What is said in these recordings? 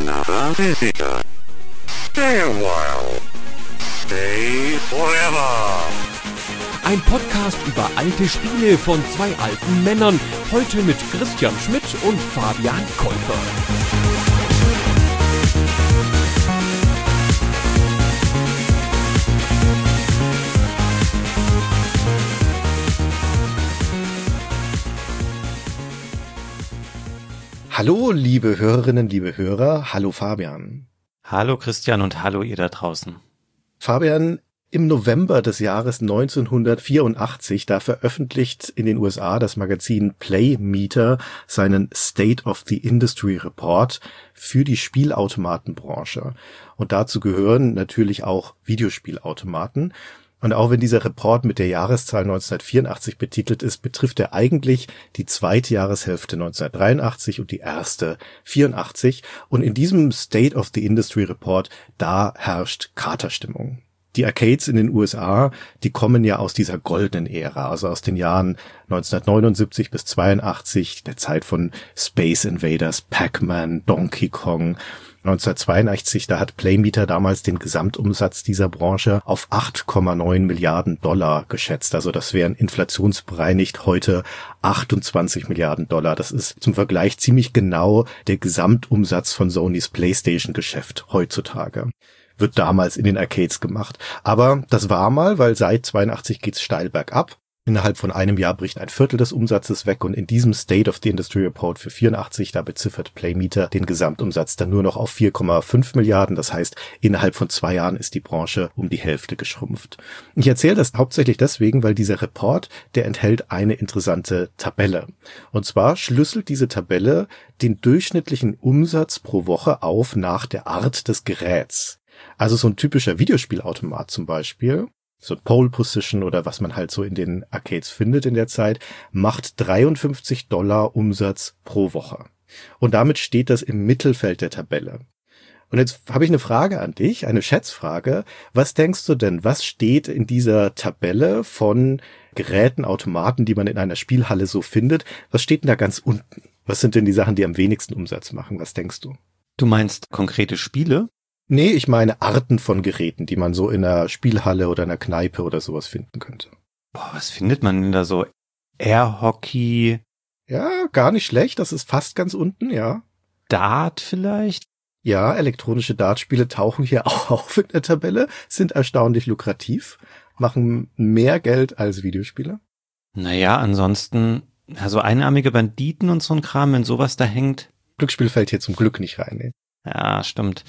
another visitor. Stay a while. Stay forever. Ein Podcast über alte Spiele von zwei alten Männern. Heute mit Christian Schmidt und Fabian Käufer. Hallo, liebe Hörerinnen, liebe Hörer. Hallo, Fabian. Hallo, Christian, und hallo, ihr da draußen. Fabian, im November des Jahres 1984, da veröffentlicht in den USA das Magazin Playmeter seinen State of the Industry Report für die Spielautomatenbranche. Und dazu gehören natürlich auch Videospielautomaten. Und auch wenn dieser Report mit der Jahreszahl 1984 betitelt ist, betrifft er eigentlich die zweite Jahreshälfte 1983 und die erste 84. Und in diesem State of the Industry Report, da herrscht Katerstimmung. Die Arcades in den USA, die kommen ja aus dieser goldenen Ära, also aus den Jahren 1979 bis 82, der Zeit von Space Invaders, Pac-Man, Donkey Kong. 1982, da hat Playmeter damals den Gesamtumsatz dieser Branche auf 8,9 Milliarden Dollar geschätzt. Also das wären inflationsbereinigt heute 28 Milliarden Dollar. Das ist zum Vergleich ziemlich genau der Gesamtumsatz von Sonys PlayStation-Geschäft heutzutage. Wird damals in den Arcades gemacht. Aber das war mal, weil seit 82 geht's steil bergab. Innerhalb von einem Jahr bricht ein Viertel des Umsatzes weg und in diesem State of the Industry Report für 84, da beziffert Playmeter den Gesamtumsatz dann nur noch auf 4,5 Milliarden. Das heißt, innerhalb von 2 Jahren ist die Branche um die Hälfte geschrumpft. Ich erzähle das hauptsächlich deswegen, weil dieser Report, der enthält eine interessante Tabelle. Und zwar schlüsselt diese Tabelle den durchschnittlichen Umsatz pro Woche auf nach der Art des Geräts. Also so ein typischer Videospielautomat zum Beispiel, so Pole Position oder was man halt so in den Arcades findet in der Zeit, macht $53 Umsatz pro Woche. Und damit steht das im Mittelfeld der Tabelle. Und jetzt habe ich eine Frage an dich, eine Schätzfrage. Was denkst du denn, was steht in dieser Tabelle von Geräten, Automaten, die man in einer Spielhalle so findet? Was steht denn da ganz unten? Was sind denn die Sachen, die am wenigsten Umsatz machen? Was denkst du? Du meinst konkrete Spiele? Nee, ich meine Arten von Geräten, die man so in einer Spielhalle oder einer Kneipe oder sowas finden könnte. Boah, was findet man denn da so? Airhockey? Ja, gar nicht schlecht, das ist fast ganz unten, ja. Dart vielleicht? Ja, elektronische Dartspiele tauchen hier auch auf in der Tabelle, sind erstaunlich lukrativ, machen mehr Geld als Videospiele. Naja, ansonsten, also einarmige Banditen und so ein Kram, wenn sowas da hängt. Glücksspiel fällt hier zum Glück nicht rein, ne? Ja, stimmt.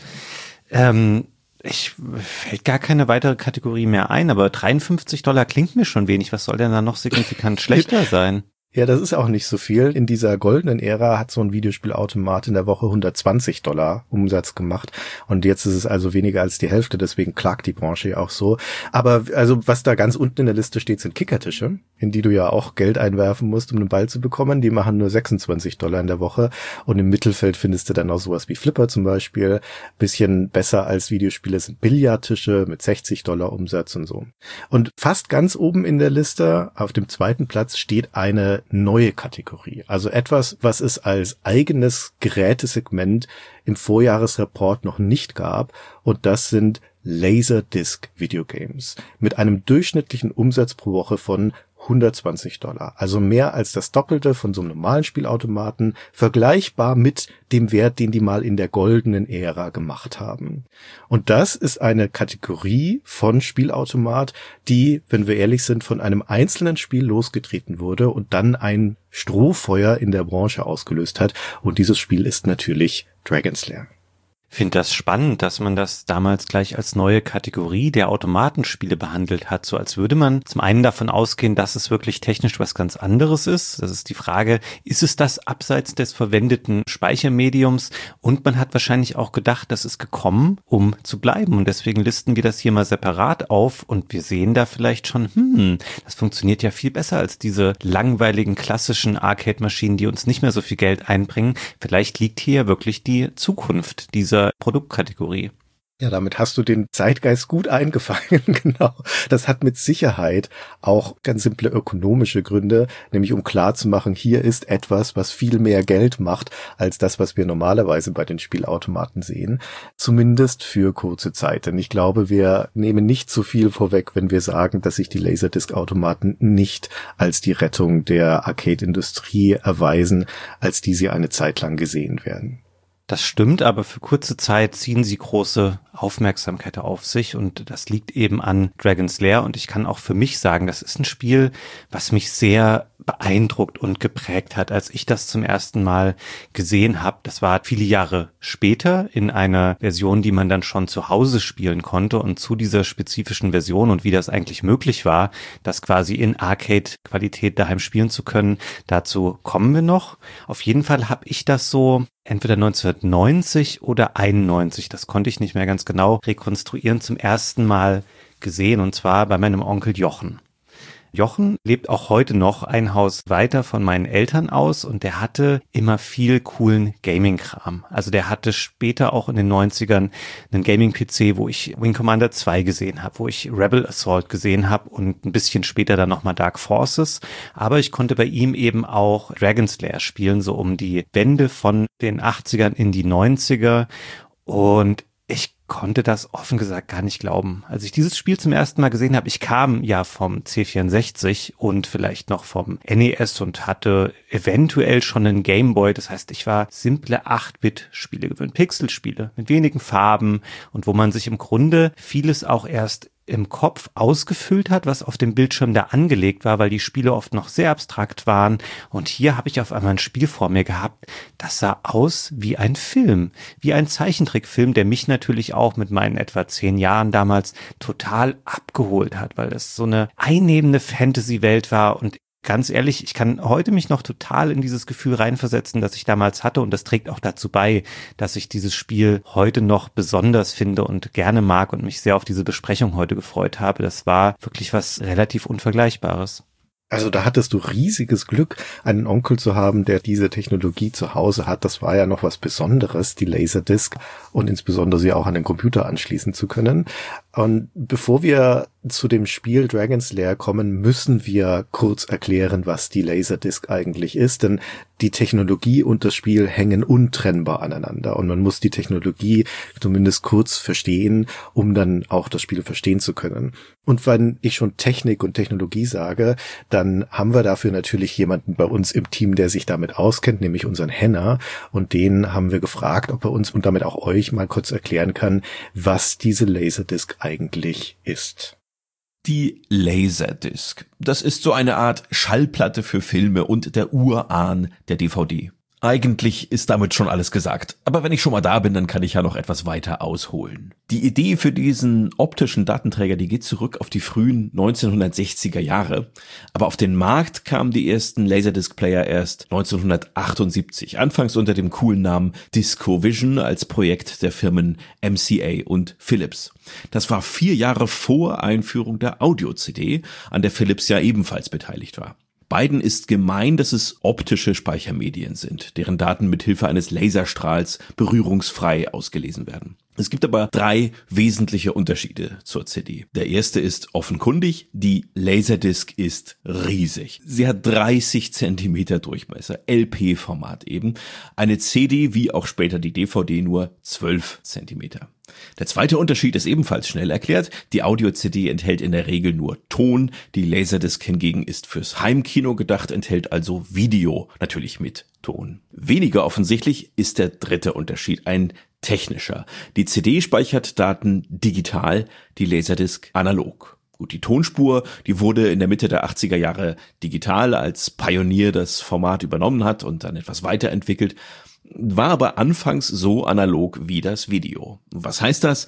Fällt gar keine weitere Kategorie mehr ein, aber $53 klingt mir schon wenig. Was soll denn da noch signifikant schlechter sein? Ja, das ist auch nicht so viel. In dieser goldenen Ära hat so ein Videospielautomat in der Woche $120 Umsatz gemacht. Und jetzt ist es also weniger als die Hälfte, deswegen klagt die Branche ja auch so. Aber also was da ganz unten in der Liste steht, sind Kickertische, in die du ja auch Geld einwerfen musst, um einen Ball zu bekommen. Die machen nur $26 in der Woche. Und im Mittelfeld findest du dann auch sowas wie Flipper zum Beispiel. Bisschen besser als Videospiele sind Billardtische mit $60 Umsatz und so. Und fast ganz oben in der Liste, auf dem zweiten Platz, steht eine neue Kategorie. Also etwas, was es als eigenes Gerätesegment im Vorjahresreport noch nicht gab. Und das sind Laserdisc Videogames mit einem durchschnittlichen Umsatz pro Woche von $120. Also mehr als das Doppelte von so einem normalen Spielautomaten, vergleichbar mit dem Wert, den die mal in der goldenen Ära gemacht haben. Und das ist eine Kategorie von Spielautomat, die, wenn wir ehrlich sind, von einem einzelnen Spiel losgetreten wurde und dann ein Strohfeuer in der Branche ausgelöst hat. Und dieses Spiel ist natürlich Dragon's Lair. Finde das spannend, dass man das damals gleich als neue Kategorie der Automatenspiele behandelt hat, so als würde man zum einen davon ausgehen, dass es wirklich technisch was ganz anderes ist. Das ist die Frage, ist es das abseits des verwendeten Speichermediums? Und man hat wahrscheinlich auch gedacht, das ist gekommen, um zu bleiben. Und deswegen listen wir das hier mal separat auf und wir sehen da vielleicht schon, das funktioniert ja viel besser als diese langweiligen klassischen Arcade-Maschinen, die uns nicht mehr so viel Geld einbringen. Vielleicht liegt hier wirklich die Zukunft dieser Produktkategorie. Ja, damit hast du den Zeitgeist gut eingefangen, genau. Das hat mit Sicherheit auch ganz simple ökonomische Gründe, nämlich um klarzumachen, hier ist etwas, was viel mehr Geld macht, als das, was wir normalerweise bei den Spielautomaten sehen. Zumindest für kurze Zeit. Denn ich glaube, wir nehmen nicht zu viel vorweg, wenn wir sagen, dass sich die Laserdisc-Automaten nicht als die Rettung der Arcade-Industrie erweisen, als die sie eine Zeit lang gesehen werden. Das stimmt, aber für kurze Zeit ziehen sie große Aufmerksamkeit auf sich und das liegt eben an Dragon's Lair und ich kann auch für mich sagen, das ist ein Spiel, was mich sehr beeindruckt und geprägt hat, als ich das zum ersten Mal gesehen habe. Das war viele Jahre später in einer Version, die man dann schon zu Hause spielen konnte und zu dieser spezifischen Version und wie das eigentlich möglich war, das quasi in Arcade-Qualität daheim spielen zu können, dazu kommen wir noch. Auf jeden Fall habe ich das so entweder 1990 oder 91, das konnte ich nicht mehr ganz genau rekonstruieren, zum ersten Mal gesehen und zwar bei meinem Onkel Jochen. Jochen lebt auch heute noch ein Haus weiter von meinen Eltern aus und der hatte immer viel coolen Gaming-Kram. Also der hatte später auch in den 90ern einen Gaming-PC, wo ich Wing Commander 2 gesehen habe, wo ich Rebel Assault gesehen habe und ein bisschen später dann nochmal Dark Forces. Aber ich konnte bei ihm eben auch Dragon's Lair spielen, so um die Wende von den 80ern in die 90er und ich konnte das offen gesagt gar nicht glauben. Als ich dieses Spiel zum ersten Mal gesehen habe, ich kam ja vom C64 und vielleicht noch vom NES und hatte eventuell schon einen Gameboy. Das heißt, ich war simple 8-Bit-Spiele gewöhnt, Pixelspiele mit wenigen Farben und wo man sich im Grunde vieles auch erst im Kopf ausgefüllt hat, was auf dem Bildschirm da angelegt war, weil die Spiele oft noch sehr abstrakt waren. Und hier habe ich auf einmal ein Spiel vor mir gehabt, das sah aus wie ein Film, wie ein Zeichentrickfilm, der mich natürlich auch mit meinen etwa 10 Jahren damals total abgeholt hat, weil das so eine einnehmende Fantasy-Welt war und ganz ehrlich, ich kann heute mich noch total in dieses Gefühl reinversetzen, das ich damals hatte und das trägt auch dazu bei, dass ich dieses Spiel heute noch besonders finde und gerne mag und mich sehr auf diese Besprechung heute gefreut habe. Das war wirklich was relativ Unvergleichbares. Also da hattest du riesiges Glück, einen Onkel zu haben, der diese Technologie zu Hause hat. Das war ja noch was Besonderes, die Laserdisc und insbesondere sie auch an den Computer anschließen zu können. Und bevor wir zu dem Spiel Dragon's Lair kommen, müssen wir kurz erklären, was die Laserdisc eigentlich ist, denn die Technologie und das Spiel hängen untrennbar aneinander und man muss die Technologie zumindest kurz verstehen, um dann auch das Spiel verstehen zu können. Und wenn ich schon Technik und Technologie sage, dann haben wir dafür natürlich jemanden bei uns im Team, der sich damit auskennt, nämlich unseren Henner, und den haben wir gefragt, ob er uns und damit auch euch mal kurz erklären kann, was diese Laserdisc eigentlich ist. Die Laserdisc. Das ist so eine Art Schallplatte für Filme und der Urahn der DVD. Eigentlich ist damit schon alles gesagt. Aber wenn ich schon mal da bin, dann kann ich ja noch etwas weiter ausholen. Die Idee für diesen optischen Datenträger, die geht zurück auf die frühen 1960er Jahre. Aber auf den Markt kamen die ersten Laserdisc-Player erst 1978. Anfangs unter dem coolen Namen DiscoVision als Projekt der Firmen MCA und Philips. Das war 4 Jahre vor Einführung der Audio-CD, an der Philips ja ebenfalls beteiligt war. Beiden ist gemein, dass es optische Speichermedien sind, deren Daten mithilfe eines Laserstrahls berührungsfrei ausgelesen werden. Es gibt aber 3 wesentliche Unterschiede zur CD. Der erste ist offenkundig, die Laserdisc ist riesig. Sie hat 30 Zentimeter Durchmesser, LP-Format eben. Eine CD, wie auch später die DVD, nur 12 Zentimeter. Der zweite Unterschied ist ebenfalls schnell erklärt. Die Audio-CD enthält in der Regel nur Ton. Die Laserdisc hingegen ist fürs Heimkino gedacht, enthält also Video, natürlich mit Ton. Weniger offensichtlich ist der dritte Unterschied, ein technischer. Die CD speichert Daten digital, die Laserdisc analog. Gut, die Tonspur, die wurde in der Mitte der 80er Jahre digital, als Pionier das Format übernommen hat und dann etwas weiterentwickelt, war aber anfangs so analog wie das Video. Was heißt das?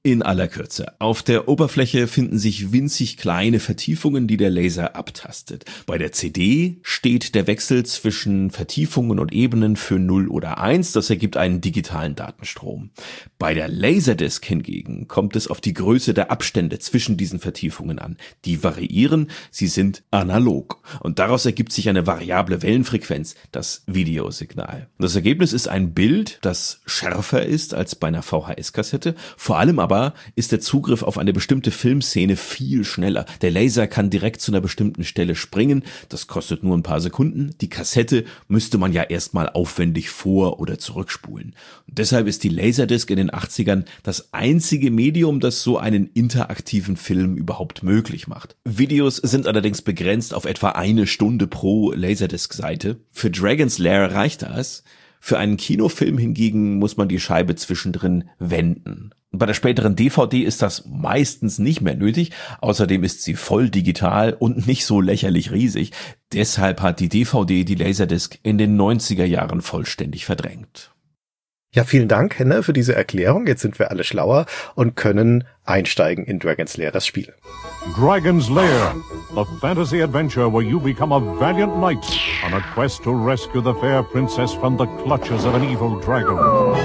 In aller Kürze. Auf der Oberfläche finden sich winzig kleine Vertiefungen, die der Laser abtastet. Bei der CD steht der Wechsel zwischen Vertiefungen und Ebenen für 0 oder 1. Das ergibt einen digitalen Datenstrom. Bei der Laserdisc hingegen kommt es auf die Größe der Abstände zwischen diesen Vertiefungen an. Die variieren, sie sind analog. Und daraus ergibt sich eine variable Wellenfrequenz, das Videosignal. Das Ergebnis ist ein Bild, das schärfer ist als bei einer VHS-Kassette, vor allem aber ist der Zugriff auf eine bestimmte Filmszene viel schneller. Der Laser kann direkt zu einer bestimmten Stelle springen. Das kostet nur ein paar Sekunden. Die Kassette müsste man ja erstmal aufwendig vor- oder zurückspulen. Und deshalb ist die Laserdisc in den 80ern das einzige Medium, das so einen interaktiven Film überhaupt möglich macht. Videos sind allerdings begrenzt auf etwa 1 Stunde pro Laserdisc-Seite. Für Dragon's Lair reicht das. Für einen Kinofilm hingegen muss man die Scheibe zwischendrin wenden. Bei der späteren DVD ist das meistens nicht mehr nötig. Außerdem ist sie voll digital und nicht so lächerlich riesig. Deshalb hat die DVD die Laserdisc in den 90er Jahren vollständig verdrängt. Ja, vielen Dank, Henne, für diese Erklärung. Jetzt sind wir alle schlauer und können einsteigen in Dragon's Lair, das Spiel. Dragon's Lair, the fantasy adventure where you become a valiant knight on a quest to rescue the fair princess from the clutches of an evil dragon.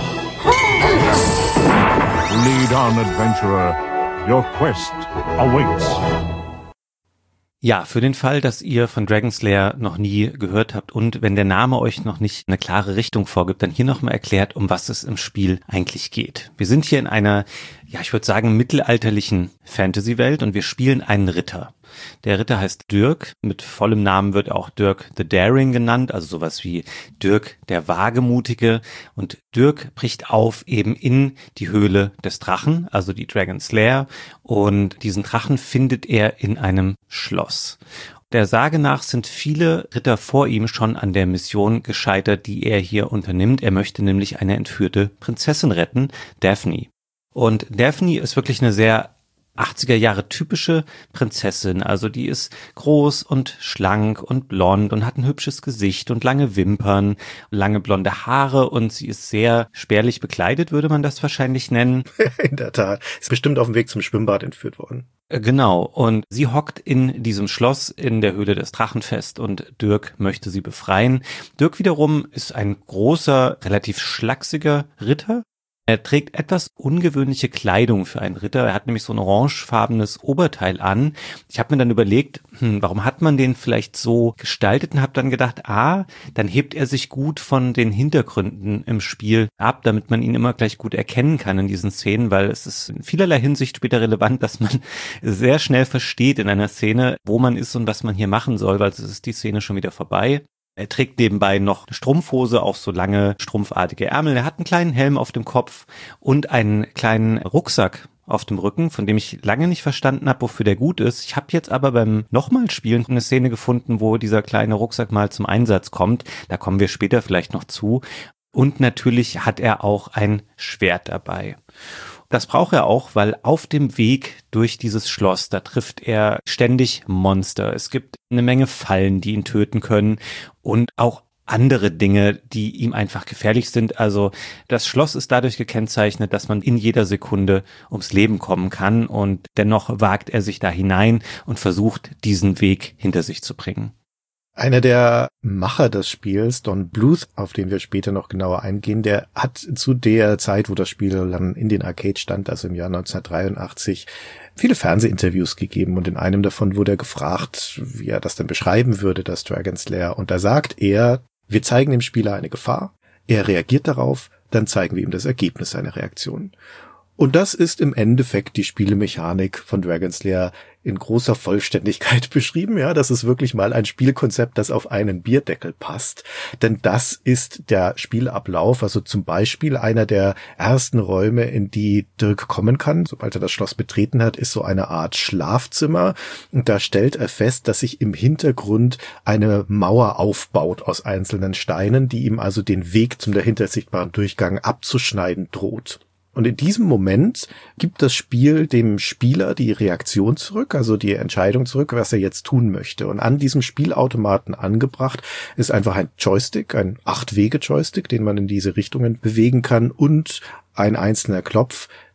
Lead on, adventurer. Your quest awaits. Ja, für den Fall, dass ihr von Dragon's Lair noch nie gehört habt und wenn der Name euch noch nicht eine klare Richtung vorgibt, dann hier nochmal erklärt, um was es im Spiel eigentlich geht. Wir sind hier in einer, ja, ich würde sagen, mittelalterlichen Fantasy-Welt und wir spielen einen Ritter. Der Ritter heißt Dirk, mit vollem Namen wird auch Dirk the Daring genannt, also sowas wie Dirk der Wagemutige. Und Dirk bricht auf eben in die Höhle des Drachen, also die Dragon's Lair. Und diesen Drachen findet er in einem Schloss. Der Sage nach sind viele Ritter vor ihm schon an der Mission gescheitert, die er hier unternimmt. Er möchte nämlich eine entführte Prinzessin retten, Daphne. Und Daphne ist wirklich eine sehr 80er Jahre typische Prinzessin, also die ist groß und schlank und blond und hat ein hübsches Gesicht und lange Wimpern, lange blonde Haare und sie ist sehr spärlich bekleidet, würde man das wahrscheinlich nennen. In der Tat. Ist bestimmt auf dem Weg zum Schwimmbad entführt worden. Genau, und sie hockt in diesem Schloss in der Höhle des Drachen fest und Dirk möchte sie befreien. Dirk wiederum ist ein großer, relativ schlachsiger Ritter. Er trägt etwas ungewöhnliche Kleidung für einen Ritter. Er hat nämlich so ein orangefarbenes Oberteil an. Ich habe mir dann überlegt, warum hat man den vielleicht so gestaltet und habe dann gedacht, dann hebt er sich gut von den Hintergründen im Spiel ab, damit man ihn immer gleich gut erkennen kann in diesen Szenen, weil es ist in vielerlei Hinsicht später relevant, dass man sehr schnell versteht in einer Szene, wo man ist und was man hier machen soll, weil es ist die Szene schon wieder vorbei. Er trägt nebenbei noch eine Strumpfhose, auch so lange strumpfartige Ärmel. Er hat einen kleinen Helm auf dem Kopf und einen kleinen Rucksack auf dem Rücken, von dem ich lange nicht verstanden habe, wofür der gut ist. Ich habe jetzt aber beim nochmal Spielen eine Szene gefunden, wo dieser kleine Rucksack mal zum Einsatz kommt. Da kommen wir später vielleicht noch zu. Und natürlich hat er auch ein Schwert dabei. Das braucht er auch, weil auf dem Weg durch dieses Schloss, da trifft er ständig Monster. Es gibt eine Menge Fallen, die ihn töten können und auch andere Dinge, die ihm einfach gefährlich sind. Also das Schloss ist dadurch gekennzeichnet, dass man in jeder Sekunde ums Leben kommen kann und dennoch wagt er sich da hinein und versucht, diesen Weg hinter sich zu bringen. Einer der Macher des Spiels, Don Bluth, auf den wir später noch genauer eingehen, der hat zu der Zeit, wo das Spiel dann in den Arcade stand, also im Jahr 1983, viele Fernsehinterviews gegeben und in einem davon wurde er gefragt, wie er das denn beschreiben würde, das Dragon's Lair. Und da sagt er, wir zeigen dem Spieler eine Gefahr, er reagiert darauf, dann zeigen wir ihm das Ergebnis seiner Reaktion. Und das ist im Endeffekt die Spielemechanik von Dragon's Lair in großer Vollständigkeit beschrieben. Ja, das ist wirklich mal ein Spielkonzept, das auf einen Bierdeckel passt. Denn das ist der Spielablauf, also zum Beispiel einer der ersten Räume, in die Dirk kommen kann, sobald er das Schloss betreten hat, ist so eine Art Schlafzimmer. Und da stellt er fest, dass sich im Hintergrund eine Mauer aufbaut aus einzelnen Steinen, die ihm also den Weg zum dahinter sichtbaren Durchgang abzuschneiden droht. Und in diesem Moment gibt das Spiel dem Spieler die Reaktion zurück, also die Entscheidung zurück, was er jetzt tun möchte. Und an diesem Spielautomaten angebracht ist einfach ein Joystick, ein 8-Wege-Joystick, den man in diese Richtungen bewegen kann und ein einzelner Knopf,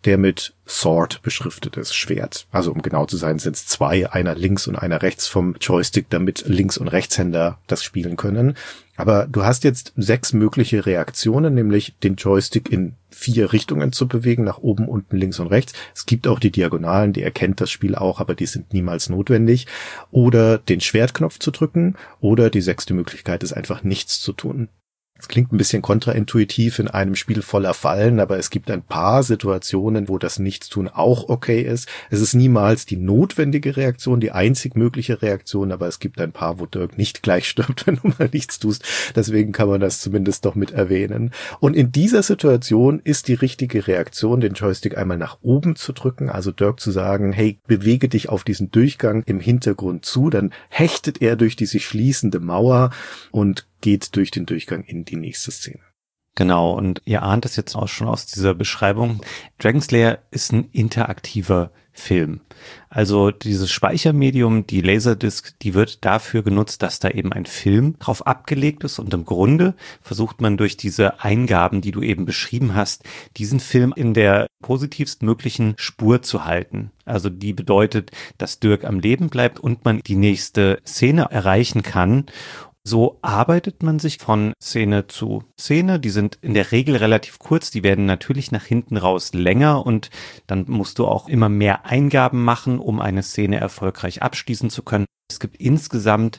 der mit Sword beschriftet ist, Schwert. Also um genau zu sein, sind es 2, einer links und einer rechts vom Joystick, damit Links- und Rechtshänder das spielen können. Aber du hast jetzt 6 mögliche Reaktionen, nämlich den Joystick in 4 Richtungen zu bewegen, nach oben, unten, links und rechts. Es gibt auch die Diagonalen, die erkennt das Spiel auch, aber die sind niemals notwendig. Oder den Schwertknopf zu drücken, oder die 6. Möglichkeit ist einfach nichts zu tun. Es klingt ein bisschen kontraintuitiv in einem Spiel voller Fallen, aber es gibt ein paar Situationen, wo das Nichtstun auch okay ist. Es ist niemals die notwendige Reaktion, die einzig mögliche Reaktion, aber es gibt ein paar, wo Dirk nicht gleich stirbt, wenn du mal nichts tust. Deswegen kann man das zumindest doch mit erwähnen. Und in dieser Situation ist die richtige Reaktion, den Joystick einmal nach oben zu drücken, also Dirk zu sagen, hey, bewege dich auf diesen Durchgang im Hintergrund zu, dann hechtet er durch die sich schließende Mauer und geht durch den Durchgang in die nächste Szene. Genau, und ihr ahnt es jetzt auch schon aus dieser Beschreibung. Dragon Slayer ist ein interaktiver Film. Also dieses Speichermedium, die Laserdisc, die wird dafür genutzt, dass da eben ein Film drauf abgelegt ist und im Grunde versucht man durch diese Eingaben, die du eben beschrieben hast, diesen Film in der positivst möglichen Spur zu halten. Also die bedeutet, dass Dirk am Leben bleibt und man die nächste Szene erreichen kann. So arbeitet man sich von Szene zu Szene. Die sind in der Regel relativ kurz. Die werden natürlich nach hinten raus länger und dann musst du auch immer mehr Eingaben machen, um eine Szene erfolgreich abschließen zu können. Es gibt insgesamt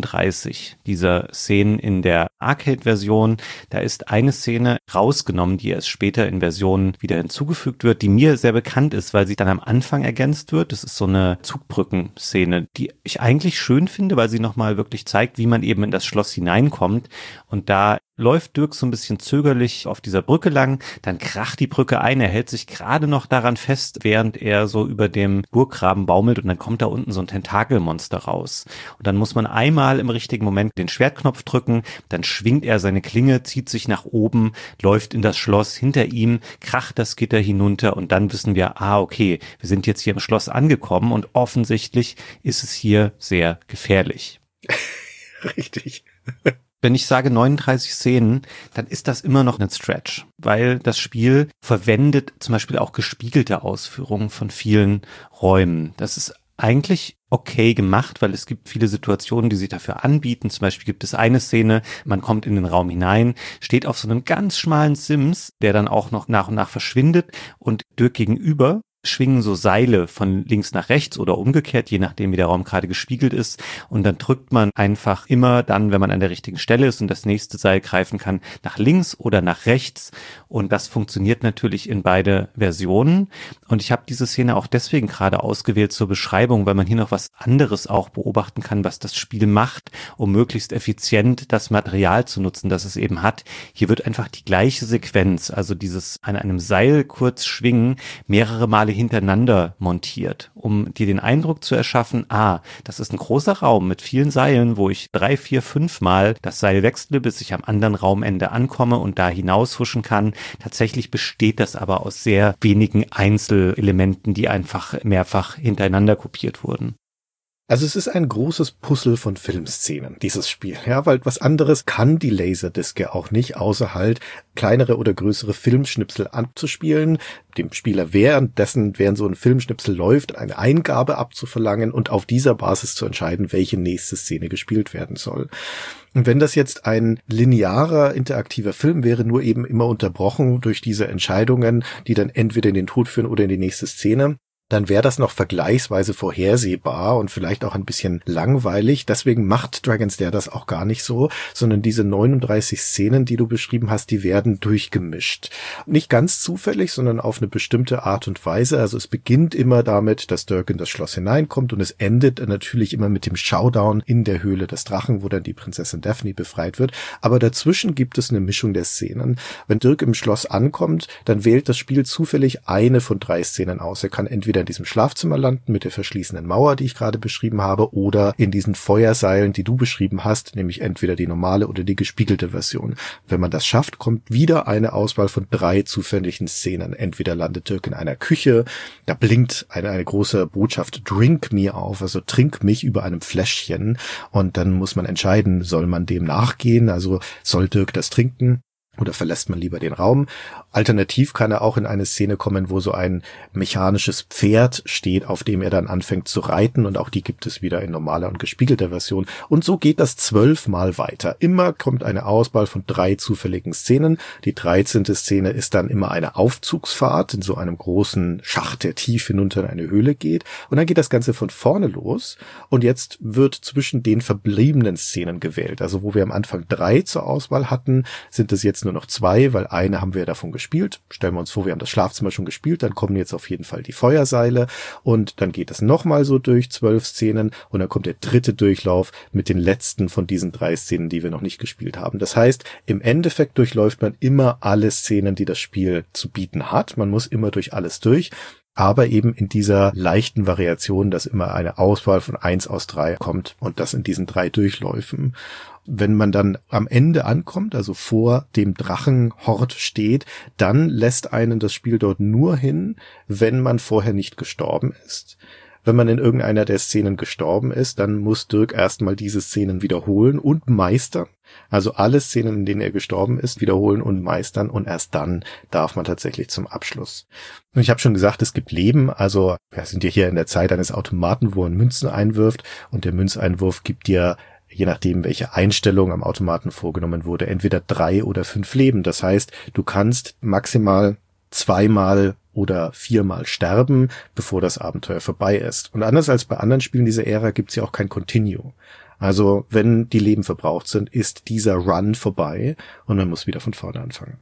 39 dieser Szenen in der Arcade-Version. Da ist eine Szene rausgenommen, die erst später in Versionen wieder hinzugefügt wird, die mir sehr bekannt ist, weil sie dann am Anfang ergänzt wird. Das ist so eine Zugbrücken-Szene, die ich eigentlich schön finde, weil sie nochmal wirklich zeigt, wie man eben in das Schloss hineinkommt. Und da läuft Dirk so ein bisschen zögerlich auf dieser Brücke lang, dann kracht die Brücke ein, er hält sich gerade noch daran fest, während er so über dem Burggraben baumelt und dann kommt da unten so ein Tentakelmonster raus. Und dann muss man einmal im richtigen Moment den Schwertknopf drücken, dann schwingt er seine Klinge, zieht sich nach oben, läuft in das Schloss, hinter ihm kracht das Gitter hinunter und dann wissen wir, okay, wir sind jetzt hier im Schloss angekommen und offensichtlich ist es hier sehr gefährlich. Richtig. Wenn ich sage 39 Szenen, dann ist das immer noch ein Stretch, weil das Spiel verwendet zum Beispiel auch gespiegelte Ausführungen von vielen Räumen. Das ist eigentlich okay gemacht, weil es gibt viele Situationen, die sich dafür anbieten. Zum Beispiel gibt es eine Szene, man kommt in den Raum hinein, steht auf so einem ganz schmalen Sims, der dann auch noch nach und nach verschwindet und Dirk gegenüber schwingen so Seile von links nach rechts oder umgekehrt, je nachdem wie der Raum gerade gespiegelt ist. Und dann drückt man einfach immer dann, wenn man an der richtigen Stelle ist und das nächste Seil greifen kann, nach links oder nach rechts. Und das funktioniert natürlich in beide Versionen. Und ich habe diese Szene auch deswegen gerade ausgewählt zur Beschreibung, weil man hier noch was anderes auch beobachten kann, was das Spiel macht, um möglichst effizient das Material zu nutzen, das es eben hat. Hier wird einfach die gleiche Sequenz, also dieses an einem Seil kurz schwingen, mehrere Male hintereinander montiert, um dir den Eindruck zu erschaffen, das ist ein großer Raum mit vielen Seilen, wo ich 3, 4, 5 Mal das Seil wechsle, bis ich am anderen Raumende ankomme und da hinaushuschen kann. Tatsächlich besteht das aber aus sehr wenigen Einzelelementen, die einfach mehrfach hintereinander kopiert wurden. Also es ist ein großes Puzzle von Filmszenen, dieses Spiel, ja, weil was anderes kann die Laserdisc ja auch nicht, außer halt kleinere oder größere Filmschnipsel abzuspielen, dem Spieler während so ein Filmschnipsel läuft, eine Eingabe abzuverlangen und auf dieser Basis zu entscheiden, welche nächste Szene gespielt werden soll. Und wenn das jetzt ein linearer, interaktiver Film wäre, nur eben immer unterbrochen durch diese Entscheidungen, die dann entweder in den Tod führen oder in die nächste Szene, dann wäre das noch vergleichsweise vorhersehbar und vielleicht auch ein bisschen langweilig. Deswegen macht Dragon Slayer das auch gar nicht so, sondern diese 39 Szenen, die du beschrieben hast, die werden durchgemischt. Nicht ganz zufällig, sondern auf eine bestimmte Art und Weise. Also es beginnt immer damit, dass Dirk in das Schloss hineinkommt und es endet natürlich immer mit dem Showdown in der Höhle des Drachen, wo dann die Prinzessin Daphne befreit wird. Aber dazwischen gibt es eine Mischung der Szenen. Wenn Dirk im Schloss ankommt, dann wählt das Spiel zufällig eine von 3 Szenen aus. Er kann entweder in diesem Schlafzimmer landen mit der verschließenden Mauer, die ich gerade beschrieben habe, oder in diesen Feuerseilen, die du beschrieben hast, nämlich entweder die normale oder die gespiegelte Version. Wenn man das schafft, kommt wieder eine Auswahl von 3 zufälligen Szenen. Entweder landet Dirk in einer Küche, da blinkt eine große Botschaft Drink me auf, also trink mich über einem Fläschchen, und dann muss man entscheiden, soll man dem nachgehen, also soll Dirk das trinken? oder verlässt man lieber den Raum. Alternativ kann er auch in eine Szene kommen, wo so ein mechanisches Pferd steht, auf dem er dann anfängt zu reiten, und auch die gibt es wieder in normaler und gespiegelter Version. Und so geht das 12 Mal weiter. Immer kommt eine Auswahl von 3 zufälligen Szenen. Die 13. Szene ist dann immer eine Aufzugsfahrt in so einem großen Schacht, der tief hinunter in eine Höhle geht. Und dann geht das Ganze von vorne los. Und jetzt wird zwischen den verbliebenen Szenen gewählt. Also wo wir am Anfang 3 zur Auswahl hatten, sind es jetzt nur noch 2, weil eine haben wir davon gespielt. Stellen wir uns vor, wir haben das Schlafzimmer schon gespielt, dann kommen jetzt auf jeden Fall die Feuerseile und dann geht es nochmal so durch 12 Szenen und dann kommt der 3. Durchlauf mit den letzten von diesen 3 Szenen, die wir noch nicht gespielt haben. Das heißt, im Endeffekt durchläuft man immer alle Szenen, die das Spiel zu bieten hat. Man muss immer durch alles durch. Aber eben in dieser leichten Variation, dass immer eine Auswahl von 1 aus 3 kommt und das in diesen 3 Durchläufen. Wenn man dann am Ende ankommt, also vor dem Drachenhort steht, dann lässt einen das Spiel dort nur hin, wenn man vorher nicht gestorben ist. Wenn man in irgendeiner der Szenen gestorben ist, dann muss Dirk erstmal diese Szenen wiederholen und meistern. Also alle Szenen, in denen er gestorben ist, wiederholen und meistern, und erst dann darf man tatsächlich zum Abschluss. Und ich habe schon gesagt, es gibt Leben, also wir sind ja hier in der Zeit eines Automaten, wo man Münzen einwirft, und der Münzeinwurf gibt dir, je nachdem, welche Einstellung am Automaten vorgenommen wurde, entweder 3 oder 5 Leben. Das heißt, du kannst maximal 2-mal oder 4-mal sterben, bevor das Abenteuer vorbei ist. Und anders als bei anderen Spielen dieser Ära gibt es ja auch kein Continue. Also wenn die Leben verbraucht sind, ist dieser Run vorbei und man muss wieder von vorne anfangen.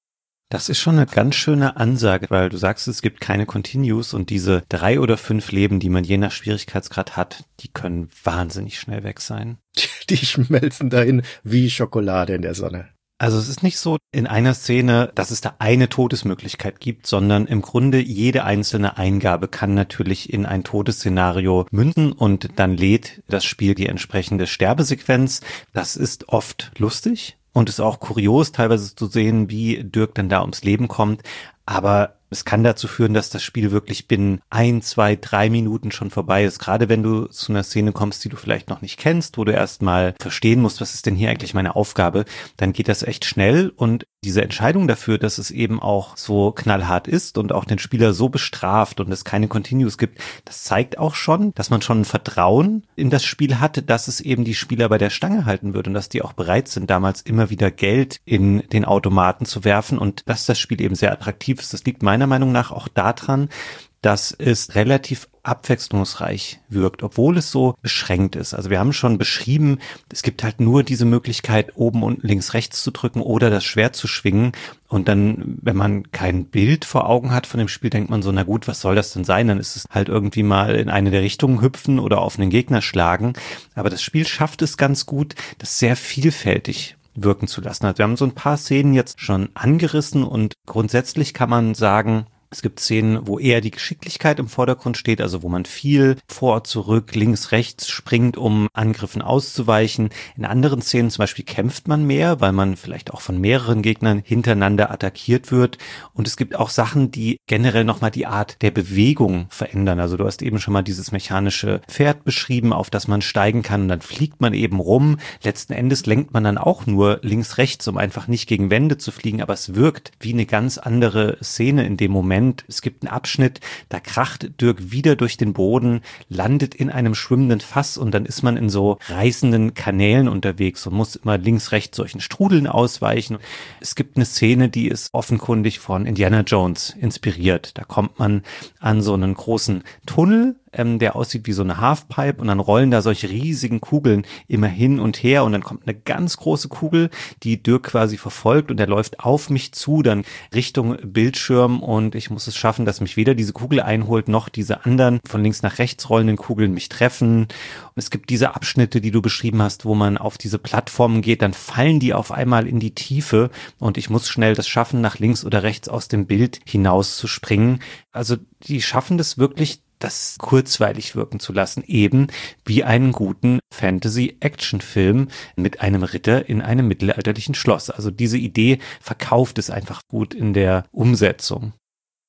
Das ist schon eine ganz schöne Ansage, weil du sagst, es gibt keine Continues, und diese 3 oder 5 Leben, die man je nach Schwierigkeitsgrad hat, die können wahnsinnig schnell weg sein. Die schmelzen dahin wie Schokolade in der Sonne. Also es ist nicht so in einer Szene, dass es da eine Todesmöglichkeit gibt, sondern im Grunde jede einzelne Eingabe kann natürlich in ein Todesszenario münden, und dann lädt das Spiel die entsprechende Sterbesequenz. Das ist oft lustig und ist auch kurios, teilweise zu sehen, wie Dirk dann da ums Leben kommt. Aber es kann dazu führen, dass das Spiel wirklich binnen 1, 2, 3 Minuten schon vorbei ist. Gerade wenn du zu einer Szene kommst, die du vielleicht noch nicht kennst, wo du erstmal verstehen musst, was ist denn hier eigentlich meine Aufgabe, dann geht das echt schnell. Und diese Entscheidung dafür, dass es eben auch so knallhart ist und auch den Spieler so bestraft und es keine Continues gibt, das zeigt auch schon, dass man schon ein Vertrauen in das Spiel hatte, dass es eben die Spieler bei der Stange halten wird und dass die auch bereit sind, damals immer wieder Geld in den Automaten zu werfen, und dass das Spiel eben sehr attraktiv ist. Das liegt meiner Meinung nach auch daran, dass es relativ abwechslungsreich wirkt, obwohl es so beschränkt ist. Also wir haben schon beschrieben, es gibt halt nur diese Möglichkeit, oben, unten, links, rechts zu drücken oder das Schwert zu schwingen. Und dann, wenn man kein Bild vor Augen hat von dem Spiel, denkt man so, na gut, was soll das denn sein? Dann ist es halt irgendwie mal in eine der Richtungen hüpfen oder auf einen Gegner schlagen. Aber das Spiel schafft es ganz gut, das sehr vielfältig wirken zu lassen. Also wir haben so ein paar Szenen jetzt schon angerissen, und grundsätzlich kann man sagen, es gibt Szenen, wo eher die Geschicklichkeit im Vordergrund steht, also wo man viel vor, zurück, links, rechts springt, um Angriffen auszuweichen. In anderen Szenen zum Beispiel kämpft man mehr, weil man vielleicht auch von mehreren Gegnern hintereinander attackiert wird. Und es gibt auch Sachen, die generell nochmal die Art der Bewegung verändern. Also du hast eben schon mal dieses mechanische Pferd beschrieben, auf das man steigen kann, und dann fliegt man eben rum. Letzten Endes lenkt man dann auch nur links, rechts, um einfach nicht gegen Wände zu fliegen, aber es wirkt wie eine ganz andere Szene in dem Moment. Es gibt einen Abschnitt, da kracht Dirk wieder durch den Boden, landet in einem schwimmenden Fass, und dann ist man in so reißenden Kanälen unterwegs und muss immer links, rechts solchen Strudeln ausweichen. Es gibt eine Szene, die ist offenkundig von Indiana Jones inspiriert. Da kommt man an so einen großen Tunnel, der aussieht wie so eine Halfpipe, und dann rollen da solche riesigen Kugeln immer hin und her, und dann kommt eine ganz große Kugel, die Dirk quasi verfolgt, und der läuft auf mich zu, dann Richtung Bildschirm, und ich muss es schaffen, dass mich weder diese Kugel einholt, noch diese anderen von links nach rechts rollenden Kugeln mich treffen. Und es gibt diese Abschnitte, die du beschrieben hast, wo man auf diese Plattformen geht, dann fallen die auf einmal in die Tiefe, und ich muss schnell das schaffen, nach links oder rechts aus dem Bild hinaus zu springen. Also die schaffen das wirklich, das kurzweilig wirken zu lassen, eben wie einen guten Fantasy-Action-Film mit einem Ritter in einem mittelalterlichen Schloss. Also diese Idee verkauft es einfach gut in der Umsetzung.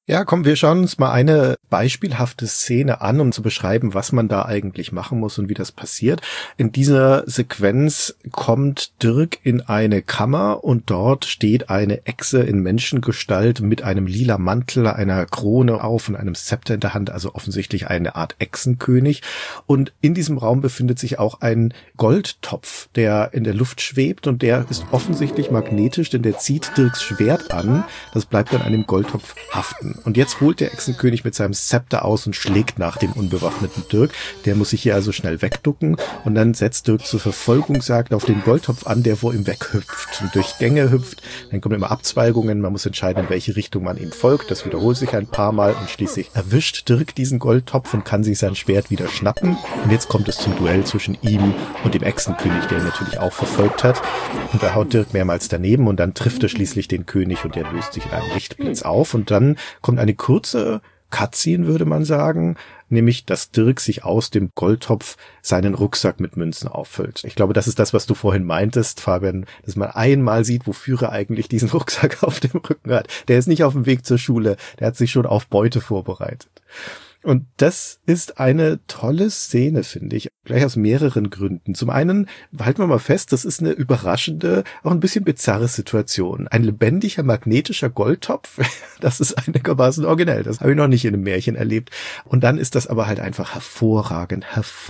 Ja, komm, wir schauen uns mal eine beispielhafte Szene an, um zu beschreiben, was man da eigentlich machen muss und wie das passiert. In dieser Sequenz kommt Dirk in eine Kammer und dort steht eine Echse in Menschengestalt mit einem lila Mantel, einer Krone auf und einem Zepter in der Hand, also offensichtlich eine Art Echsenkönig. Und in diesem Raum befindet sich auch ein Goldtopf, der in der Luft schwebt und der ist offensichtlich magnetisch, denn der zieht Dirks Schwert an. Das bleibt an einem Goldtopf haften. Und jetzt holt der Echsenkönig mit seinem Zepter aus und schlägt nach dem unbewaffneten Dirk. Der muss sich hier also schnell wegducken und dann setzt Dirk zur Verfolgungsjagd auf den Goldtopf an, der vor ihm weghüpft und durch Gänge hüpft. Dann kommen immer Abzweigungen, man muss entscheiden, in welche Richtung man ihm folgt. Das wiederholt sich ein paar Mal und schließlich erwischt Dirk diesen Goldtopf und kann sich sein Schwert wieder schnappen. Und jetzt kommt es zum Duell zwischen ihm und dem Echsenkönig, der ihn natürlich auch verfolgt hat. Und da haut Dirk mehrmals daneben und dann trifft er schließlich den König und der löst sich in einem Lichtblitz auf. Und dann kommt eine kurze Cutscene, würde man sagen, nämlich, dass Dirk sich aus dem Goldtopf seinen Rucksack mit Münzen auffüllt. Ich glaube, das ist das, was du vorhin meintest, Fabian, dass man einmal sieht, wofür er eigentlich diesen Rucksack auf dem Rücken hat. Der ist nicht auf dem Weg zur Schule, der hat sich schon auf Beute vorbereitet. Und das ist eine tolle Szene, finde ich, gleich aus mehreren Gründen. Zum einen, halten wir mal fest, das ist eine überraschende, auch ein bisschen bizarre Situation. Ein lebendiger, magnetischer Goldtopf, das ist einigermaßen originell, das habe ich noch nicht in einem Märchen erlebt. Und dann ist das aber halt einfach hervorragend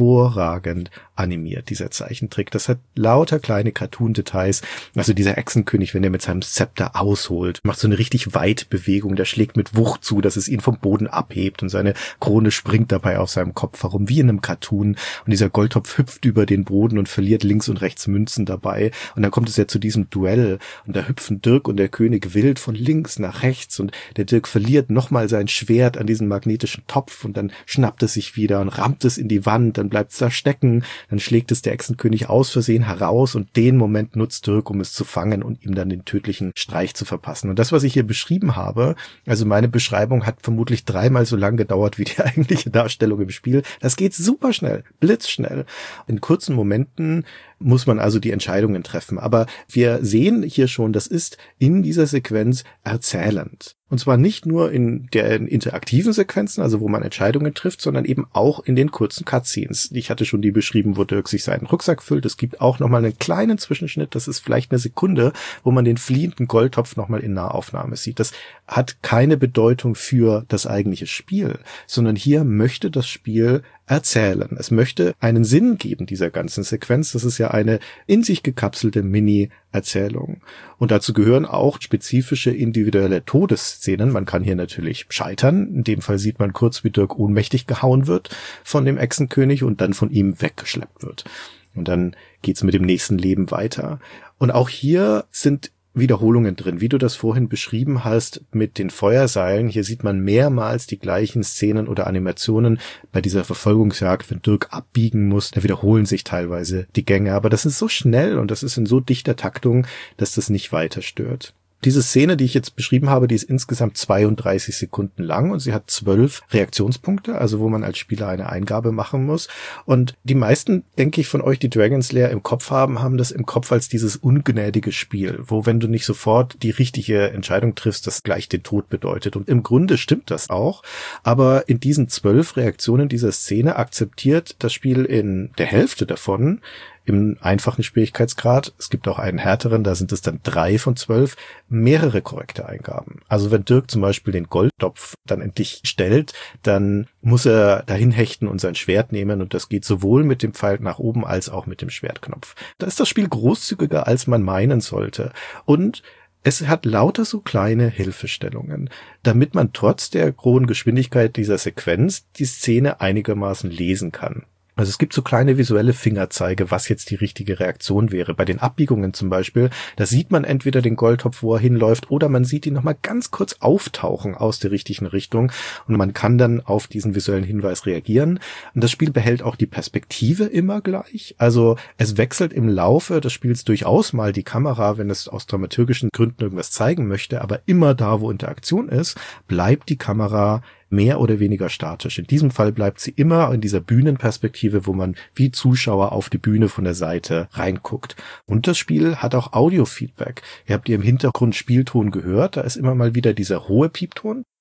animiert, dieser Zeichentrick. Das hat lauter kleine Cartoon-Details. Also dieser Echsenkönig, wenn er mit seinem Zepter ausholt, macht so eine richtig weite Bewegung, der schlägt mit Wucht zu, dass es ihn vom Boden abhebt und seine Krone springt dabei auf seinem Kopf herum, wie in einem Cartoon. Und dieser Goldtopf hüpft über den Boden und verliert links und rechts Münzen dabei. Und dann kommt es ja zu diesem Duell. Und da hüpfen Dirk und der König wild von links nach rechts. Und der Dirk verliert nochmal sein Schwert an diesen magnetischen Topf. Und dann schnappt es sich wieder und rammt es in die Wand. Dann bleibt es da stecken. Dann schlägt es der Echsenkönig aus Versehen heraus. Und den Moment nutzt Dirk, um es zu fangen und ihm dann den tödlichen Streich zu verpassen. Und das, was ich hier beschrieben habe, also meine Beschreibung hat vermutlich 3-mal so lang gedauert wie die eigentliche Darstellung im Spiel. Das geht super schnell, blitzschnell. In kurzen Momenten muss man also die Entscheidungen treffen. Aber wir sehen hier schon, das ist in dieser Sequenz erzählend. Und zwar nicht nur in den interaktiven Sequenzen, also wo man Entscheidungen trifft, sondern eben auch in den kurzen Cutscenes. Ich hatte schon die beschrieben, wo Dirk sich seinen Rucksack füllt. Es gibt auch nochmal einen kleinen Zwischenschnitt, das ist vielleicht eine Sekunde, wo man den fliehenden Goldtopf nochmal in Nahaufnahme sieht. Das hat keine Bedeutung für das eigentliche Spiel, sondern hier möchte das Spiel erzählen. Es möchte einen Sinn geben dieser ganzen Sequenz. Das ist ja eine in sich gekapselte Mini-Erzählung. Und dazu gehören auch spezifische individuelle Todesszenen. Man kann hier natürlich scheitern. In dem Fall sieht man kurz, wie Dirk ohnmächtig gehauen wird von dem Echsenkönig und dann von ihm weggeschleppt wird. Und dann geht's mit dem nächsten Leben weiter. Und auch hier sind Wiederholungen drin, wie du das vorhin beschrieben hast mit den Feuerseilen. Hier sieht man mehrmals die gleichen Szenen oder Animationen bei dieser Verfolgungsjagd, wenn Dirk abbiegen muss. Da wiederholen sich teilweise die Gänge, aber das ist so schnell und das ist in so dichter Taktung, dass das nicht weiter stört. Diese Szene, die ich jetzt beschrieben habe, die ist insgesamt 32 Sekunden lang und sie hat 12 Reaktionspunkte, also wo man als Spieler eine Eingabe machen muss. Und die meisten, denke ich, von euch, die Dragon's Lair im Kopf haben das im Kopf als dieses ungnädige Spiel, wo, wenn du nicht sofort die richtige Entscheidung triffst, das gleich den Tod bedeutet. Und im Grunde stimmt das auch, aber in diesen 12 Reaktionen dieser Szene akzeptiert das Spiel in der Hälfte davon im einfachen Schwierigkeitsgrad, es gibt auch einen härteren, da sind es dann 3 von 12, mehrere korrekte Eingaben. Also wenn Dirk zum Beispiel den Goldtopf dann endlich stellt, dann muss er dahin hechten und sein Schwert nehmen und das geht sowohl mit dem Pfeil nach oben als auch mit dem Schwertknopf. Da ist das Spiel großzügiger, als man meinen sollte. Und es hat lauter so kleine Hilfestellungen, damit man trotz der hohen Geschwindigkeit dieser Sequenz die Szene einigermaßen lesen kann. Also es gibt so kleine visuelle Fingerzeige, was jetzt die richtige Reaktion wäre. Bei den Abbiegungen zum Beispiel, da sieht man entweder den Goldtopf, wo er hinläuft, oder man sieht ihn nochmal ganz kurz auftauchen aus der richtigen Richtung und man kann dann auf diesen visuellen Hinweis reagieren. Und das Spiel behält auch die Perspektive immer gleich. Also es wechselt im Laufe des Spiels durchaus mal die Kamera, wenn es aus dramaturgischen Gründen irgendwas zeigen möchte, aber immer da, wo Interaktion ist, bleibt die Kamera mehr oder weniger statisch. In diesem Fall bleibt sie immer in dieser Bühnenperspektive, wo man wie Zuschauer auf die Bühne von der Seite reinguckt. Und das Spiel hat auch Audio-Feedback. Ihr habt im Hintergrund Spielton gehört, da ist immer mal wieder dieser hohe Piepton.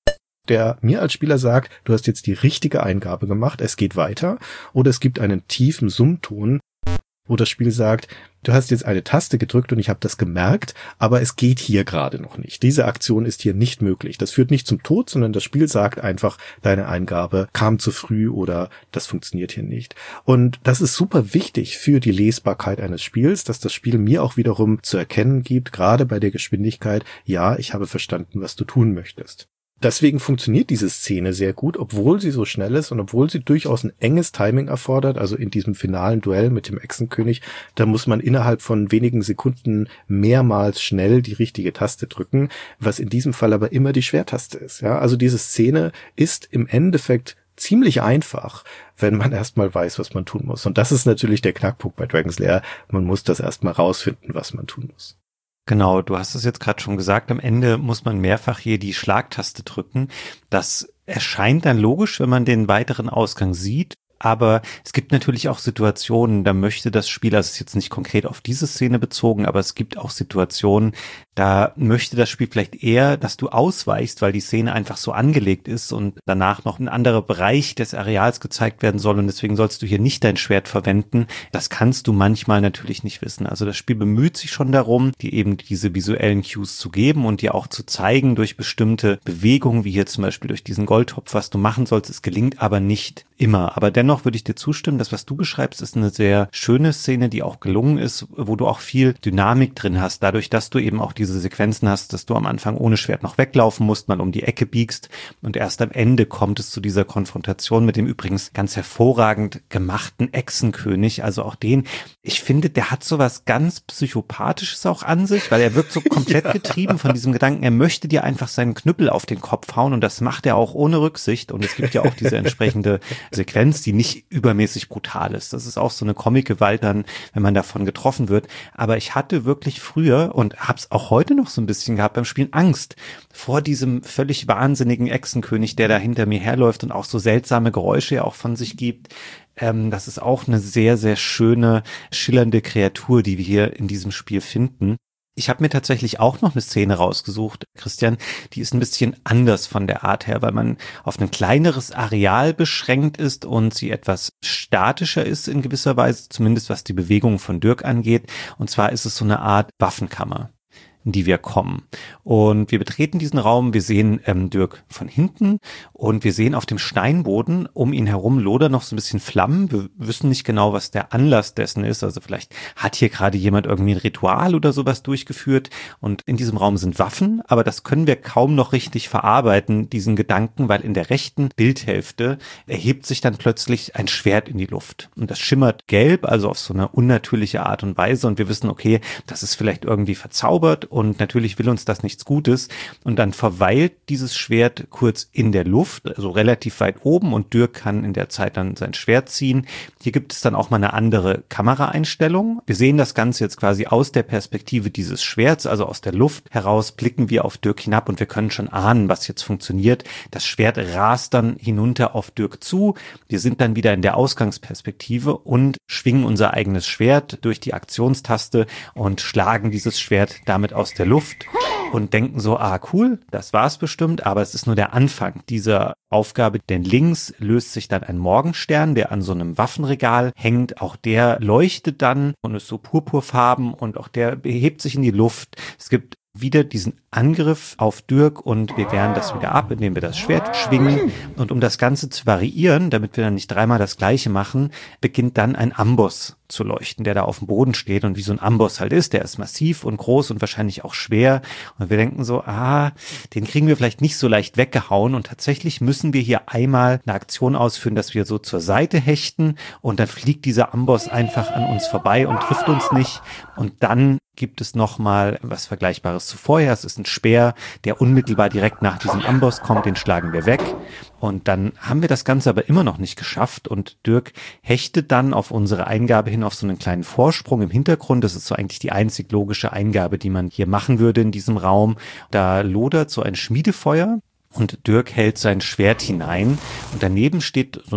der mir als Spieler sagt, du hast jetzt die richtige Eingabe gemacht, es geht weiter, oder es gibt einen tiefen Summton, wo das Spiel sagt, du hast jetzt eine Taste gedrückt und ich habe das gemerkt, aber es geht hier gerade noch nicht. Diese Aktion ist hier nicht möglich. Das führt nicht zum Tod, sondern das Spiel sagt einfach, deine Eingabe kam zu früh oder das funktioniert hier nicht. Und das ist super wichtig für die Lesbarkeit eines Spiels, dass das Spiel mir auch wiederum zu erkennen gibt, gerade bei der Geschwindigkeit, ja, ich habe verstanden, was du tun möchtest. Deswegen funktioniert diese Szene sehr gut, obwohl sie so schnell ist und obwohl sie durchaus ein enges Timing erfordert. Also in diesem finalen Duell mit dem Echsenkönig, da muss man innerhalb von wenigen Sekunden mehrmals schnell die richtige Taste drücken, was in diesem Fall aber immer die Schwertaste ist. Ja, also diese Szene ist im Endeffekt ziemlich einfach, wenn man erstmal weiß, was man tun muss. Und das ist natürlich der Knackpunkt bei Dragon's Lair. Man muss das erstmal rausfinden, was man tun muss. Genau, du hast es jetzt gerade schon gesagt, am Ende muss man mehrfach hier die Schlagtaste drücken. Das erscheint dann logisch, wenn man den weiteren Ausgang sieht. Aber es gibt natürlich auch Situationen, da möchte das Spiel, also es ist jetzt nicht konkret auf diese Szene bezogen, aber es gibt auch Situationen, da möchte das Spiel vielleicht eher, dass du ausweichst, weil die Szene einfach so angelegt ist und danach noch ein anderer Bereich des Areals gezeigt werden soll und deswegen sollst du hier nicht dein Schwert verwenden. Das kannst du manchmal natürlich nicht wissen. Also das Spiel bemüht sich schon darum, dir eben diese visuellen Cues zu geben und dir auch zu zeigen durch bestimmte Bewegungen, wie hier zum Beispiel durch diesen Goldtopf, was du machen sollst. Es gelingt aber nicht immer. Aber dennoch würde ich dir zustimmen, das, was du beschreibst, ist eine sehr schöne Szene, die auch gelungen ist, wo du auch viel Dynamik drin hast, dadurch, dass du eben auch diese Sequenzen hast, dass du am Anfang ohne Schwert noch weglaufen musst, mal um die Ecke biegst und erst am Ende kommt es zu dieser Konfrontation mit dem übrigens ganz hervorragend gemachten Echsenkönig, also auch den, ich finde, der hat sowas ganz Psychopathisches auch an sich, weil er wirkt so komplett getrieben von diesem Gedanken, er möchte dir einfach seinen Knüppel auf den Kopf hauen und das macht er auch ohne Rücksicht und es gibt ja auch diese entsprechende Sequenz, die nicht übermäßig brutal ist. Das ist auch so eine Comic-Gewalt dann, wenn man davon getroffen wird. Aber ich hatte wirklich früher und hab's auch heute noch so ein bisschen gehabt beim Spielen Angst vor diesem völlig wahnsinnigen Echsenkönig, der da hinter mir herläuft und auch so seltsame Geräusche auch von sich gibt. Das ist auch eine sehr, sehr schöne, schillernde Kreatur, die wir hier in diesem Spiel finden. Ich habe mir tatsächlich auch noch eine Szene rausgesucht, Christian, die ist ein bisschen anders von der Art her, weil man auf ein kleineres Areal beschränkt ist und sie etwas statischer ist in gewisser Weise, zumindest was die Bewegung von Dirk angeht. Und zwar ist es so eine Art Waffenkammer, in die wir kommen. Und wir betreten diesen Raum, wir sehen Dirk von hinten und wir sehen auf dem Steinboden um ihn herum lodern noch so ein bisschen Flammen. Wir wissen nicht genau, was der Anlass dessen ist. Also vielleicht hat hier gerade jemand irgendwie ein Ritual oder sowas durchgeführt und in diesem Raum sind Waffen, aber das können wir kaum noch richtig verarbeiten, diesen Gedanken, weil in der rechten Bildhälfte erhebt sich dann plötzlich ein Schwert in die Luft und das schimmert gelb, also auf so eine unnatürliche Art und Weise und wir wissen, okay, das ist vielleicht irgendwie verzaubert und natürlich will uns das nichts Gutes und dann verweilt dieses Schwert kurz in der Luft, also relativ weit oben und Dirk kann in der Zeit dann sein Schwert ziehen. Hier gibt es dann auch mal eine andere Kameraeinstellung. Wir sehen das Ganze jetzt quasi aus der Perspektive dieses Schwerts, also aus der Luft heraus blicken wir auf Dirk hinab und wir können schon ahnen, was jetzt funktioniert. Das Schwert rast dann hinunter auf Dirk zu. Wir sind dann wieder in der Ausgangsperspektive und schwingen unser eigenes Schwert durch die Aktionstaste und schlagen dieses Schwert damit aus der Luft und denken so, cool, das war's bestimmt, aber es ist nur der Anfang dieser Aufgabe, denn links löst sich dann ein Morgenstern, der an so einem Waffenregal hängt, auch der leuchtet dann und ist so purpurfarben und auch der behebt sich in die Luft. Es gibt wieder diesen Angriff auf Dirk und wir wehren das wieder ab, indem wir das Schwert schwingen und um das Ganze zu variieren, damit wir dann nicht dreimal das Gleiche machen, beginnt dann ein Amboss zu leuchten, der da auf dem Boden steht und wie so ein Amboss halt ist, der ist massiv und groß und wahrscheinlich auch schwer und wir denken so, den kriegen wir vielleicht nicht so leicht weggehauen und tatsächlich müssen wir hier einmal eine Aktion ausführen, dass wir so zur Seite hechten und dann fliegt dieser Amboss einfach an uns vorbei und trifft uns nicht und dann gibt es nochmal was Vergleichbares zu vorher. Es ist ein Speer, der unmittelbar direkt nach diesem Amboss kommt, den schlagen wir weg. Und dann haben wir das Ganze aber immer noch nicht geschafft und Dirk hechtet dann auf unsere Eingabe hin auf so einen kleinen Vorsprung im Hintergrund. Das ist so eigentlich die einzig logische Eingabe, die man hier machen würde in diesem Raum. Da lodert so ein Schmiedefeuer. Und Dirk hält sein Schwert hinein und daneben steht so eine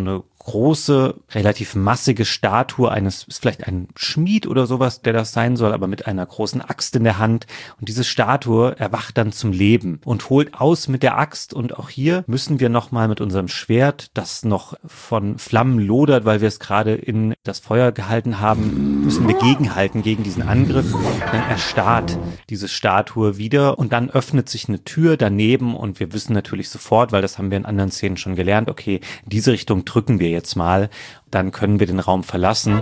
große, relativ massige Statue ist vielleicht ein Schmied oder sowas, der das sein soll, aber mit einer großen Axt in der Hand. Und diese Statue erwacht dann zum Leben und holt aus mit der Axt. Und auch hier müssen wir nochmal mit unserem Schwert, das noch von Flammen lodert, weil wir es gerade in das Feuer gehalten haben, müssen wir gegenhalten gegen diesen Angriff. Dann erstarrt diese Statue wieder und dann öffnet sich eine Tür daneben und wir wissen natürlich sofort, weil das haben wir in anderen Szenen schon gelernt, okay, in diese Richtung drücken wir jetzt mal, dann können wir den Raum verlassen.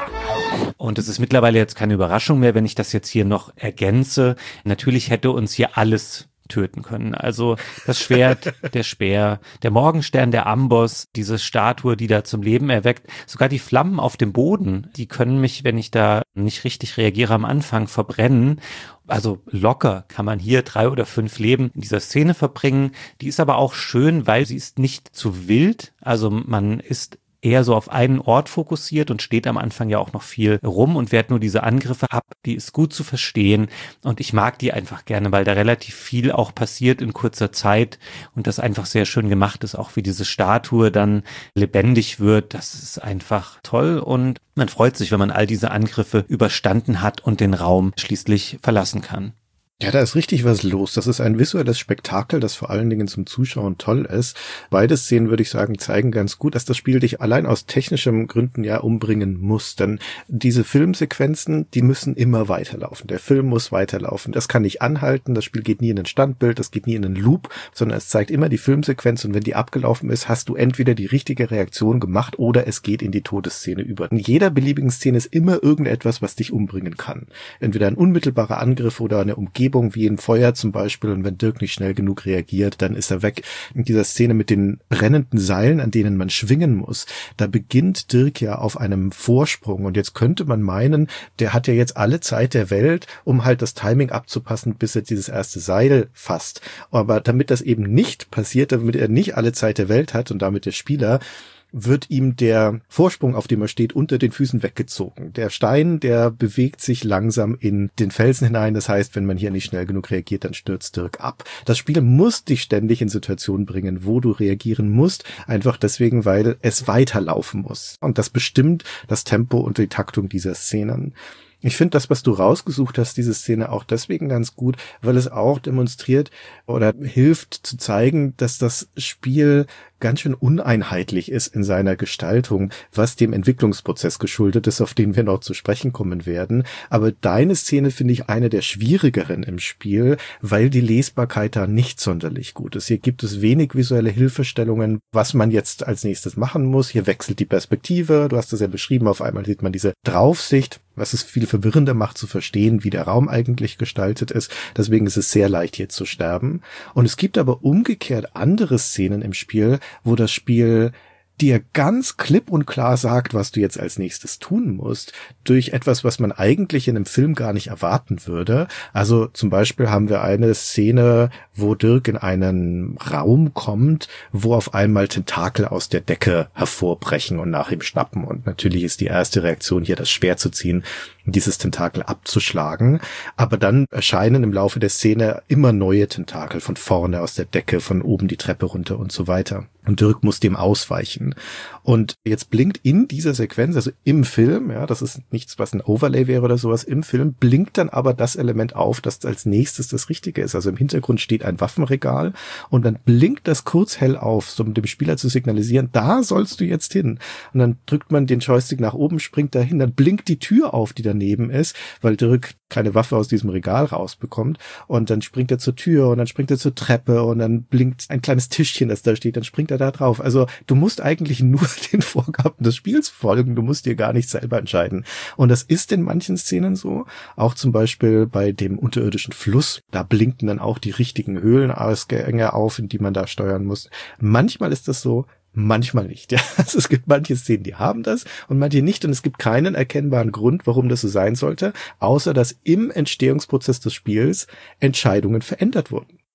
Und es ist mittlerweile jetzt keine Überraschung mehr, wenn ich das jetzt hier noch ergänze. Natürlich hätte uns hier alles töten können. Also das Schwert, der Speer, der Morgenstern, der Amboss, diese Statue, die da zum Leben erweckt, sogar die Flammen auf dem Boden, die können mich, wenn ich da nicht richtig reagiere am Anfang, verbrennen. Also locker kann man hier 3 oder 5 Leben in dieser Szene verbringen. Die ist aber auch schön, weil sie ist nicht zu wild. Also man ist eher so auf einen Ort fokussiert und steht am Anfang ja auch noch viel rum und wehrt nur diese Angriffe ab. Die ist gut zu verstehen und ich mag die einfach gerne, weil da relativ viel auch passiert in kurzer Zeit und das einfach sehr schön gemacht ist, auch wie diese Statue dann lebendig wird. Das ist einfach toll und man freut sich, wenn man all diese Angriffe überstanden hat und den Raum schließlich verlassen kann. Ja, da ist richtig was los. Das ist ein visuelles Spektakel, das vor allen Dingen zum Zuschauen toll ist. Beide Szenen, würde ich sagen, zeigen ganz gut, dass das Spiel dich allein aus technischen Gründen ja umbringen muss. Denn diese Filmsequenzen, die müssen immer weiterlaufen. Der Film muss weiterlaufen. Das kann nicht anhalten. Das Spiel geht nie in ein Standbild, das geht nie in einen Loop, sondern es zeigt immer die Filmsequenz. Und wenn die abgelaufen ist, hast du entweder die richtige Reaktion gemacht oder es geht in die Todesszene über. In jeder beliebigen Szene ist immer irgendetwas, was dich umbringen kann. Entweder ein unmittelbarer Angriff oder eine Umgebung, wie in Feuer zum Beispiel, und wenn Dirk nicht schnell genug reagiert, dann ist er weg. In dieser Szene mit den brennenden Seilen, an denen man schwingen muss, da beginnt Dirk ja auf einem Vorsprung und jetzt könnte man meinen, der hat ja jetzt alle Zeit der Welt, um halt das Timing abzupassen, bis er dieses erste Seil fasst. Aber damit das eben nicht passiert, damit er nicht alle Zeit der Welt hat und damit der Spieler, wird ihm der Vorsprung, auf dem er steht, unter den Füßen weggezogen. Der Stein, der bewegt sich langsam in den Felsen hinein. Das heißt, wenn man hier nicht schnell genug reagiert, dann stürzt Dirk ab. Das Spiel muss dich ständig in Situationen bringen, wo du reagieren musst, einfach deswegen, weil es weiterlaufen muss. Und das bestimmt das Tempo und die Taktung dieser Szenen. Ich finde das, was du rausgesucht hast, diese Szene auch deswegen ganz gut, weil es auch demonstriert oder hilft zu zeigen, dass das Spiel ganz schön uneinheitlich ist in seiner Gestaltung, was dem Entwicklungsprozess geschuldet ist, auf den wir noch zu sprechen kommen werden. Aber deine Szene finde ich eine der schwierigeren im Spiel, weil die Lesbarkeit da nicht sonderlich gut ist. Hier gibt es wenig visuelle Hilfestellungen, was man jetzt als nächstes machen muss. Hier wechselt die Perspektive, du hast das ja beschrieben, auf einmal sieht man diese Draufsicht, was es viel verwirrender macht zu verstehen, wie der Raum eigentlich gestaltet ist. Deswegen ist es sehr leicht, hier zu sterben. Und es gibt aber umgekehrt andere Szenen im Spiel, wo das Spiel dir ganz klipp und klar sagt, was du jetzt als nächstes tun musst, durch etwas, was man eigentlich in einem Film gar nicht erwarten würde. Also zum Beispiel haben wir eine Szene, wo Dirk in einen Raum kommt, wo auf einmal Tentakel aus der Decke hervorbrechen und nach ihm schnappen. Und natürlich ist die erste Reaktion hier, das Schwert zu ziehen und dieses Tentakel abzuschlagen. Aber dann erscheinen im Laufe der Szene immer neue Tentakel von vorne aus der Decke, von oben die Treppe runter und so weiter. Und Dirk muss dem ausweichen. Und jetzt blinkt in dieser Sequenz, also im Film, ja, das ist nichts, was ein Overlay wäre oder sowas, im Film blinkt dann aber das Element auf, das als nächstes das Richtige ist. Also im Hintergrund steht ein Waffenregal und dann blinkt das kurz hell auf, so um dem Spieler zu signalisieren, da sollst du jetzt hin. Und dann drückt man den Joystick nach oben, springt dahin, dann blinkt die Tür auf, die daneben ist, weil Dirk keine Waffe aus diesem Regal rausbekommt. Und dann springt er zur Tür und dann springt er zur Treppe und dann blinkt ein kleines Tischchen, das da steht, dann springt er da drauf. Also du musst eigentlich nur den Vorgaben des Spiels folgen, du musst dir gar nicht selber entscheiden. Und das ist in manchen Szenen so, auch zum Beispiel bei dem unterirdischen Fluss, da blinken dann auch die richtigen Höhlenausgänge auf, in die man da steuern muss. Manchmal ist das so, manchmal nicht. Ja. Also es gibt manche Szenen, die haben das und manche nicht und es gibt keinen erkennbaren Grund, warum das so sein sollte, außer dass im Entstehungsprozess des Spiels Entscheidungen verändert wurden.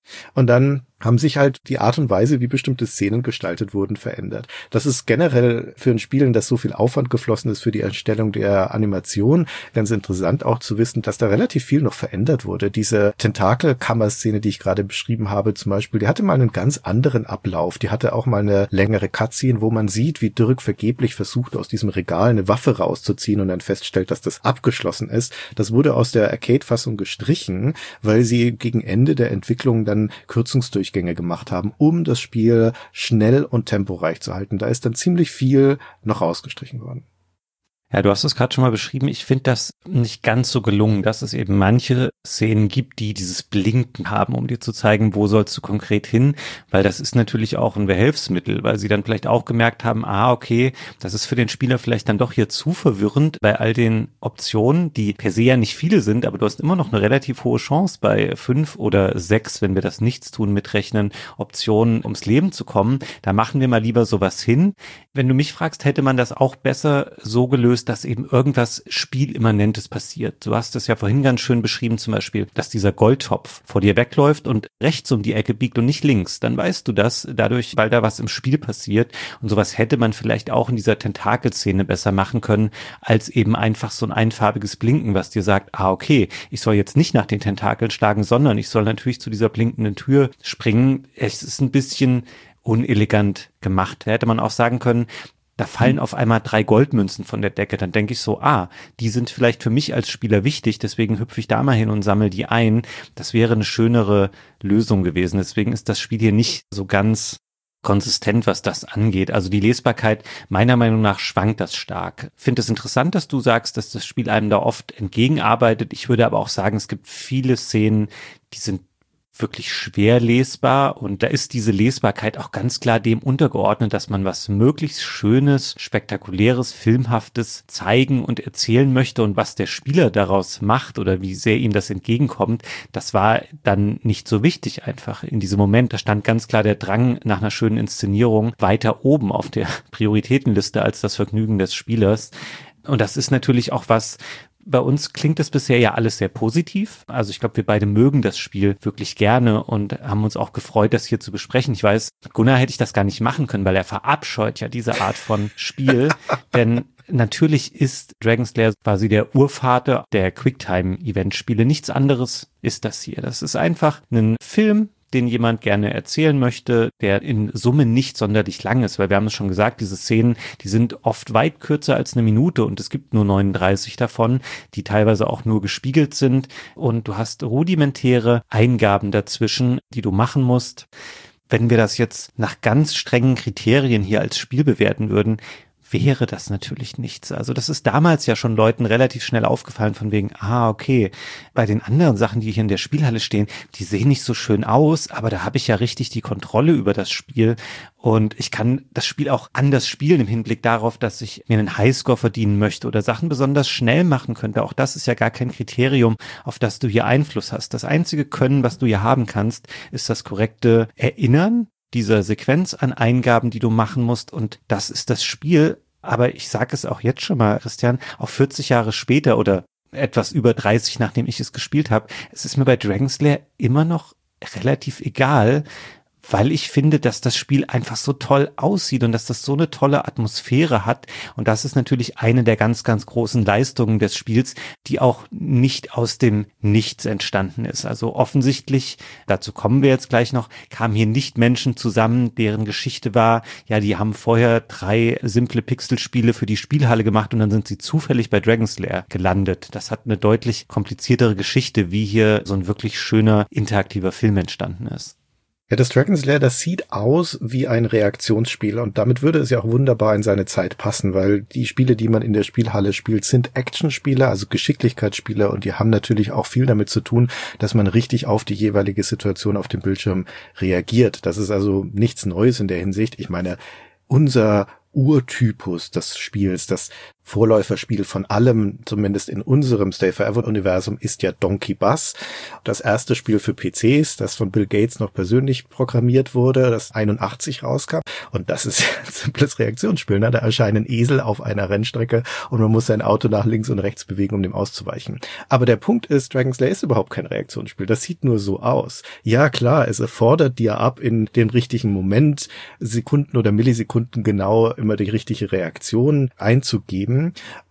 Und dann haben sich halt die Art und Weise, wie bestimmte Szenen gestaltet wurden, verändert. Das ist generell für ein Spiel, in das so viel Aufwand geflossen ist für die Erstellung der Animation, ganz interessant auch zu wissen, dass da relativ viel noch verändert wurde. Diese Tentakelkammer-Szene, die ich gerade beschrieben habe zum Beispiel, die hatte mal einen ganz anderen Ablauf. Die hatte auch mal eine längere Cutscene, wo man sieht, wie Dirk vergeblich versucht, aus diesem Regal eine Waffe rauszuziehen und dann feststellt, dass das abgeschlossen ist. Das wurde aus der Arcade-Fassung gestrichen, weil sie gegen Ende der Entwicklung dann Kürzungsdurchgänge gemacht haben, um das Spiel schnell und temporeich zu halten. Da ist dann ziemlich viel noch rausgestrichen worden. Ja, du hast es gerade schon mal beschrieben. Ich finde das nicht ganz so gelungen, dass es eben manche Szenen gibt, die dieses Blinken haben, um dir zu zeigen, wo sollst du konkret hin, weil das ist natürlich auch ein Behelfsmittel, weil sie dann vielleicht auch gemerkt haben, okay, das ist für den Spieler vielleicht dann doch hier zu verwirrend bei all den Optionen, die per se ja nicht viele sind, aber du hast immer noch eine relativ hohe Chance bei 5 oder 6, wenn wir das Nichtstun mitrechnen, Optionen ums Leben zu kommen. Da machen wir mal lieber sowas hin. Wenn du mich fragst, hätte man das auch besser so gelöst, dass eben irgendwas Spielimmanentes passiert. Du hast es ja vorhin ganz schön beschrieben, zum Beispiel, dass dieser Goldtopf vor dir wegläuft und rechts um die Ecke biegt und nicht links. Dann weißt du das dadurch, weil da was im Spiel passiert. Und sowas hätte man vielleicht auch in dieser Tentakelszene besser machen können, als eben einfach so ein einfarbiges Blinken, was dir sagt, okay, ich soll jetzt nicht nach den Tentakeln schlagen, sondern ich soll natürlich zu dieser blinkenden Tür springen. Es ist ein bisschen unelegant gemacht. Da hätte man auch sagen können, da fallen auf einmal 3 Goldmünzen von der Decke. Dann denke ich so, die sind vielleicht für mich als Spieler wichtig, deswegen hüpfe ich da mal hin und sammle die ein. Das wäre eine schönere Lösung gewesen. Deswegen ist das Spiel hier nicht so ganz konsistent, was das angeht. Also die Lesbarkeit, meiner Meinung nach, schwankt das stark. Ich finde es interessant, dass du sagst, dass das Spiel einem da oft entgegenarbeitet. Ich würde aber auch sagen, es gibt viele Szenen, die sind wirklich schwer lesbar und da ist diese Lesbarkeit auch ganz klar dem untergeordnet, dass man was möglichst Schönes, Spektakuläres, Filmhaftes zeigen und erzählen möchte und was der Spieler daraus macht oder wie sehr ihm das entgegenkommt, das war dann nicht so wichtig einfach in diesem Moment. Da stand ganz klar der Drang nach einer schönen Inszenierung weiter oben auf der Prioritätenliste als das Vergnügen des Spielers. Und das ist natürlich auch was, bei uns klingt das bisher ja alles sehr positiv. Also ich glaube, wir beide mögen das Spiel wirklich gerne und haben uns auch gefreut, das hier zu besprechen. Ich weiß, Gunnar hätte ich das gar nicht machen können, weil er verabscheut ja diese Art von Spiel. Denn natürlich ist Dragon Slayer quasi der Urvater der Quicktime-Event-Spiele. Nichts anderes ist das hier. Das ist einfach ein Film, den jemand gerne erzählen möchte, der in Summe nicht sonderlich lang ist, weil wir haben es schon gesagt, diese Szenen, die sind oft weit kürzer als eine Minute und es gibt nur 39 davon, die teilweise auch nur gespiegelt sind und du hast rudimentäre Eingaben dazwischen, die du machen musst. Wenn wir das jetzt nach ganz strengen Kriterien hier als Spiel bewerten würden, wäre das natürlich nichts. Also das ist damals ja schon Leuten relativ schnell aufgefallen von wegen, okay, bei den anderen Sachen, die hier in der Spielhalle stehen, die sehen nicht so schön aus, aber da habe ich ja richtig die Kontrolle über das Spiel und ich kann das Spiel auch anders spielen im Hinblick darauf, dass ich mir einen Highscore verdienen möchte oder Sachen besonders schnell machen könnte. Auch das ist ja gar kein Kriterium, auf das du hier Einfluss hast. Das einzige Können, was du hier haben kannst, ist das korrekte Erinnern dieser Sequenz an Eingaben, die du machen musst und das ist das Spiel, aber ich sage es auch jetzt schon mal, Christian, auch 40 Jahre später oder etwas über 30, nachdem ich es gespielt habe, es ist mir bei Dragon Slayer immer noch relativ egal, weil ich finde, dass das Spiel einfach so toll aussieht und dass das so eine tolle Atmosphäre hat. Und das ist natürlich eine der ganz, ganz großen Leistungen des Spiels, die auch nicht aus dem Nichts entstanden ist. Also offensichtlich, dazu kommen wir jetzt gleich noch, kamen hier nicht Menschen zusammen, deren Geschichte war, ja, die haben vorher 3 simple Pixelspiele für die Spielhalle gemacht und dann sind sie zufällig bei Dragon Slayer gelandet. Das hat eine deutlich kompliziertere Geschichte, wie hier so ein wirklich schöner, interaktiver Film entstanden ist. Ja, das Dragon Slayer, das sieht aus wie ein Reaktionsspiel und damit würde es ja auch wunderbar in seine Zeit passen, weil die Spiele, die man in der Spielhalle spielt, sind Actionspiele, also Geschicklichkeitsspiele und die haben natürlich auch viel damit zu tun, dass man richtig auf die jeweilige Situation auf dem Bildschirm reagiert. Das ist also nichts Neues in der Hinsicht. Ich meine, unser Urtypus des Spiels, das Vorläuferspiel von allem, zumindest in unserem Stay Forever-Universum, ist ja Donkey Bus. Das erste Spiel für PCs, das von Bill Gates noch persönlich programmiert wurde, das 81 rauskam. Und das ist ein simples Reaktionsspiel, ne? Da erscheinen Esel auf einer Rennstrecke und man muss sein Auto nach links und rechts bewegen, um dem auszuweichen. Aber der Punkt ist, Dragon's Lair ist überhaupt kein Reaktionsspiel. Das sieht nur so aus. Ja, klar, es erfordert dir ab, in dem richtigen Moment, Sekunden oder Millisekunden genau immer die richtige Reaktion einzugeben.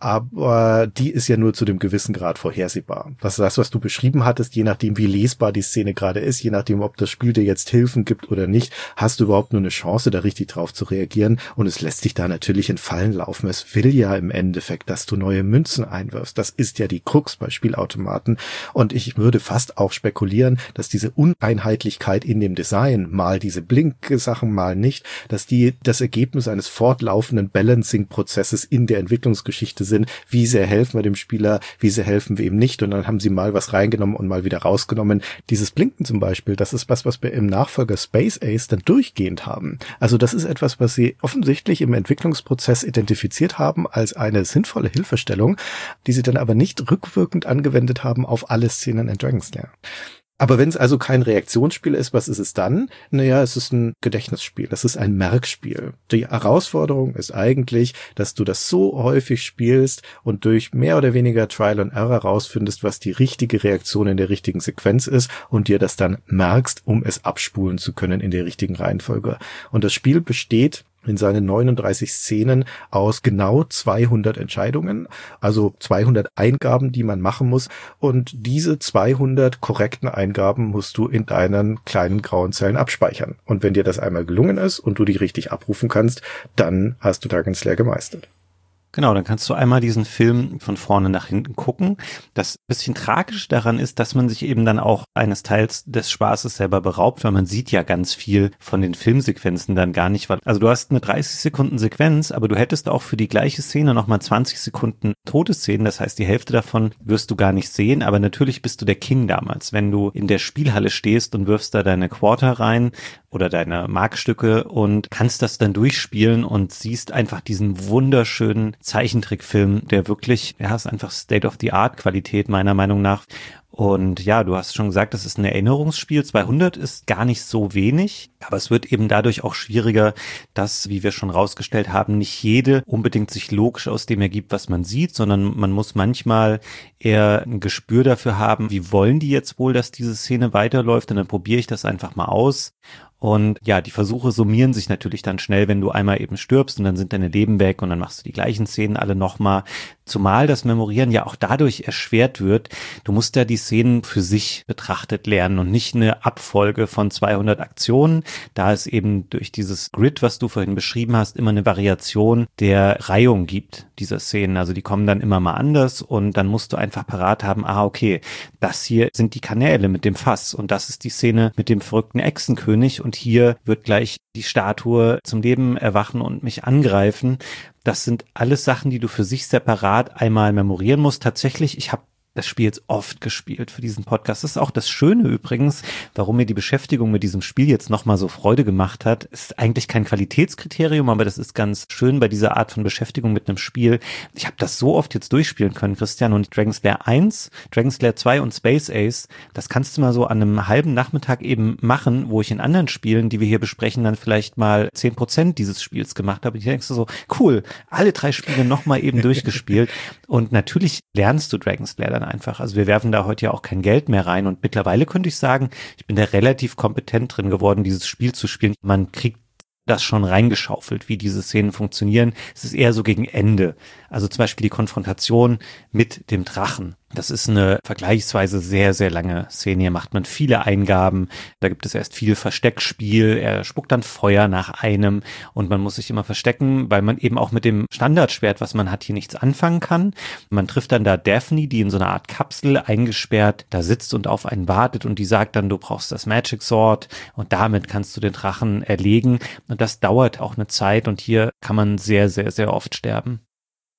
Aber die ist ja nur zu dem gewissen Grad vorhersehbar. Das ist das, was du beschrieben hattest, je nachdem, wie lesbar die Szene gerade ist, je nachdem, ob das Spiel dir jetzt Hilfen gibt oder nicht, hast du überhaupt nur eine Chance, da richtig drauf zu reagieren. Und es lässt dich da natürlich in Fallen laufen. Es will ja im Endeffekt, dass du neue Münzen einwirfst. Das ist ja die Krux bei Spielautomaten. Und ich würde fast auch spekulieren, dass diese Uneinheitlichkeit in dem Design, mal diese Blink-Sachen, mal nicht, dass die das Ergebnis eines fortlaufenden Balancing-Prozesses in der Entwicklungsgeschichte sind. Wie sehr helfen wir dem Spieler, wie sehr helfen wir ihm nicht? Und dann haben sie mal was reingenommen und mal wieder rausgenommen. Dieses Blinken zum Beispiel, das ist was wir im Nachfolger Space Ace dann durchgehend haben. Also das ist etwas, was sie offensichtlich im Entwicklungsprozess identifiziert haben als eine sinnvolle Hilfestellung, die sie dann aber nicht rückwirkend angewendet haben auf alle Szenen in Dragon's Lair. Aber wenn es also kein Reaktionsspiel ist, was ist es dann? Naja, es ist ein Gedächtnisspiel, es ist ein Merkspiel. Die Herausforderung ist eigentlich, dass du das so häufig spielst und durch mehr oder weniger Trial and Error rausfindest, was die richtige Reaktion in der richtigen Sequenz ist und dir das dann merkst, um es abspulen zu können in der richtigen Reihenfolge. Und das Spiel besteht in seinen 39 Szenen aus genau 200 Entscheidungen, also 200 Eingaben, die man machen muss. Und diese 200 korrekten Eingaben musst du in deinen kleinen grauen Zellen abspeichern. Und wenn dir das einmal gelungen ist und du die richtig abrufen kannst, dann hast du Dragon's Lair gemeistert. Genau, dann kannst du einmal diesen Film von vorne nach hinten gucken. Das bisschen tragisch daran ist, dass man sich eben dann auch eines Teils des Spaßes selber beraubt, weil man sieht ja ganz viel von den Filmsequenzen dann gar nicht. Also du hast eine 30 Sekunden Sequenz, aber du hättest auch für die gleiche Szene nochmal 20 Sekunden Todesszenen. Das heißt, die Hälfte davon wirst du gar nicht sehen, aber natürlich bist du der King damals. Wenn du in der Spielhalle stehst und wirfst da deine Quarter rein oder deine Markstücke und kannst das dann durchspielen und siehst einfach diesen wunderschönen Zeichentrickfilm, der wirklich, ja, ist einfach State-of-the-Art-Qualität meiner Meinung nach. Und ja, du hast schon gesagt, das ist ein Erinnerungsspiel. 200 ist gar nicht so wenig, aber es wird eben dadurch auch schwieriger, dass, wie wir schon rausgestellt haben, nicht jede unbedingt sich logisch aus dem ergibt, was man sieht, sondern man muss manchmal eher ein Gespür dafür haben, wie wollen die jetzt wohl, dass diese Szene weiterläuft, und dann probiere ich das einfach mal aus. Und ja, die Versuche summieren sich natürlich dann schnell, wenn du einmal eben stirbst und dann sind deine Leben weg und dann machst du die gleichen Szenen alle nochmal. Zumal das Memorieren ja auch dadurch erschwert wird. Du musst ja die Szenen für sich betrachtet lernen und nicht eine Abfolge von 200 Aktionen, da es eben durch dieses Grid, was du vorhin beschrieben hast, immer eine Variation der Reihung gibt, dieser Szenen. Also die kommen dann immer mal anders und dann musst du einfach parat haben, okay, das hier sind die Kanäle mit dem Fass und das ist die Szene mit dem verrückten Echsenkönig und hier wird gleich die Statue zum Leben erwachen und mich angreifen. Das sind alles Sachen, die du für sich separat einmal memorieren musst. Tatsächlich, ich habe das Spiel jetzt oft gespielt für diesen Podcast. Das ist auch das Schöne übrigens, warum mir die Beschäftigung mit diesem Spiel jetzt nochmal so Freude gemacht hat. Ist eigentlich kein Qualitätskriterium, aber das ist ganz schön bei dieser Art von Beschäftigung mit einem Spiel. Ich habe das so oft jetzt durchspielen können, Christian, und Dragon's Lair 1, Dragon's Lair 2 und Space Ace, das kannst du mal so an einem halben Nachmittag eben machen, wo ich in anderen Spielen, die wir hier besprechen, dann vielleicht mal 10% dieses Spiels gemacht habe. Und hier denkst du so, cool, alle 3 Spiele nochmal eben durchgespielt. Und natürlich lernst du Dragon's Lair dann einfach. Also wir werfen da heute ja auch kein Geld mehr rein und mittlerweile könnte ich sagen, ich bin da relativ kompetent drin geworden, dieses Spiel zu spielen. Man kriegt das schon reingeschaufelt, wie diese Szenen funktionieren. Es ist eher so gegen Ende. Also zum Beispiel die Konfrontation mit dem Drachen. Das ist eine vergleichsweise sehr, sehr lange Szene. Hier macht man viele Eingaben. Da gibt es erst viel Versteckspiel. Er spuckt dann Feuer nach einem und man muss sich immer verstecken, weil man eben auch mit dem Standardschwert, was man hat, hier nichts anfangen kann. Man trifft dann da Daphne, die in so einer Art Kapsel eingesperrt da sitzt und auf einen wartet und die sagt dann, du brauchst das Magic Sword und damit kannst du den Drachen erlegen. Und das dauert auch eine Zeit und hier kann man sehr, sehr, sehr oft sterben.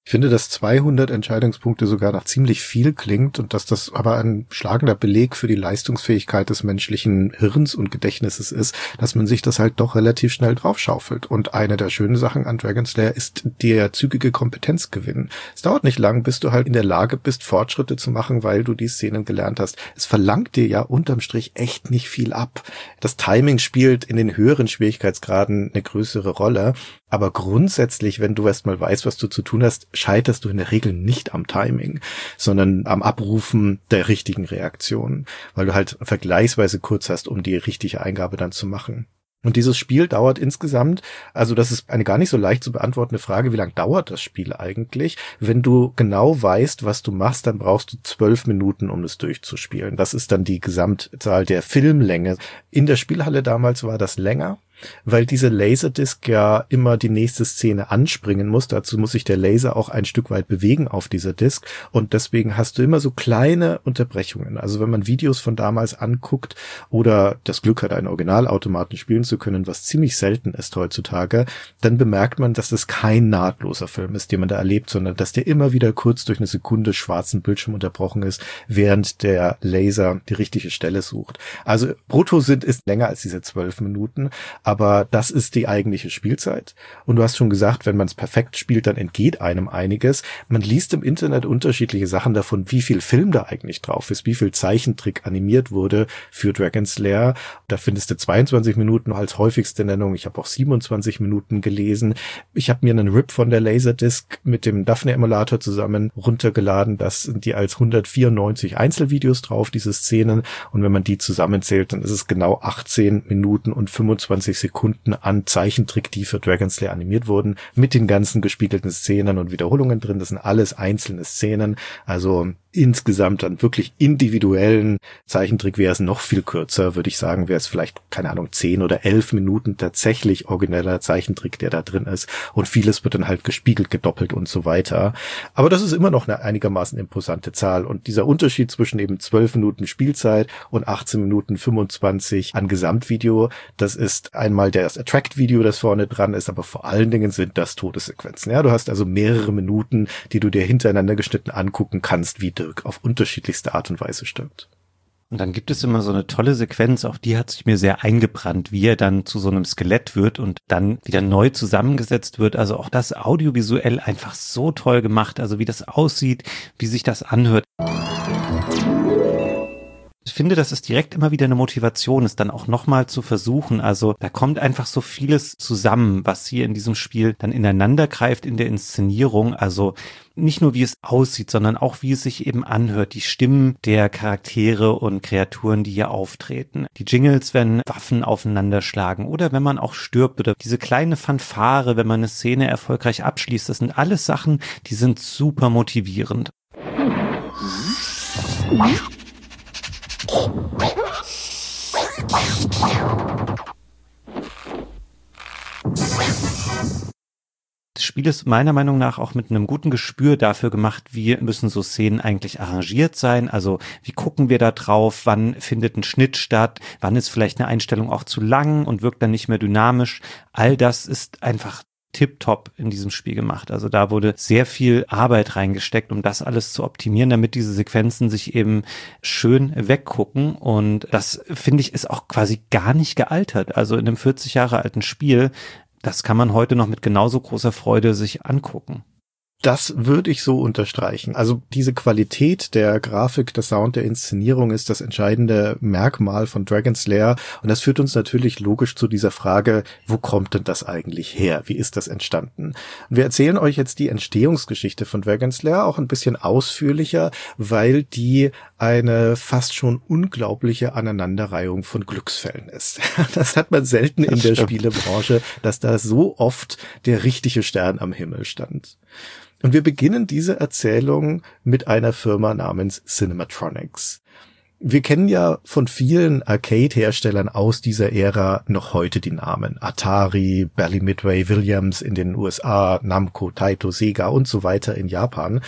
Ich finde, dass 200 Entscheidungspunkte sogar nach ziemlich viel klingt und dass das aber ein schlagender Beleg für die Leistungsfähigkeit des menschlichen Hirns und Gedächtnisses ist, dass man sich das halt doch relativ schnell draufschaufelt. Und eine der schönen Sachen an Dragon's Lair ist der zügige Kompetenzgewinn. Es dauert nicht lang, bis du halt in der Lage bist, Fortschritte zu machen, weil du die Szenen gelernt hast. Es verlangt dir ja unterm Strich echt nicht viel ab. Das Timing spielt in den höheren Schwierigkeitsgraden eine größere Rolle. Aber grundsätzlich, wenn du erstmal weißt, was du zu tun hast, scheiterst du in der Regel nicht am Timing, sondern am Abrufen der richtigen Reaktion, weil du halt vergleichsweise kurz hast, um die richtige Eingabe dann zu machen. Und dieses Spiel dauert insgesamt, also das ist eine gar nicht so leicht zu beantwortende Frage, wie lang dauert das Spiel eigentlich? Wenn du genau weißt, was du machst, dann brauchst du 12 Minuten, um es durchzuspielen. Das ist dann die Gesamtzahl der Filmlänge. In der Spielhalle damals war das länger, weil diese Laserdisc ja immer die nächste Szene anspringen muss. Dazu muss sich der Laser auch ein Stück weit bewegen auf dieser Disc und deswegen hast du immer so kleine Unterbrechungen. Also wenn man Videos von damals anguckt oder das Glück hat, einen Originalautomaten spielen zu können, was ziemlich selten ist heutzutage, dann bemerkt man, dass das kein nahtloser Film ist, den man da erlebt, sondern dass der immer wieder kurz durch eine Sekunde schwarzen Bildschirm unterbrochen ist, während der Laser die richtige Stelle sucht. Also brutto ist länger als diese 12 Minuten, aber das ist die eigentliche Spielzeit. Und du hast schon gesagt, wenn man es perfekt spielt, dann entgeht einem einiges. Man liest im Internet unterschiedliche Sachen davon, wie viel Film da eigentlich drauf ist, wie viel Zeichentrick animiert wurde für Dragon's Lair. Da findest du 22 Minuten als häufigste Nennung. Ich habe auch 27 Minuten gelesen. Ich habe mir einen RIP von der Laserdisc mit dem Daphne-Emulator zusammen runtergeladen. Das sind die als 194 Einzelvideos drauf, diese Szenen. Und wenn man die zusammenzählt, dann ist es genau 18 Minuten und 25 Sekunden an Zeichentrick, die für Dragon's Lair animiert wurden, mit den ganzen gespiegelten Szenen und Wiederholungen drin. Das sind alles einzelne Szenen. Also insgesamt an wirklich individuellen Zeichentrick wäre es noch viel kürzer, würde ich sagen, wäre es vielleicht, keine Ahnung, 10 oder 11 Minuten tatsächlich origineller Zeichentrick, der da drin ist. Und vieles wird dann halt gespiegelt, gedoppelt und so weiter. Aber das ist immer noch eine einigermaßen imposante Zahl. Und dieser Unterschied zwischen eben 12 Minuten Spielzeit und 18 Minuten 25 an Gesamtvideo, das ist einmal das Attract-Video, das vorne dran ist, aber vor allen Dingen sind das Todessequenzen. Ja, du hast also mehrere Minuten, die du dir hintereinander geschnitten angucken kannst, wie Dirk auf unterschiedlichste Art und Weise stirbt. Und dann gibt es immer so eine tolle Sequenz, auch die hat sich mir sehr eingebrannt, wie er dann zu so einem Skelett wird und dann wieder neu zusammengesetzt wird. Also auch das audiovisuell einfach so toll gemacht, also wie das aussieht, wie sich das anhört. Ich finde, dass es direkt immer wieder eine Motivation ist, dann auch nochmal zu versuchen. Also da kommt einfach so vieles zusammen, was hier in diesem Spiel dann ineinander greift in der Inszenierung. Also nicht nur wie es aussieht, sondern auch wie es sich eben anhört. Die Stimmen der Charaktere und Kreaturen, die hier auftreten. Die Jingles, wenn Waffen aufeinander schlagen oder wenn man auch stirbt oder diese kleine Fanfare, wenn man eine Szene erfolgreich abschließt. Das sind alles Sachen, die sind super motivierend. Das Spiel ist meiner Meinung nach auch mit einem guten Gespür dafür gemacht, wie müssen so Szenen eigentlich arrangiert sein, also wie gucken wir da drauf, wann findet ein Schnitt statt, wann ist vielleicht eine Einstellung auch zu lang und wirkt dann nicht mehr dynamisch. All das ist einfach tipptopp in diesem Spiel gemacht. Also da wurde sehr viel Arbeit reingesteckt, um das alles zu optimieren, damit diese Sequenzen sich eben schön weggucken. Und das, finde ich, ist auch quasi gar nicht gealtert. Also in einem 40 Jahre alten Spiel, das kann man heute noch mit genauso großer Freude sich angucken. Das würde ich so unterstreichen. Also diese Qualität der Grafik, der Sound, der Inszenierung ist das entscheidende Merkmal von Dragon's Lair. Und das führt uns natürlich logisch zu dieser Frage, wo kommt denn das eigentlich her? Wie ist das entstanden? Und wir erzählen euch jetzt die Entstehungsgeschichte von Dragon's Lair auch ein bisschen ausführlicher, weil die eine fast schon unglaubliche Aneinanderreihung von Glücksfällen ist. Das hat man selten in der Spielebranche, dass da so oft der richtige Stern am Himmel stand. Und wir beginnen diese Erzählung mit einer Firma namens Cinematronics. Wir kennen ja von vielen Arcade-Herstellern aus dieser Ära noch heute die Namen. Atari, Bally Midway, Williams in den USA, Namco, Taito, Sega und so weiter in Japan.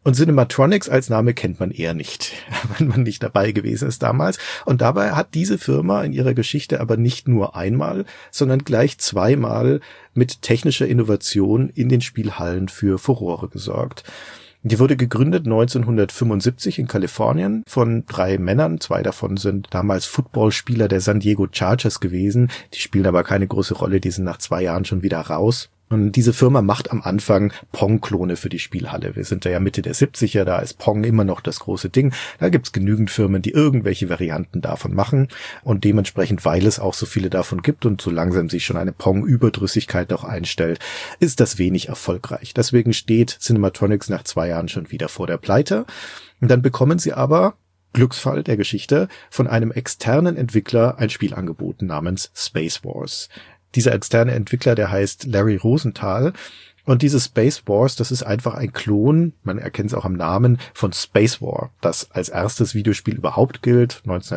Und Cinematronics als Name kennt man eher nicht, wenn man nicht dabei gewesen ist damals. Und dabei hat diese Firma in ihrer Geschichte aber nicht nur einmal, sondern gleich zweimal mit technischer Innovation in den Spielhallen für Furore gesorgt. Die wurde gegründet 1975 in Kalifornien von 3 Männern. 2 davon sind damals Footballspieler der San Diego Chargers gewesen. Die spielen aber keine große Rolle, die sind nach 2 Jahren schon wieder raus. Und diese Firma macht am Anfang Pong-Klone für die Spielhalle. Wir sind da ja Mitte der 70er, da ist Pong immer noch das große Ding. Da gibt's genügend Firmen, die irgendwelche Varianten davon machen. Und dementsprechend, weil es auch so viele davon gibt und so langsam sich schon eine Pong-Überdrüssigkeit auch einstellt, ist das wenig erfolgreich. Deswegen steht Cinematronics nach 2 Jahren schon wieder vor der Pleite. Und dann bekommen sie aber, Glücksfall der Geschichte, von einem externen Entwickler ein Spiel angeboten namens Space Wars. Dieser externe Entwickler, der heißt Larry Rosenthal. Und dieses Space Wars, das ist einfach ein Klon, man erkennt es auch am Namen, von Space War, das als erstes Videospiel überhaupt gilt.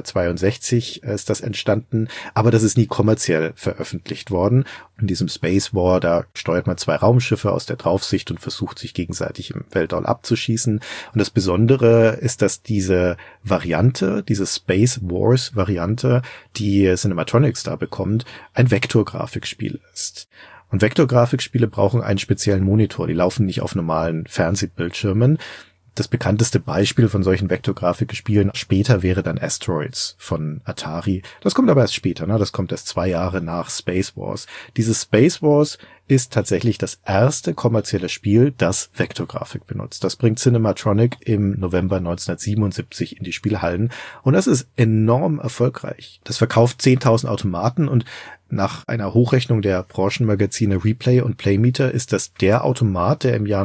1962 ist das entstanden, aber das ist nie kommerziell veröffentlicht worden. In diesem Space War, da steuert man 2 Raumschiffe aus der Draufsicht und versucht sich gegenseitig im Weltall abzuschießen. Und das Besondere ist, dass diese Variante, diese Space Wars Variante, die Cinematronics da bekommt, ein Vektorgrafikspiel ist. Und Vektorgrafikspiele brauchen einen speziellen Monitor. Die laufen nicht auf normalen Fernsehbildschirmen. Das bekannteste Beispiel von solchen Vektorgrafikspielen später wäre dann Asteroids von Atari. Das kommt aber erst später, ne? Das kommt erst 2 Jahre nach Space Wars. Dieses Space Wars ist tatsächlich das erste kommerzielle Spiel, das Vektorgrafik benutzt. Das bringt Cinematronic im November 1977 in die Spielhallen. Und das ist enorm erfolgreich. Das verkauft 10.000 Automaten und nach einer Hochrechnung der Branchenmagazine Replay und Playmeter ist das der Automat, der im Jahr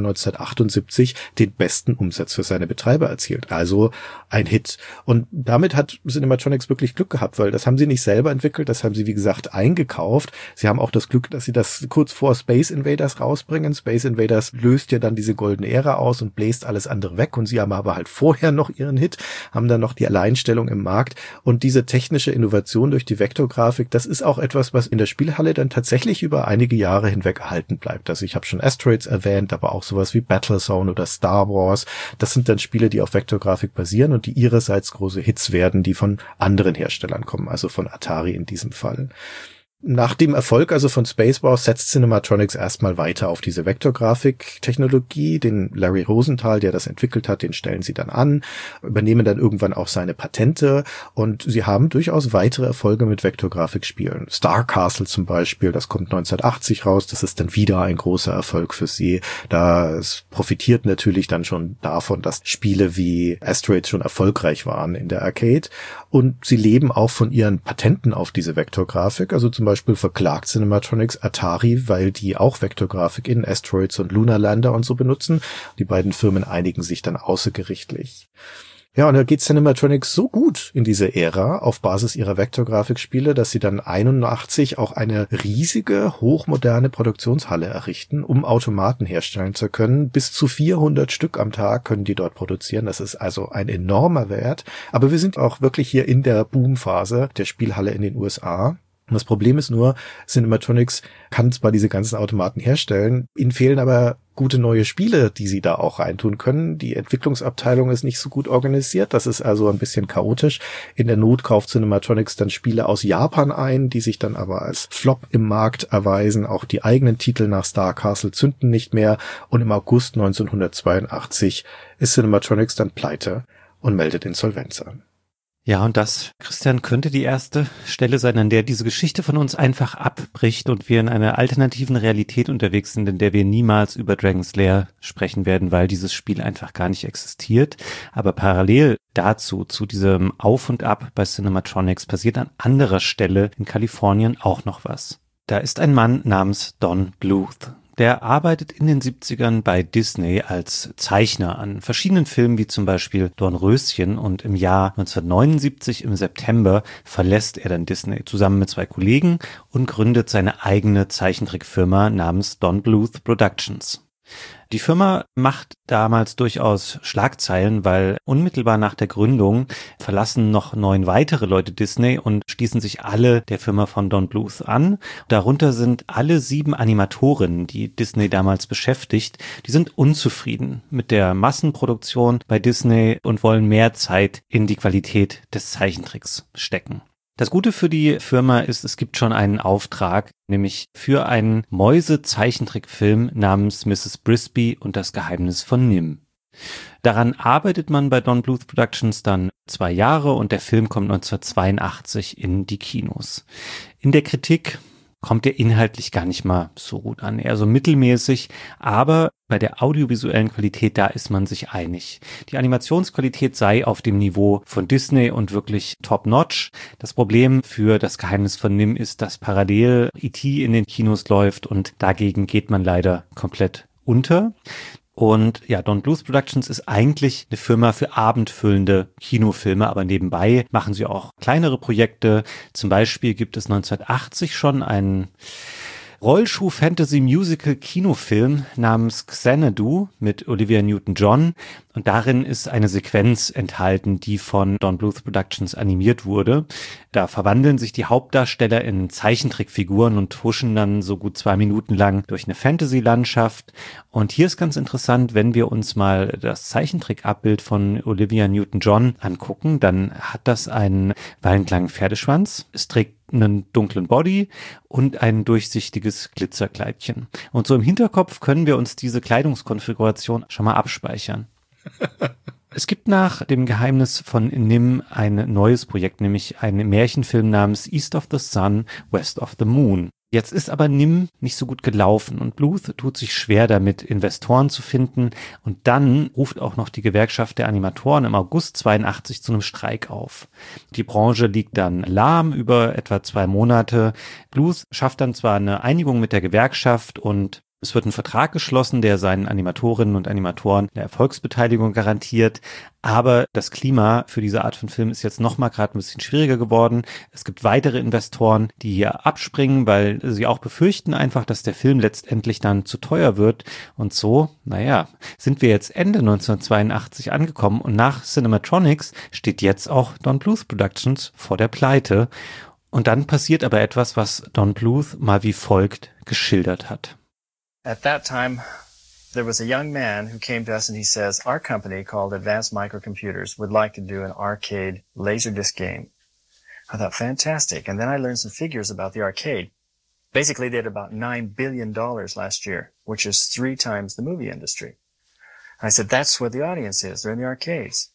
1978 den besten Umsatz für seine Betreiber erzielt. Also ein Hit. Und damit hat Cinematronics wirklich Glück gehabt, weil das haben sie nicht selber entwickelt, das haben sie, wie gesagt, eingekauft. Sie haben auch das Glück, dass sie das kurz vor Space Invaders rausbringen. Space Invaders löst ja dann diese goldene Ära aus und bläst alles andere weg. Und sie haben aber halt vorher noch ihren Hit, haben dann noch die Alleinstellung im Markt. Und diese technische Innovation durch die Vektorgrafik, das ist auch etwas, was in der Spielhalle dann tatsächlich über einige Jahre hinweg erhalten bleibt. Also ich habe schon Asteroids erwähnt, aber auch sowas wie Battlezone oder Star Wars. Das sind dann Spiele, die auf Vektorgrafik basieren und die ihrerseits große Hits werden, die von anderen Herstellern kommen, also von Atari in diesem Fall. Nach dem Erfolg also von Space Wars setzt Cinematronics erstmal weiter auf diese Vektorgrafik-Technologie. Den Larry Rosenthal, der das entwickelt hat, den stellen sie dann an, übernehmen dann irgendwann auch seine Patente und sie haben durchaus weitere Erfolge mit Vektorgrafikspielen. Star Castle zum Beispiel, das kommt 1980 raus, das ist dann wieder ein großer Erfolg für sie. Das profitiert natürlich dann schon davon, dass Spiele wie Asteroids schon erfolgreich waren in der Arcade und sie leben auch von ihren Patenten auf diese Vektorgrafik, also zum Beispiel verklagt Cinematronics Atari, weil die auch Vektorgrafik in Asteroids und Lunar Lander und so benutzen. Die beiden Firmen einigen sich dann außergerichtlich. Ja, und da geht Cinematronics so gut in diese Ära auf Basis ihrer Vektorgrafikspiele, dass sie dann 81 auch eine riesige, hochmoderne Produktionshalle errichten, um Automaten herstellen zu können. Bis zu 400 Stück am Tag können die dort produzieren. Das ist also ein enormer Wert. Aber wir sind auch wirklich hier in der Boomphase der Spielhalle in den USA. Und das Problem ist nur, Cinematronics kann zwar diese ganzen Automaten herstellen, ihnen fehlen aber gute neue Spiele, die sie da auch reintun können. Die Entwicklungsabteilung ist nicht so gut organisiert, das ist also ein bisschen chaotisch. In der Not kauft Cinematronics dann Spiele aus Japan ein, die sich dann aber als Flop im Markt erweisen. Auch die eigenen Titel nach Star Castle zünden nicht mehr und im August 1982 ist Cinematronics dann pleite und meldet Insolvenz an. Ja, und das, Christian, könnte die erste Stelle sein, an der diese Geschichte von uns einfach abbricht und wir in einer alternativen Realität unterwegs sind, in der wir niemals über Dragon's Lair sprechen werden, weil dieses Spiel einfach gar nicht existiert. Aber parallel dazu, zu diesem Auf und Ab bei Cinematronics, passiert an anderer Stelle in Kalifornien auch noch was. Da ist ein Mann namens Don Bluth. Der arbeitet in den 70ern bei Disney als Zeichner an verschiedenen Filmen wie zum Beispiel Dornröschen und im Jahr 1979 im September verlässt er dann Disney zusammen mit 2 Kollegen und gründet seine eigene Zeichentrickfirma namens Don Bluth Productions. Die Firma macht damals durchaus Schlagzeilen, weil unmittelbar nach der Gründung verlassen noch 9 weitere Leute Disney und schließen sich alle der Firma von Don Bluth an. Darunter sind alle 7 Animatoren, die Disney damals beschäftigt. Die sind unzufrieden mit der Massenproduktion bei Disney und wollen mehr Zeit in die Qualität des Zeichentricks stecken. Das Gute für die Firma ist, es gibt schon einen Auftrag, nämlich für einen Mäuse-Zeichentrickfilm namens Mrs. Brisby und das Geheimnis von Nim. Daran arbeitet man bei Don Bluth Productions dann 2 Jahre und der Film kommt 1982 in die Kinos. In der Kritik kommt er inhaltlich gar nicht mal so gut an, eher so mittelmäßig, aber bei der audiovisuellen Qualität, da ist man sich einig. Die Animationsqualität sei auf dem Niveau von Disney und wirklich top-notch. Das Problem für das Geheimnis von Nim ist, dass parallel E.T. in den Kinos läuft und dagegen geht man leider komplett unter. Und ja, Don Bluth Productions ist eigentlich eine Firma für abendfüllende Kinofilme, aber nebenbei machen sie auch kleinere Projekte. Zum Beispiel gibt es 1980 schon einen Rollschuh-Fantasy-Musical-Kinofilm namens Xanadu mit Olivia Newton-John. Und darin ist eine Sequenz enthalten, die von Don Bluth Productions animiert wurde. Da verwandeln sich die Hauptdarsteller in Zeichentrickfiguren und huschen dann so gut 2 Minuten lang durch eine Fantasy-Landschaft. Und hier ist ganz interessant, wenn wir uns mal das Zeichentrickabbild von Olivia Newton-John angucken, dann hat das einen wallenlangen Pferdeschwanz. Es trägt einen dunklen Body und ein durchsichtiges Glitzerkleidchen. Und so im Hinterkopf können wir uns diese Kleidungskonfiguration schon mal abspeichern. Es gibt nach dem Geheimnis von Nim ein neues Projekt, nämlich einen Märchenfilm namens East of the Sun, West of the Moon. Jetzt ist aber Nim nicht so gut gelaufen und Bluth tut sich schwer damit, Investoren zu finden, und dann ruft auch noch die Gewerkschaft der Animatoren im August 82 zu einem Streik auf. Die Branche liegt dann lahm über etwa 2 Monate. Bluth schafft dann zwar eine Einigung mit der Gewerkschaft und es wird ein Vertrag geschlossen, der seinen Animatorinnen und Animatoren eine Erfolgsbeteiligung garantiert, aber das Klima für diese Art von Film ist jetzt nochmal gerade ein bisschen schwieriger geworden. Es gibt weitere Investoren, die hier abspringen, weil sie auch befürchten einfach, dass der Film letztendlich dann zu teuer wird. Und so, sind wir jetzt Ende 1982 angekommen und nach Cinematronics steht jetzt auch Don Bluth Productions vor der Pleite. Und dann passiert aber etwas, was Don Bluth mal wie folgt geschildert hat. At that time, there was a young man who came to us and he says, our company called Advanced Microcomputers would like to do an arcade Laserdisc game. I thought, fantastic. And then I learned some figures about the arcade. Basically, they had about $9 billion last year, which is 3 times the movie industry. And I said, that's where the audience is. They're in the arcades.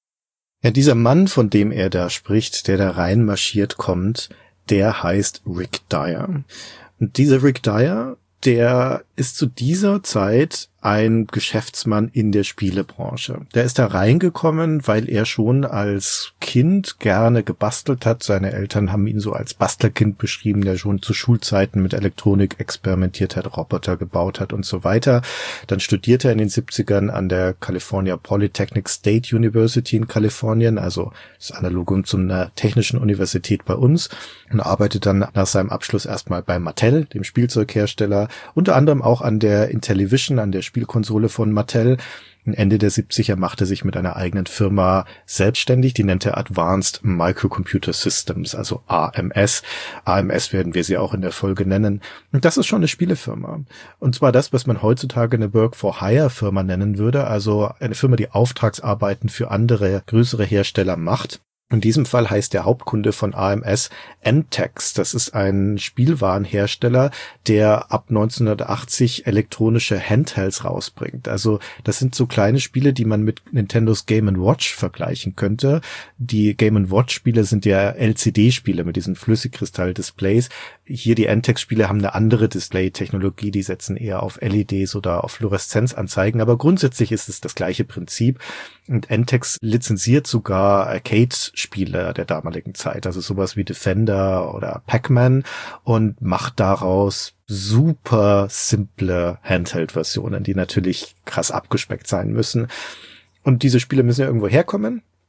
Ja, dieser Mann, von dem er da spricht, der da reinmarschiert kommt, der heißt Rick Dyer. Und dieser Rick Dyer, der ist zu dieser Zeit ein Geschäftsmann in der Spielebranche. Der ist da reingekommen, weil er schon als Kind gerne gebastelt hat. Seine Eltern haben ihn so als Bastelkind beschrieben, der schon zu Schulzeiten mit Elektronik experimentiert hat, Roboter gebaut hat und so weiter. Dann studierte er in den 70ern an der California Polytechnic State University in Kalifornien, also das Analogum zu einer technischen Universität bei uns, und arbeitet dann nach seinem Abschluss erstmal bei Mattel, dem Spielzeughersteller, unter anderem auch an der Intellivision, an der Spielkonsole von Mattel. Ende der 70er machte sich mit einer eigenen Firma selbstständig, die nennt er Advanced Microcomputer Systems, also AMS. AMS werden wir sie auch in der Folge nennen. Und das ist schon eine Spielefirma. Und zwar das, was man heutzutage eine Work-for-Hire-Firma nennen würde, also eine Firma, die Auftragsarbeiten für andere, größere Hersteller macht. In diesem Fall heißt der Hauptkunde von AMS Entex. Das ist ein Spielwarenhersteller, der ab 1980 elektronische Handhelds rausbringt. Also das sind so kleine Spiele, die man mit Nintendos Game & Watch vergleichen könnte. Die Game & Watch-Spiele sind ja LCD-Spiele mit diesen Flüssigkristall-Displays. Hier die Entex-Spiele haben eine andere Display-Technologie, die setzen eher auf LEDs oder auf Fluoreszenzanzeigen, aber grundsätzlich ist es das gleiche Prinzip. Und Entex lizenziert sogar Arcade-Spiele der damaligen Zeit, also sowas wie Defender oder Pac-Man, und macht daraus super simple Handheld-Versionen, die natürlich krass abgespeckt sein müssen. Und diese Spiele müssen ja irgendwo herkommen.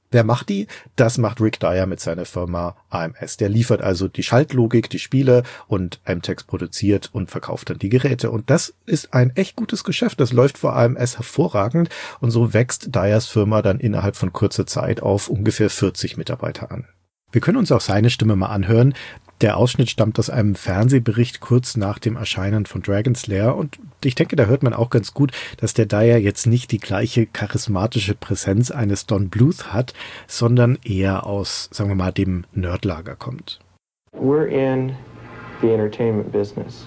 Wer macht die? Das macht Rick Dyer mit seiner Firma AMS. Der liefert also die Schaltlogik, die Spiele und Amtex produziert und verkauft dann die Geräte. Und das ist ein echt gutes Geschäft. Das läuft vor AMS hervorragend und so wächst Dyers Firma dann innerhalb von kurzer Zeit auf ungefähr 40 Mitarbeiter an. Wir können uns auch seine Stimme mal anhören. Der Ausschnitt stammt aus einem Fernsehbericht kurz nach dem Erscheinen von Dragon's Lair und ich denke, da hört man auch ganz gut, dass der Dyer jetzt nicht die gleiche charismatische Präsenz eines Don Bluth hat, sondern eher aus, sagen wir mal, dem Nerdlager kommt. We're in the entertainment business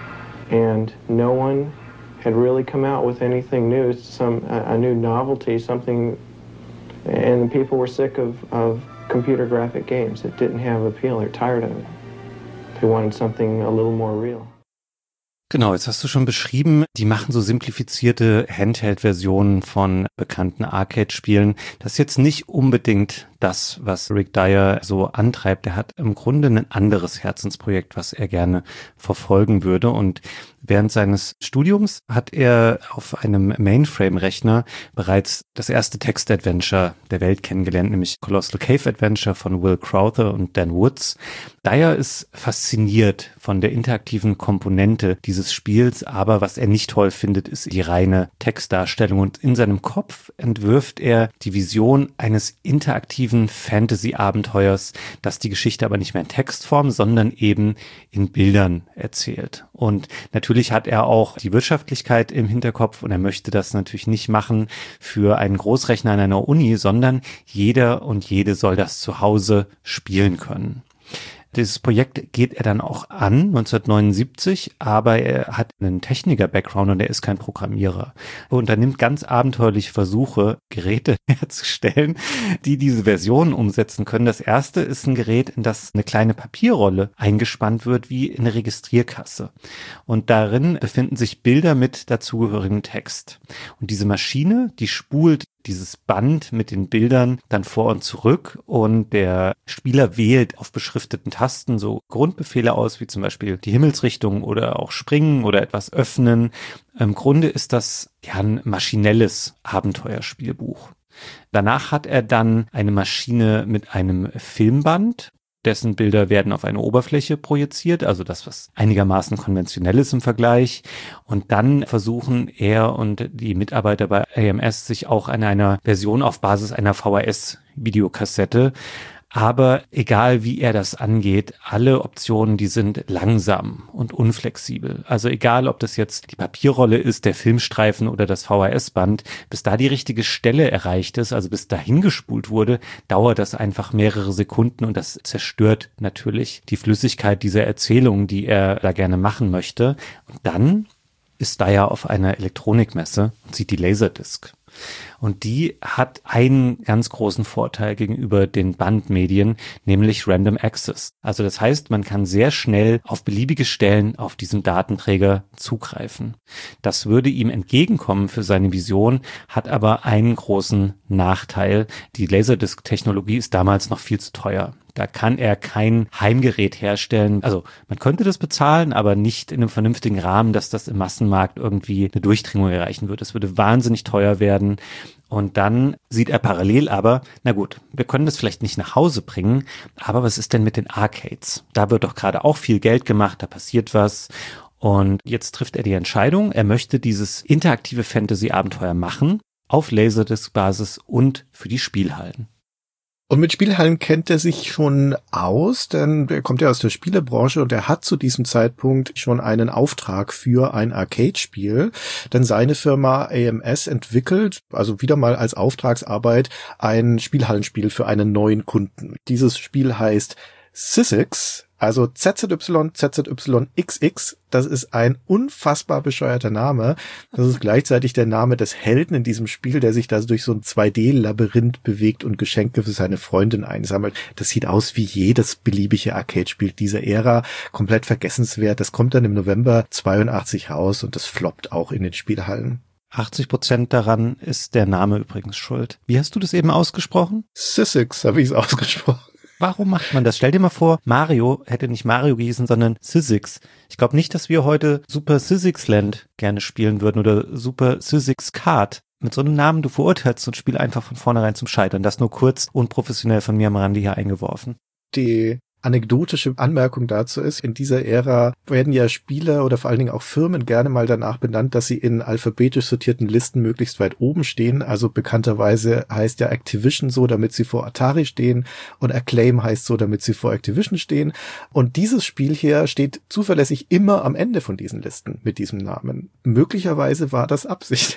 and no one had really come out with anything new, a new novelty, something, and people were sick of computer graphic games. It didn't have appeal. They're tired of it. They wanted something a little more real. Genau, jetzt hast du schon beschrieben, die machen so simplifizierte Handheld-Versionen von bekannten Arcade-Spielen. Das ist jetzt nicht unbedingt das, was Rick Dyer so antreibt. Er hat im Grunde ein anderes Herzensprojekt, was er gerne verfolgen würde. Und während seines Studiums hat er auf einem Mainframe-Rechner bereits das erste Text-Adventure der Welt kennengelernt, nämlich Colossal Cave Adventure von Will Crowther und Dan Woods. Dyer ist fasziniert von der interaktiven Komponente dieses Spiels, aber was er nicht toll findet, ist die reine Textdarstellung. Und in seinem Kopf entwirft er die Vision eines interaktiven Fantasy-Abenteuers, das die Geschichte aber nicht mehr in Textform, sondern eben in Bildern erzählt. Und natürlich hat er auch die Wirtschaftlichkeit im Hinterkopf und er möchte das natürlich nicht machen für einen Großrechner an einer Uni, sondern jeder und jede soll das zu Hause spielen können. Dieses Projekt geht er dann auch an, 1979, aber er hat einen Techniker-Background und er ist kein Programmierer. Er unternimmt ganz abenteuerliche Versuche, Geräte herzustellen, die diese Versionen umsetzen können. Das erste ist ein Gerät, in das eine kleine Papierrolle eingespannt wird, wie in eine Registrierkasse. Und darin befinden sich Bilder mit dazugehörigem Text. Und diese Maschine, die spult dieses Band mit den Bildern dann vor und zurück und der Spieler wählt auf beschrifteten Tasten so Grundbefehle aus, wie zum Beispiel die Himmelsrichtung oder auch springen oder etwas öffnen. Im Grunde ist das ja ein maschinelles Abenteuerspielbuch. Danach hat er dann eine Maschine mit einem Filmband. Dessen Bilder werden auf eine Oberfläche projiziert, also das, was einigermaßen konventionell ist im Vergleich. Und dann versuchen er und die Mitarbeiter bei AMS sich auch an einer Version auf Basis einer VHS-Videokassette. Aber egal wie er das angeht, alle Optionen, die sind langsam und unflexibel. Also egal, ob das jetzt die Papierrolle ist, der Filmstreifen oder das VHS-Band, bis da die richtige Stelle erreicht ist, also bis dahin gespult wurde, dauert das einfach mehrere Sekunden und das zerstört natürlich die Flüssigkeit dieser Erzählung, die er da gerne machen möchte. Und dann ist Dyer auf einer Elektronikmesse und sieht die Laserdisc. Und die hat einen ganz großen Vorteil gegenüber den Bandmedien, nämlich Random Access. Also das heißt, man kann sehr schnell auf beliebige Stellen auf diesem Datenträger zugreifen. Das würde ihm entgegenkommen für seine Vision, hat aber einen großen Nachteil. Die Laserdisc-Technologie ist damals noch viel zu teuer. Da kann er kein Heimgerät herstellen. Also man könnte das bezahlen, aber nicht in einem vernünftigen Rahmen, dass das im Massenmarkt irgendwie eine Durchdringung erreichen würde. Es würde wahnsinnig teuer werden. Und dann sieht er parallel aber, na gut, wir können das vielleicht nicht nach Hause bringen, aber was ist denn mit den Arcades? Da wird doch gerade auch viel Geld gemacht, da passiert was. Und jetzt trifft er die Entscheidung, er möchte dieses interaktive Fantasy-Abenteuer machen, auf Laserdisc-Basis und für die Spielhallen. Und mit Spielhallen kennt er sich schon aus, denn er kommt ja aus der Spielebranche und er hat zu diesem Zeitpunkt schon einen Auftrag für ein Arcade-Spiel, denn seine Firma AMS entwickelt, also wieder mal als Auftragsarbeit, ein Spielhallenspiel für einen neuen Kunden. Dieses Spiel heißt Syzyx, also ZZYXX, das ist ein unfassbar bescheuerter Name. Das ist gleichzeitig der Name des Helden in diesem Spiel, der sich da durch so ein 2D-Labyrinth bewegt und Geschenke für seine Freundin einsammelt. Das sieht aus wie jedes beliebige Arcade-Spiel dieser Ära, komplett vergessenswert. Das kommt dann im November 82 raus und das floppt auch in den Spielhallen. 80% daran ist der Name übrigens schuld. Wie hast du das eben ausgesprochen? Syzyx habe ich es ausgesprochen. Warum macht man das? Stell dir mal vor, Mario hätte nicht Mario gehießen, sondern Syzyx. Ich glaube nicht, dass wir heute Super Syzyx Land gerne spielen würden oder Super Syzyx Kart. Mit so einem Namen, du verurteilst so ein Spiel einfach von vornherein zum Scheitern. Das nur kurz unprofessionell von mir am Rande hier eingeworfen. Die anekdotische Anmerkung dazu ist, in dieser Ära werden ja Spieler oder vor allen Dingen auch Firmen gerne mal danach benannt, dass sie in alphabetisch sortierten Listen möglichst weit oben stehen. Also bekannterweise heißt ja Activision so, damit sie vor Atari stehen, und Acclaim heißt so, damit sie vor Activision stehen. Und dieses Spiel hier steht zuverlässig immer am Ende von diesen Listen mit diesem Namen. Möglicherweise war das Absicht.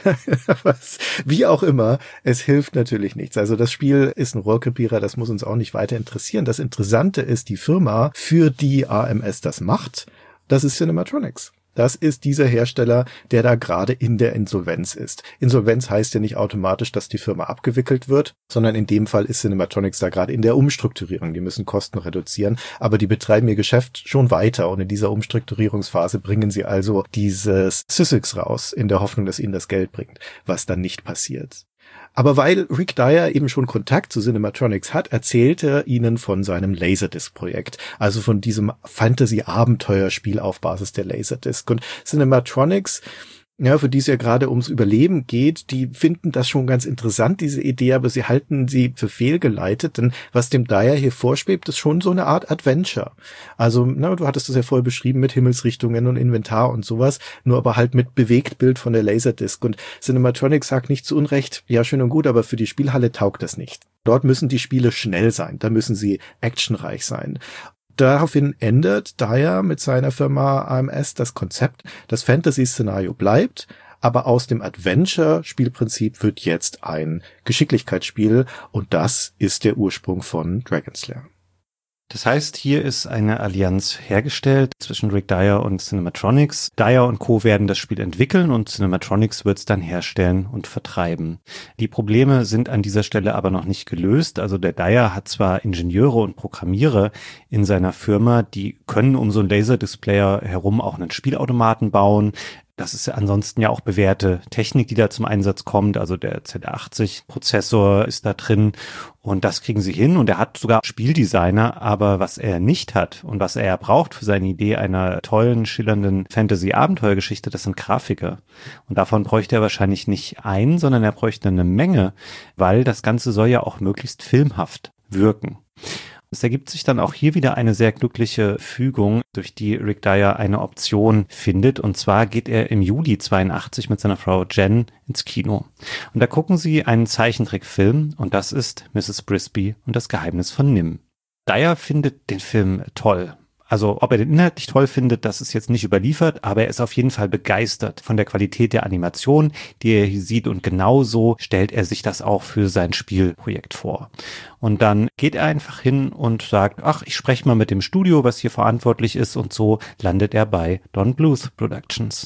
Wie auch immer, es hilft natürlich nichts. Also das Spiel ist ein Rohrkrepierer, das muss uns auch nicht weiter interessieren. Das Interessante ist, die Firma, für die AMS das macht, das ist Cinematronics. Das ist dieser Hersteller, der da gerade in der Insolvenz ist. Insolvenz heißt ja nicht automatisch, dass die Firma abgewickelt wird, sondern in dem Fall ist Cinematronics da gerade in der Umstrukturierung. Die müssen Kosten reduzieren, aber die betreiben ihr Geschäft schon weiter, und in dieser Umstrukturierungsphase bringen sie also dieses Syssix raus, in der Hoffnung, dass ihnen das Geld bringt, was dann nicht passiert. Aber weil Rick Dyer eben schon Kontakt zu Cinematronics hat, erzählt er ihnen von seinem Laserdisc-Projekt, also von diesem Fantasy-Abenteuerspiel auf Basis der Laserdisc. Und Cinematronics, ja, für die es ja gerade ums Überleben geht, die finden das schon ganz interessant, diese Idee, aber sie halten sie für fehlgeleitet, denn was dem Dyer hier vorschwebt, ist schon so eine Art Adventure. Also, du hattest das ja vorher beschrieben mit Himmelsrichtungen und Inventar und sowas, nur aber halt mit Bewegtbild von der Laserdisc. Und Cinematronics sagt nicht zu Unrecht, ja, schön und gut, aber für die Spielhalle taugt das nicht. Dort müssen die Spiele schnell sein, da müssen sie actionreich sein. Daraufhin ändert Dyer mit seiner Firma AMS das Konzept. Das Fantasy-Szenario bleibt, aber aus dem Adventure-Spielprinzip wird jetzt ein Geschicklichkeitsspiel, und das ist der Ursprung von Dragon's Lair. Das heißt, hier ist eine Allianz hergestellt zwischen Rick Dyer und Cinematronics. Dyer und Co. werden das Spiel entwickeln und Cinematronics wird es dann herstellen und vertreiben. Die Probleme sind an dieser Stelle aber noch nicht gelöst. Also der Dyer hat zwar Ingenieure und Programmierer in seiner Firma, die können um so einen Laserdisplayer herum auch einen Spielautomaten bauen. Das ist ja ansonsten ja auch bewährte Technik, die da zum Einsatz kommt. Also der Z80-Prozessor ist da drin und das kriegen sie hin. Und er hat sogar Spieldesigner, aber was er nicht hat und was er braucht für seine Idee einer tollen, schillernden Fantasy-Abenteuergeschichte, das sind Grafiker. Und davon bräuchte er wahrscheinlich nicht einen, sondern er bräuchte eine Menge, weil das Ganze soll ja auch möglichst filmhaft wirken. Es ergibt sich dann auch hier wieder eine sehr glückliche Fügung, durch die Rick Dyer eine Option findet. Und zwar geht er im Juli 82 mit seiner Frau Jen ins Kino. Und da gucken sie einen Zeichentrickfilm, und das ist Mrs. Brisby und das Geheimnis von Nim. Dyer findet den Film toll. Also ob er den inhaltlich toll findet, das ist jetzt nicht überliefert, aber er ist auf jeden Fall begeistert von der Qualität der Animation, die er hier sieht, und genauso stellt er sich das auch für sein Spielprojekt vor. Und dann geht er einfach hin und sagt, ach, ich spreche mal mit dem Studio, was hier verantwortlich ist, und so landet er bei Don Bluth Productions.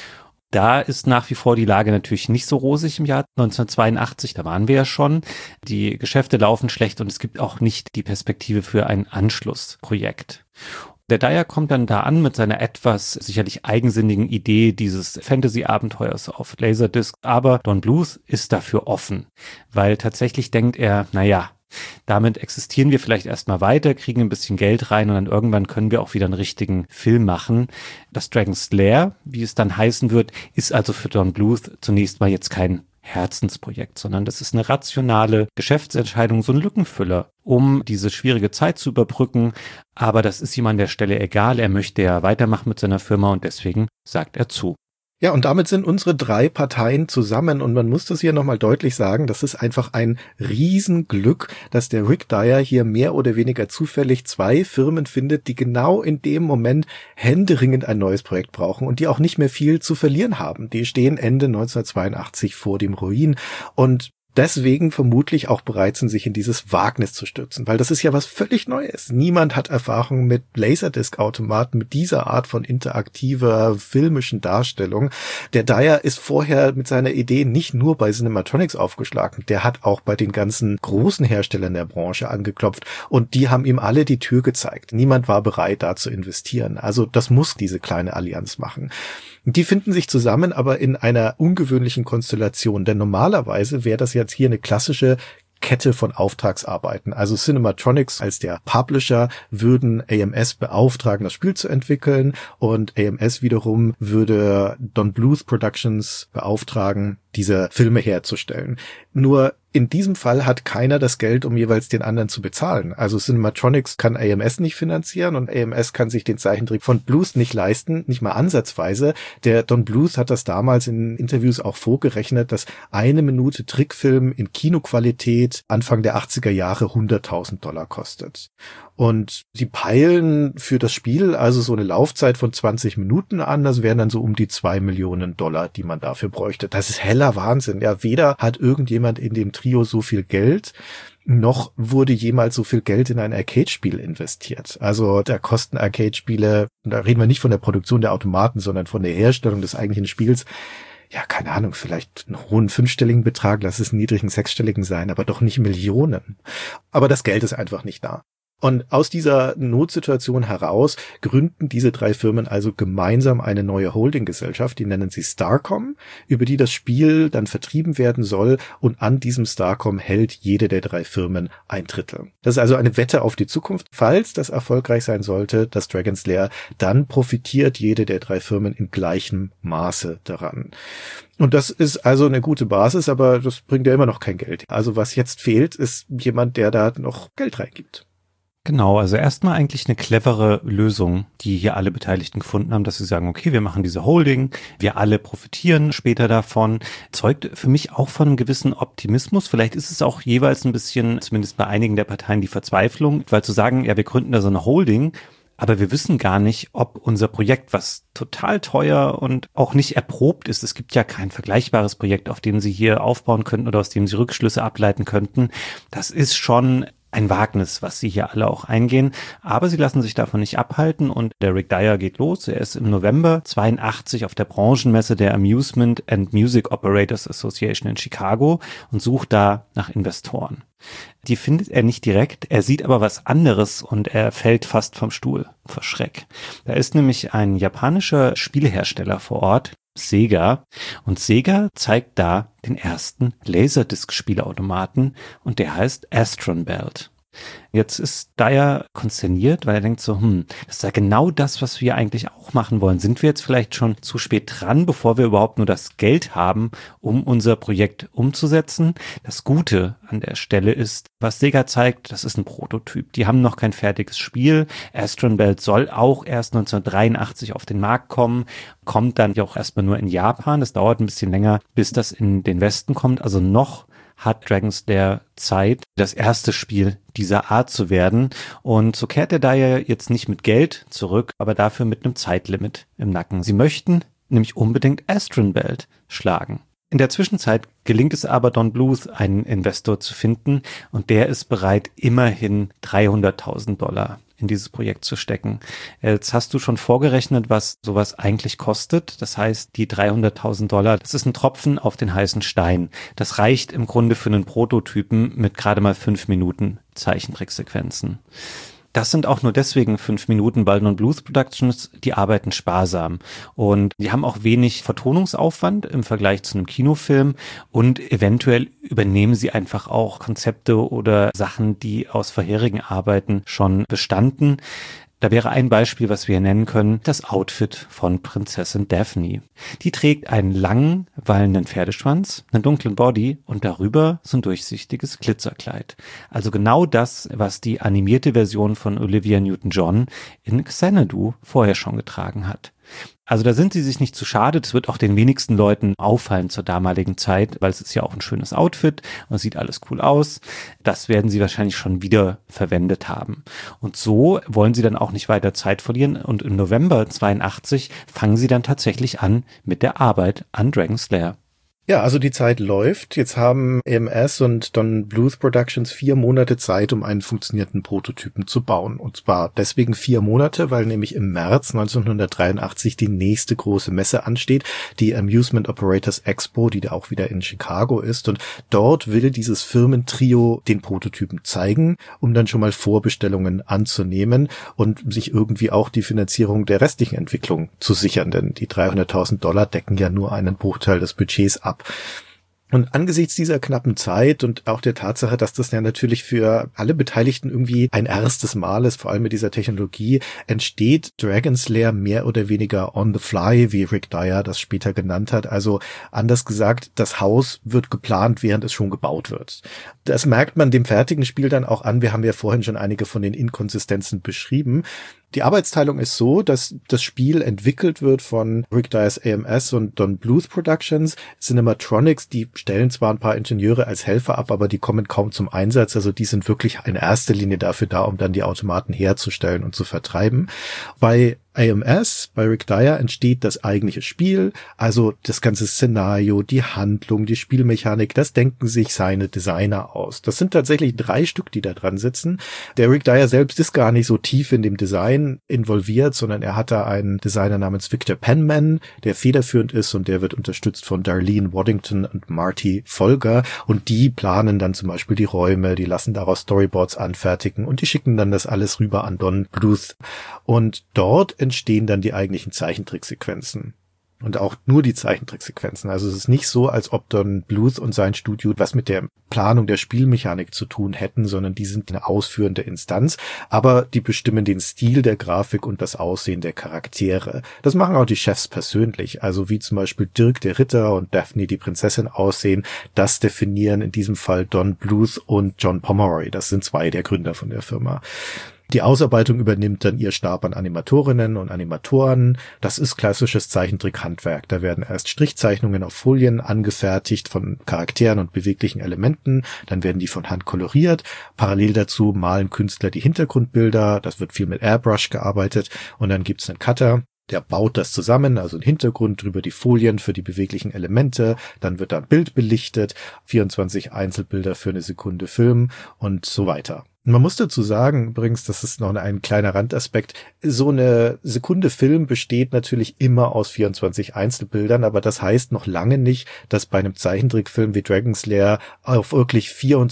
Da ist nach wie vor die Lage natürlich nicht so rosig im Jahr 1982, da waren wir ja schon. Die Geschäfte laufen schlecht und es gibt auch nicht die Perspektive für ein Anschlussprojekt. Der Dyer kommt dann da an mit seiner etwas sicherlich eigensinnigen Idee dieses Fantasy-Abenteuers auf Laserdisc, aber Don Bluth ist dafür offen, weil tatsächlich denkt er, damit existieren wir vielleicht erstmal weiter, kriegen ein bisschen Geld rein und dann irgendwann können wir auch wieder einen richtigen Film machen. Das Dragon's Lair, wie es dann heißen wird, ist also für Don Bluth zunächst mal jetzt kein Herzensprojekt, sondern das ist eine rationale Geschäftsentscheidung, so ein Lückenfüller, um diese schwierige Zeit zu überbrücken. Aber das ist ihm an der Stelle egal. Er möchte ja weitermachen mit seiner Firma und deswegen sagt er zu. Ja, und damit sind unsere drei Parteien zusammen, und man muss das hier nochmal deutlich sagen, das ist einfach ein Riesenglück, dass der Rick Dyer hier mehr oder weniger zufällig zwei Firmen findet, die genau in dem Moment händeringend ein neues Projekt brauchen und die auch nicht mehr viel zu verlieren haben. Die stehen Ende 1982 vor dem Ruin und deswegen vermutlich auch bereit sind, sich in dieses Wagnis zu stürzen, weil das ist ja was völlig Neues. Niemand hat Erfahrung mit Laserdisc-Automaten, mit dieser Art von interaktiver, filmischen Darstellung. Der Dyer ist vorher mit seiner Idee nicht nur bei Cinematronics aufgeschlagen, der hat auch bei den ganzen großen Herstellern der Branche angeklopft und die haben ihm alle die Tür gezeigt. Niemand war bereit, da zu investieren. Also das muss diese kleine Allianz machen. Die finden sich zusammen, aber in einer ungewöhnlichen Konstellation, denn normalerweise wäre das jetzt hier eine klassische Kette von Auftragsarbeiten. Also Cinematronics als der Publisher würden AMS beauftragen, das Spiel zu entwickeln, und AMS wiederum würde Don Bluth Productions beauftragen, diese Filme herzustellen. Nur in diesem Fall hat keiner das Geld, um jeweils den anderen zu bezahlen. Also Cinematronics kann AMS nicht finanzieren und AMS kann sich den Zeichentrick von Bluth nicht leisten, nicht mal ansatzweise. Der Don Bluth hat das damals in Interviews auch vorgerechnet, dass 1 Minute Trickfilm in Kinoqualität Anfang der 80er Jahre $100.000 kostet. Und sie peilen für das Spiel also so eine Laufzeit von 20 Minuten an. Das wären dann so um die $2 Millionen, die man dafür bräuchte. Das ist heller Wahnsinn. Ja, weder hat irgendjemand in dem Trio so viel Geld, noch wurde jemals so viel Geld in ein Arcade-Spiel investiert. Also da kosten Arcade-Spiele, da reden wir nicht von der Produktion der Automaten, sondern von der Herstellung des eigentlichen Spiels, ja, keine Ahnung, vielleicht einen hohen 5-stelligen Betrag, lass es einen niedrigen 6-stelligen sein, aber doch nicht Millionen. Aber das Geld ist einfach nicht da. Und aus dieser Notsituation heraus gründen diese 3 Firmen also gemeinsam eine neue Holdinggesellschaft, die nennen sie Starcom, über die das Spiel dann vertrieben werden soll, und an diesem Starcom hält jede der 3 Firmen 1/3. Das ist also eine Wette auf die Zukunft. Falls das erfolgreich sein sollte, das Dragon's Lair, dann profitiert jede der 3 Firmen in gleichem Maße daran. Und das ist also eine gute Basis, aber das bringt ja immer noch kein Geld. Also was jetzt fehlt, ist jemand, der da noch Geld reingibt. Genau, also erstmal eigentlich eine clevere Lösung, die hier alle Beteiligten gefunden haben, dass sie sagen, okay, wir machen diese Holding, wir alle profitieren später davon. Zeugt für mich auch von einem gewissen Optimismus. Vielleicht ist es auch jeweils ein bisschen, zumindest bei einigen der Parteien, die Verzweiflung, weil zu sagen, ja, wir gründen da so eine Holding, aber wir wissen gar nicht, ob unser Projekt, was total teuer und auch nicht erprobt ist, es gibt ja kein vergleichbares Projekt, auf dem Sie hier aufbauen könnten oder aus dem Sie Rückschlüsse ableiten könnten. Das ist schon ein Wagnis, was sie hier alle auch eingehen, aber sie lassen sich davon nicht abhalten und der Rick Dyer geht los. Er ist im November 82 auf der Branchenmesse der Amusement and Music Operators Association in Chicago und sucht da nach Investoren. Die findet er nicht direkt, er sieht aber was anderes und er fällt fast vom Stuhl vor Schreck. Da ist nämlich ein japanischer Spielehersteller vor Ort, Sega, und Sega zeigt da den ersten Laserdisc-Spielautomaten und der heißt Astron Belt. Jetzt ist Dyer konsterniert, weil er denkt so, das ist ja genau das, was wir eigentlich auch machen wollen. Sind wir jetzt vielleicht schon zu spät dran, bevor wir überhaupt nur das Geld haben, um unser Projekt umzusetzen? Das Gute an der Stelle ist, was Sega zeigt, das ist ein Prototyp. Die haben noch kein fertiges Spiel. Astron Belt soll auch erst 1983 auf den Markt kommen, kommt dann auch erstmal nur in Japan. Das dauert ein bisschen länger, bis das in den Westen kommt. Also noch hat Dragon's Lair Zeit, das erste Spiel dieser Art zu werden. Und so kehrt er da ja jetzt nicht mit Geld zurück, aber dafür mit einem Zeitlimit im Nacken. Sie möchten nämlich unbedingt Astron Belt schlagen. In der Zwischenzeit gelingt es aber Don Bluth, einen Investor zu finden, und der ist bereit, immerhin $300.000 in dieses Projekt zu stecken. Jetzt hast du schon vorgerechnet, was sowas eigentlich kostet. Das heißt, die $300.000, das ist ein Tropfen auf den heißen Stein. Das reicht im Grunde für einen Prototypen mit gerade mal 5 Minuten Zeichentricksequenzen. Das sind auch nur deswegen 5 Minuten, weil Don Bluth Productions, die arbeiten sparsam und die haben auch wenig Vertonungsaufwand im Vergleich zu einem Kinofilm und eventuell übernehmen sie einfach auch Konzepte oder Sachen, die aus vorherigen Arbeiten schon bestanden. Da wäre ein Beispiel, was wir nennen können, das Outfit von Prinzessin Daphne. Die trägt einen langen, wallenden Pferdeschwanz, einen dunklen Body und darüber so ein durchsichtiges Glitzerkleid. Also genau das, was die animierte Version von Olivia Newton-John in Xanadu vorher schon getragen hat. Also da sind sie sich nicht zu schade, das wird auch den wenigsten Leuten auffallen zur damaligen Zeit, weil es ist ja auch ein schönes Outfit und es sieht alles cool aus. Das werden sie wahrscheinlich schon wieder verwendet haben. Und so wollen sie dann auch nicht weiter Zeit verlieren und im November 82 fangen sie dann tatsächlich an mit der Arbeit an Dragon's Lair. Ja, also die Zeit läuft. Jetzt haben AMS und Don Bluth Productions 4 Monate Zeit, um einen funktionierenden Prototypen zu bauen. Und zwar deswegen 4 Monate, weil nämlich im März 1983 die nächste große Messe ansteht, die Amusement Operators Expo, die da auch wieder in Chicago ist. Und dort will dieses Firmentrio den Prototypen zeigen, um dann schon mal Vorbestellungen anzunehmen und sich irgendwie auch die Finanzierung der restlichen Entwicklung zu sichern. Denn die $300.000 decken ja nur einen Bruchteil des Budgets ab. Und angesichts dieser knappen Zeit und auch der Tatsache, dass das ja natürlich für alle Beteiligten irgendwie ein erstes Mal ist, vor allem mit dieser Technologie, entsteht Dragon's Lair mehr oder weniger on the fly, wie Rick Dyer das später genannt hat. Also anders gesagt, das Haus wird geplant, während es schon gebaut wird. Das merkt man dem fertigen Spiel dann auch an. Wir haben ja vorhin schon einige von den Inkonsistenzen beschrieben. Die Arbeitsteilung ist so, dass das Spiel entwickelt wird von Rick Dyers AMS und Don Bluth Productions. Cinematronics, die stellen zwar ein paar Ingenieure als Helfer ab, aber die kommen kaum zum Einsatz. Also die sind wirklich in erster Linie dafür da, um dann die Automaten herzustellen und zu vertreiben. Bei AMS, bei Rick Dyer, entsteht das eigentliche Spiel, also das ganze Szenario, die Handlung, die Spielmechanik, das denken sich seine Designer aus. Das sind tatsächlich 3 Stück, die da dran sitzen. Der Rick Dyer selbst ist gar nicht so tief in dem Design involviert, sondern er hat da einen Designer namens Victor Penman, der federführend ist und der wird unterstützt von Darlene Waddington und Marty Folger und die planen dann zum Beispiel die Räume, die lassen daraus Storyboards anfertigen und die schicken dann das alles rüber an Don Bluth und dort entstehen dann die eigentlichen Zeichentricksequenzen. Und auch nur die Zeichentricksequenzen. Also es ist nicht so, als ob Don Bluth und sein Studio was mit der Planung der Spielmechanik zu tun hätten, sondern die sind eine ausführende Instanz. Aber die bestimmen den Stil der Grafik und das Aussehen der Charaktere. Das machen auch die Chefs persönlich. Also wie zum Beispiel Dirk der Ritter und Daphne die Prinzessin aussehen, das definieren in diesem Fall Don Bluth und John Pomeroy. Das sind 2 der Gründer von der Firma. Die Ausarbeitung übernimmt dann ihr Stab an Animatorinnen und Animatoren. Das ist klassisches Zeichentrickhandwerk. Da werden erst Strichzeichnungen auf Folien angefertigt von Charakteren und beweglichen Elementen. Dann werden die von Hand koloriert. Parallel dazu malen Künstler die Hintergrundbilder. Das wird viel mit Airbrush gearbeitet. Und dann gibt's einen Cutter. Der baut das zusammen, also ein Hintergrund drüber, die Folien für die beweglichen Elemente, dann wird da ein Bild belichtet, 24 Einzelbilder für eine Sekunde Film und so weiter. Man muss dazu sagen, übrigens, das ist noch ein kleiner Randaspekt, so eine Sekunde Film besteht natürlich immer aus 24 Einzelbildern, aber das heißt noch lange nicht, dass bei einem Zeichentrickfilm wie Dragon's Lair auch wirklich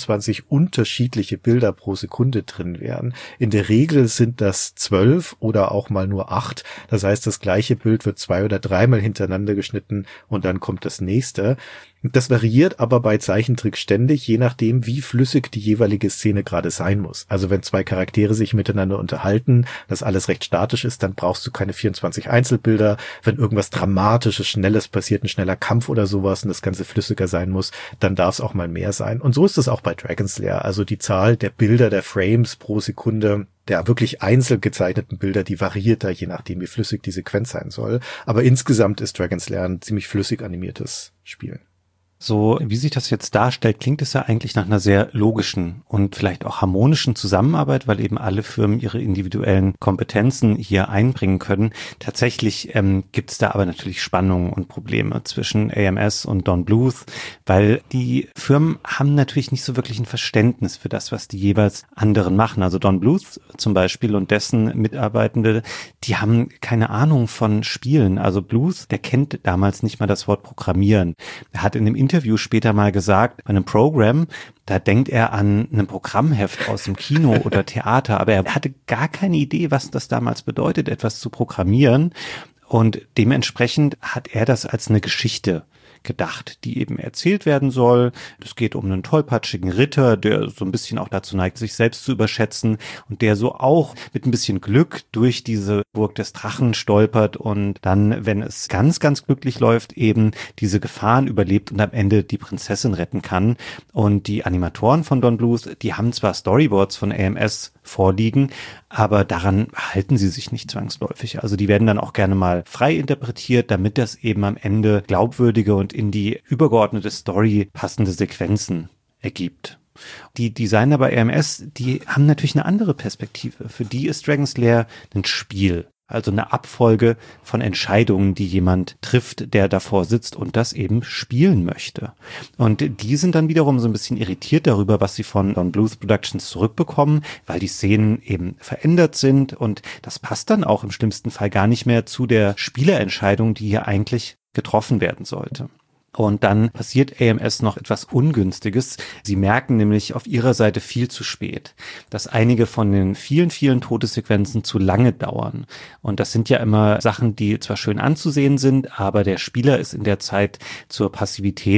24 unterschiedliche Bilder pro Sekunde drin wären. In der Regel sind das 12 oder auch mal nur 8. Das heißt, das gleiche Bild wird 2- oder 3-mal hintereinander geschnitten und dann kommt das nächste. Das variiert aber bei Zeichentrick ständig, je nachdem, wie flüssig die jeweilige Szene gerade sein muss. Also wenn 2 Charaktere sich miteinander unterhalten, das alles recht statisch ist, dann brauchst du keine 24 Einzelbilder. Wenn irgendwas Dramatisches, Schnelles passiert, ein schneller Kampf oder sowas und das Ganze flüssiger sein muss, dann darf es auch mal mehr sein. Und so ist es auch bei Dragon's Lair. Also die Zahl der Bilder, der Frames pro Sekunde, der wirklich einzeln gezeichneten Bilder, die variiert da, je nachdem, wie flüssig die Sequenz sein soll. Aber insgesamt ist Dragon's Lair ein ziemlich flüssig animiertes Spiel. So, wie sich das jetzt darstellt, klingt es ja eigentlich nach einer sehr logischen und vielleicht auch harmonischen Zusammenarbeit, weil eben alle Firmen ihre individuellen Kompetenzen hier einbringen können. Tatsächlich gibt es da aber natürlich Spannungen und Probleme zwischen AMS und Don Bluth, weil die Firmen haben natürlich nicht so wirklich ein Verständnis für das, was die jeweils anderen machen. Also Don Bluth zum Beispiel und dessen Mitarbeitende, die haben keine Ahnung von Spielen. Also Bluth, der kennt damals nicht mal das Wort Programmieren. Er hat in dem Interview später mal gesagt, bei einem Programm, da denkt er an ein Programmheft aus dem Kino oder Theater, aber er hatte gar keine Idee, was das damals bedeutet, etwas zu programmieren. Und dementsprechend hat er das als eine Geschichte gedacht, die eben erzählt werden soll. Es geht um einen tollpatschigen Ritter, der so ein bisschen auch dazu neigt, sich selbst zu überschätzen und der so auch mit ein bisschen Glück durch diese Burg des Drachen stolpert und dann, wenn es ganz, ganz glücklich läuft, eben diese Gefahren überlebt und am Ende die Prinzessin retten kann. Und die Animatoren von Don Bluth, die haben zwar Storyboards von AMS vorliegen, aber daran halten sie sich nicht zwangsläufig. Also die werden dann auch gerne mal frei interpretiert, damit das eben am Ende glaubwürdige und in die übergeordnete Story passende Sequenzen ergibt. Die Designer bei AMS, die haben natürlich eine andere Perspektive. Für die ist Dragon's Lair ein Spiel. Also eine Abfolge von Entscheidungen, die jemand trifft, der davor sitzt und das eben spielen möchte. Und die sind dann wiederum so ein bisschen irritiert darüber, was sie von Don Bluth Productions zurückbekommen, weil die Szenen eben verändert sind und das passt dann auch im schlimmsten Fall gar nicht mehr zu der Spielerentscheidung, die hier eigentlich getroffen werden sollte. Und dann passiert AMS noch etwas Ungünstiges. Sie merken nämlich auf ihrer Seite viel zu spät, dass einige von den vielen, vielen Todessequenzen zu lange dauern. Und das sind ja immer Sachen, die zwar schön anzusehen sind, aber der Spieler ist in der Zeit zur Passivität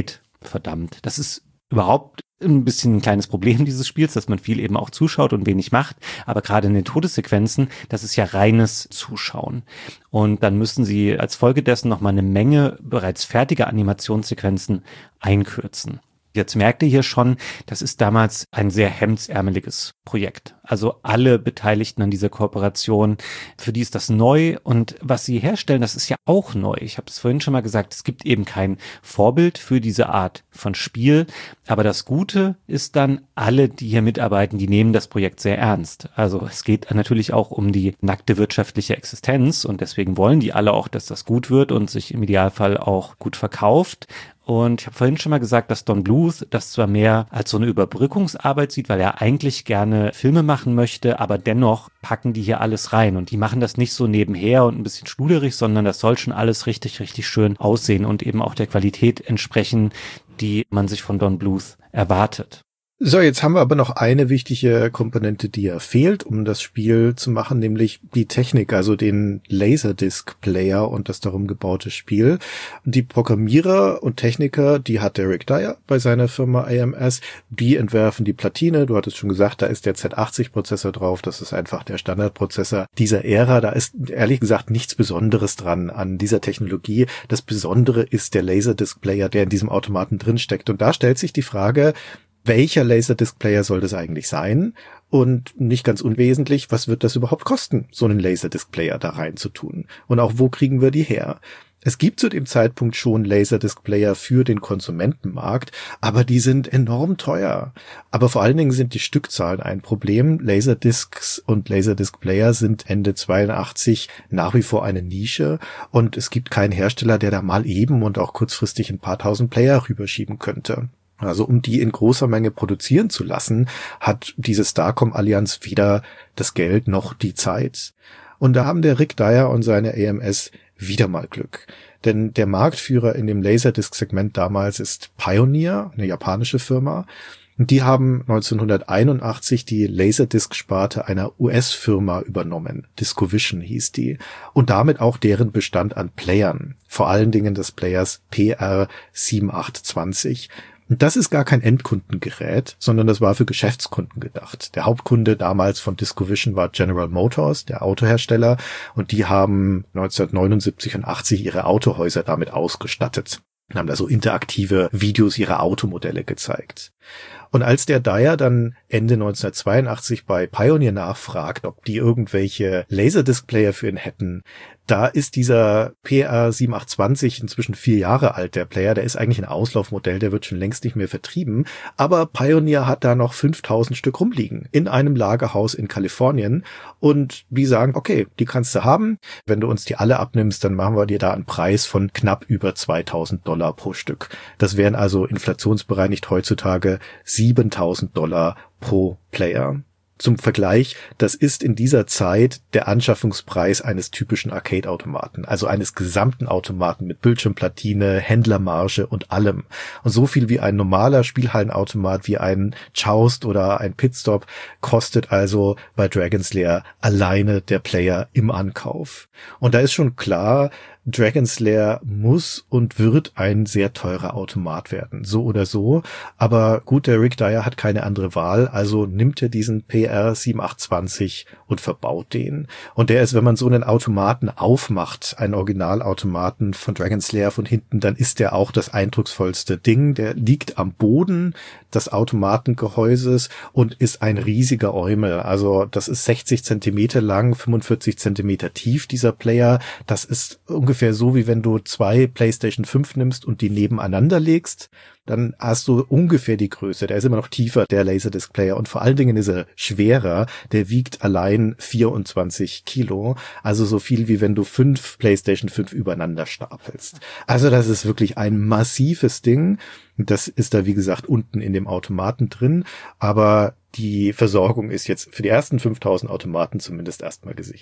verdammt. Das ist überhaupt ein bisschen ein kleines Problem dieses Spiels, dass man viel eben auch zuschaut und wenig macht. Aber gerade in den Todessequenzen, das ist ja reines Zuschauen. Und dann müssen sie als Folge dessen nochmal eine Menge bereits fertiger Animationssequenzen einkürzen. Jetzt merkt ihr hier schon, das ist damals ein sehr hemdsärmeliges Projekt. Also alle Beteiligten an dieser Kooperation, für die ist das neu und was sie herstellen, das ist ja auch neu. Ich habe es vorhin schon mal gesagt, es gibt eben kein Vorbild für diese Art von Spiel. Aber das Gute ist dann, alle, die hier mitarbeiten, die nehmen das Projekt sehr ernst. Also es geht natürlich auch um die nackte wirtschaftliche Existenz und deswegen wollen die alle auch, dass das gut wird und sich im Idealfall auch gut verkauft. Und ich habe vorhin schon mal gesagt, dass Don Bluth das zwar mehr als so eine Überbrückungsarbeit sieht, weil er eigentlich gerne Filme machen möchte, aber dennoch packen die hier alles rein. Und die machen das nicht so nebenher und ein bisschen schluderig, sondern das soll schon alles richtig, richtig schön aussehen und eben auch der Qualität entsprechen, die man sich von Don Bluth erwartet. So, jetzt haben wir aber noch eine wichtige Komponente, die ja fehlt, um das Spiel zu machen, nämlich die Technik, also den Laserdisc-Player und das darum gebaute Spiel. Die Programmierer und Techniker, die hat der Rick Dyer bei seiner Firma AMS, die entwerfen die Platine. Du hattest schon gesagt, da ist der Z80-Prozessor drauf, das ist einfach der Standardprozessor dieser Ära. Da ist ehrlich gesagt nichts Besonderes dran an dieser Technologie. Das Besondere ist der Laserdisc-Player, der in diesem Automaten drinsteckt. Und da stellt sich die Frage, welcher Laserdisc-Player soll das eigentlich sein? Und nicht ganz unwesentlich, was wird das überhaupt kosten, so einen Laserdisc-Player da reinzutun? Und auch wo kriegen wir die her? Es gibt zu dem Zeitpunkt schon Laserdisc-Player für den Konsumentenmarkt, aber die sind enorm teuer. Aber vor allen Dingen sind die Stückzahlen ein Problem. Laserdiscs und Laserdisc-Player sind Ende 82 nach wie vor eine Nische und es gibt keinen Hersteller, der da mal eben und auch kurzfristig ein paar tausend Player rüberschieben könnte. Also um die in großer Menge produzieren zu lassen, hat diese Starcom-Allianz weder das Geld noch die Zeit. Und da haben der Rick Dyer und seine AMS wieder mal Glück. Denn der Marktführer in dem Laserdisc-Segment damals ist Pioneer, eine japanische Firma. Und die haben 1981 die Laserdisc-Sparte einer US-Firma übernommen. Discovision hieß die. Und damit auch deren Bestand an Playern. Vor allen Dingen des Players PR7820. Und das ist gar kein Endkundengerät, sondern das war für Geschäftskunden gedacht. Der Hauptkunde damals von Discovision war General Motors, der Autohersteller, und die haben 1979 und 80 ihre Autohäuser damit ausgestattet und haben da so interaktive Videos ihrer Automodelle gezeigt. Und als der Dyer dann Ende 1982 bei Pioneer nachfragt, ob die irgendwelche Laserdisc-Player für ihn hätten, da ist dieser PR7820 inzwischen 4 Jahre alt, der Player. Der ist eigentlich ein Auslaufmodell, der wird schon längst nicht mehr vertrieben. Aber Pioneer hat da noch 5000 Stück rumliegen in einem Lagerhaus in Kalifornien. Und die sagen, okay, die kannst du haben. Wenn du uns die alle abnimmst, dann machen wir dir da einen Preis von knapp über $2.000 pro Stück. Das wären also inflationsbereinigt heutzutage $7.000 pro Player. Zum Vergleich, das ist in dieser Zeit der Anschaffungspreis eines typischen Arcade-Automaten, also eines gesamten Automaten mit Bildschirmplatine, Händlermarge und allem. Und so viel wie ein normaler Spielhallenautomat, wie ein Joust oder ein Pitstop, kostet also bei Dragon's Lair alleine der Player im Ankauf. Und da ist schon klar, Dragon's Lair muss und wird ein sehr teurer Automat werden, so oder so. Aber gut, der Rick Dyer hat keine andere Wahl, also nimmt er diesen PR7820 und verbaut den. Und der ist, wenn man so einen Automaten aufmacht, einen Originalautomaten von Dragon's Lair von hinten, dann ist der auch das eindrucksvollste Ding. Der liegt am Boden des Automatengehäuses und ist ein riesiger Eumel. Also das ist 60 Zentimeter lang, 45 Zentimeter tief, dieser Player. Das ist ungefähr so, wie wenn du 2 PlayStation 5 nimmst und die nebeneinander legst. Dann hast du ungefähr die Größe. Der ist immer noch tiefer, der Laserdisc-Player. Und vor allen Dingen ist er schwerer. Der wiegt allein 24 Kilo. Also so viel, wie wenn du 5 PlayStation 5 übereinander stapelst. Also das ist wirklich ein massives Ding. Das ist da, wie gesagt, unten in dem Automaten drin. Aber die Versorgung ist jetzt für die ersten 5000 Automaten zumindest erstmal gesichert.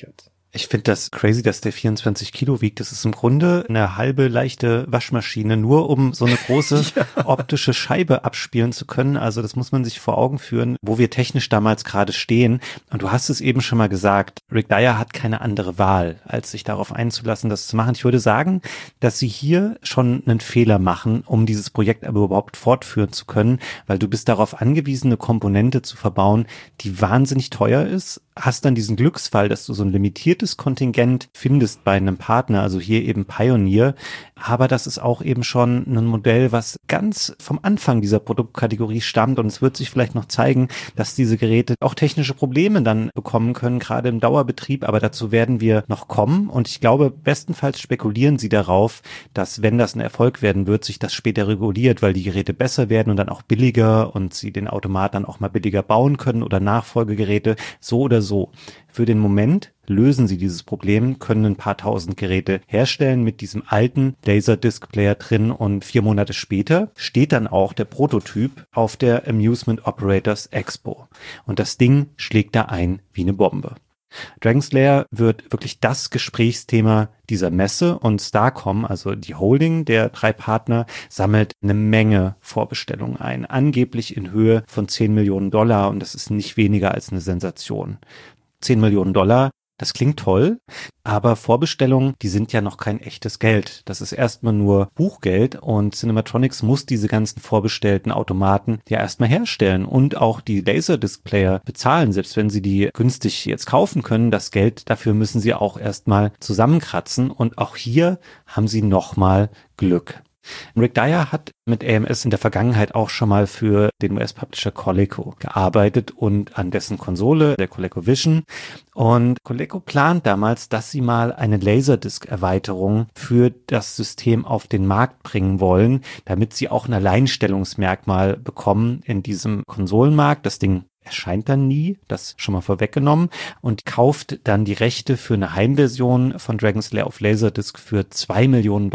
Ich finde das crazy, dass der 24 Kilo wiegt. Das ist im Grunde eine halbe leichte Waschmaschine, nur um so eine große optische Scheibe abspielen zu können. Also das muss man sich vor Augen führen, wo wir technisch damals gerade stehen. Und du hast es eben schon mal gesagt, Rick Dyer hat keine andere Wahl, als sich darauf einzulassen, das zu machen. Ich würde sagen, dass sie hier schon einen Fehler machen, um dieses Projekt aber überhaupt fortführen zu können, weil du bist darauf angewiesen, eine Komponente zu verbauen, die wahnsinnig teuer ist. Hast dann diesen Glücksfall, dass du so ein limitiertes Kontingent findest bei einem Partner, also hier eben Pioneer, aber das ist auch eben schon ein Modell, was ganz vom Anfang dieser Produktkategorie stammt und es wird sich vielleicht noch zeigen, dass diese Geräte auch technische Probleme dann bekommen können, gerade im Dauerbetrieb, aber dazu werden wir noch kommen und ich glaube, bestenfalls spekulieren sie darauf, dass wenn das ein Erfolg werden wird, sich das später reguliert, weil die Geräte besser werden und dann auch billiger und sie den Automat dann auch mal billiger bauen können oder Nachfolgegeräte, so oder so. Für den Moment lösen sie dieses Problem, können ein paar tausend Geräte herstellen mit diesem alten Laserdisc-Player drin und 4 Monate später steht dann auch der Prototyp auf der Amusement Operators Expo. Und das Ding schlägt da ein wie eine Bombe. Dragon's Lair wird wirklich das Gesprächsthema dieser Messe und Starcom, also die Holding der 3 Partner, sammelt eine Menge Vorbestellungen ein, angeblich in Höhe von $10 Millionen und das ist nicht weniger als eine Sensation. $10 Millionen, das klingt toll, aber Vorbestellungen, die sind ja noch kein echtes Geld. Das ist erstmal nur Buchgeld und Cinematronics muss diese ganzen vorbestellten Automaten ja erstmal herstellen und auch die Laserdisc-Player bezahlen, selbst wenn sie die günstig jetzt kaufen können. Das Geld dafür müssen sie auch erstmal zusammenkratzen und auch hier haben sie nochmal Glück. Rick Dyer hat mit AMS in der Vergangenheit auch schon mal für den US-Publisher Coleco gearbeitet und an dessen Konsole, der ColecoVision. Und Coleco plant damals, dass sie mal eine Laserdisc-Erweiterung für das System auf den Markt bringen wollen, damit sie auch ein Alleinstellungsmerkmal bekommen in diesem Konsolenmarkt. Das Ding erscheint dann nie, das schon mal vorweggenommen, und kauft dann die Rechte für eine Heimversion von Dragon's Lair auf Laserdisc für $2 Millionen.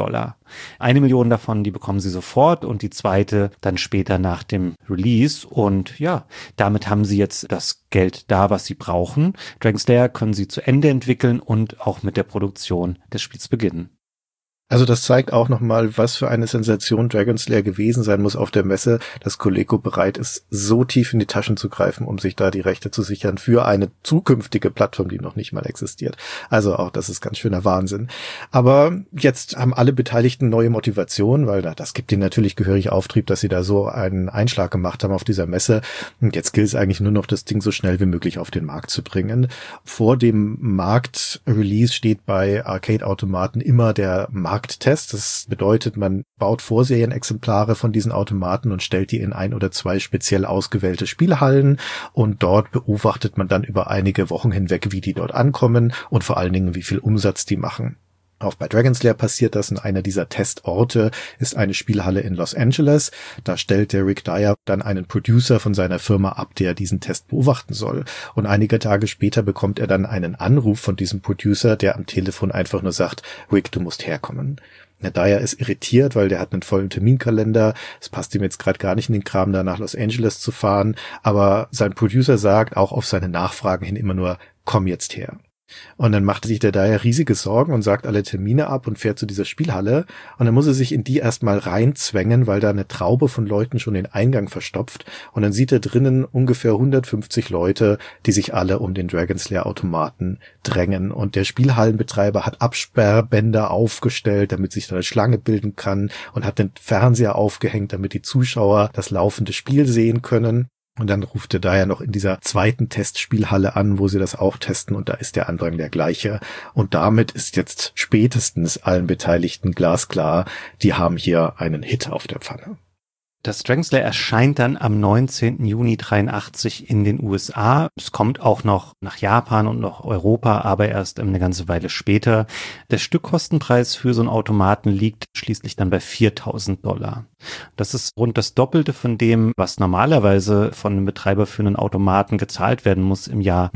1 Million davon, die bekommen sie sofort und die zweite dann später nach dem Release. Und ja, damit haben sie jetzt das Geld da, was sie brauchen. Dragon's Lair können sie zu Ende entwickeln und auch mit der Produktion des Spiels beginnen. Also das zeigt auch nochmal, was für eine Sensation Dragon's Lair gewesen sein muss auf der Messe, dass Coleco bereit ist, so tief in die Taschen zu greifen, um sich da die Rechte zu sichern für eine zukünftige Plattform, die noch nicht mal existiert. Also auch das ist ganz schöner Wahnsinn. Aber jetzt haben alle Beteiligten neue Motivation, weil das gibt ihnen natürlich gehörig Auftrieb, dass sie da so einen Einschlag gemacht haben auf dieser Messe. Und jetzt gilt es eigentlich nur noch, das Ding so schnell wie möglich auf den Markt zu bringen. Vor dem Marktrelease steht bei Arcade-Automaten immer der Markttest. Das bedeutet, man baut Vorserienexemplare von diesen Automaten und stellt die in 1 oder 2 speziell ausgewählte Spielhallen und dort beobachtet man dann über einige Wochen hinweg, wie die dort ankommen und vor allen Dingen, wie viel Umsatz die machen. Auch bei Dragon's Lair passiert das. In einer dieser Testorte ist eine Spielhalle in Los Angeles. Da stellt der Rick Dyer dann einen Producer von seiner Firma ab, der diesen Test beobachten soll. Und einige Tage später bekommt er dann einen Anruf von diesem Producer, der am Telefon einfach nur sagt, Rick, du musst herkommen. Der Dyer ist irritiert, weil der hat einen vollen Terminkalender. Es passt ihm jetzt gerade gar nicht in den Kram, da nach Los Angeles zu fahren. Aber sein Producer sagt auch auf seine Nachfragen hin immer nur, komm jetzt her. Und dann machte sich der Dyer riesige Sorgen und sagt alle Termine ab und fährt zu dieser Spielhalle. Und dann muss er sich in die erstmal reinzwängen, weil da eine Traube von Leuten schon den Eingang verstopft. Und dann sieht er drinnen ungefähr 150 Leute, die sich alle um den Dragon's Lair Automaten drängen. Und der Spielhallenbetreiber hat Absperrbänder aufgestellt, damit sich da eine Schlange bilden kann, und hat den Fernseher aufgehängt, damit die Zuschauer das laufende Spiel sehen können. Und dann ruft er da ja noch in dieser zweiten Testspielhalle an, wo sie das auch testen, und da ist der Andrang der gleiche. Und damit ist jetzt spätestens allen Beteiligten glasklar, die haben hier einen Hit auf der Pfanne. Das Dragon's Lair erscheint dann am 19. Juni 83 in den USA. Es kommt auch noch nach Japan und nach Europa, aber erst eine ganze Weile später. Der Stückkostenpreis für so einen Automaten liegt schließlich dann bei $4.000. Das ist rund das Doppelte von dem, was normalerweise von einem Betreiber für einen Automaten gezahlt werden muss im Jahr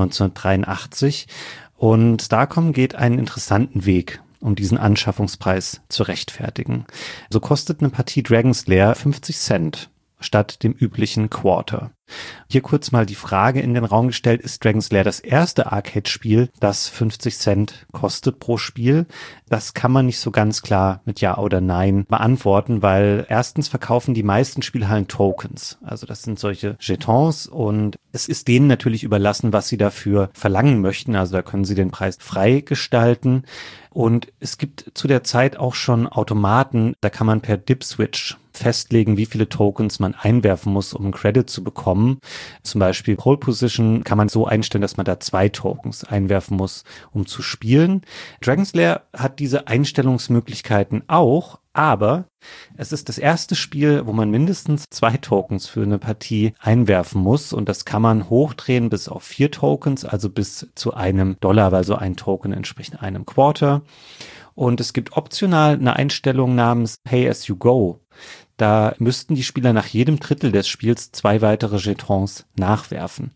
1983. Und Starcom geht einen interessanten Weg, um diesen Anschaffungspreis zu rechtfertigen. So kostet eine Partie Dragon's Lair 50 Cent. statt dem üblichen Quarter. Hier kurz mal die Frage in den Raum gestellt, ist Dragon's Lair das erste Arcade-Spiel, das 50 Cent kostet pro Spiel? Das kann man nicht so ganz klar mit Ja oder Nein beantworten, weil erstens verkaufen die meisten Spielhallen Tokens. Also das sind solche Jetons und es ist denen natürlich überlassen, was sie dafür verlangen möchten. Also da können sie den Preis frei gestalten. Und es gibt zu der Zeit auch schon Automaten, da kann man per Dip-Switch festlegen, wie viele Tokens man einwerfen muss, um einen Credit zu bekommen. Zum Beispiel Pole Position kann man so einstellen, dass man da 2 Tokens einwerfen muss, um zu spielen. Dragon's Lair hat diese Einstellungsmöglichkeiten auch, aber es ist das erste Spiel, wo man mindestens 2 Tokens für eine Partie einwerfen muss und das kann man hochdrehen bis auf 4 Tokens, also bis zu $1, weil so ein Token entspricht einem Quarter. Und es gibt optional eine Einstellung namens Pay as you go. Da müssten die Spieler nach jedem Drittel des Spiels 2 weitere Jetons nachwerfen.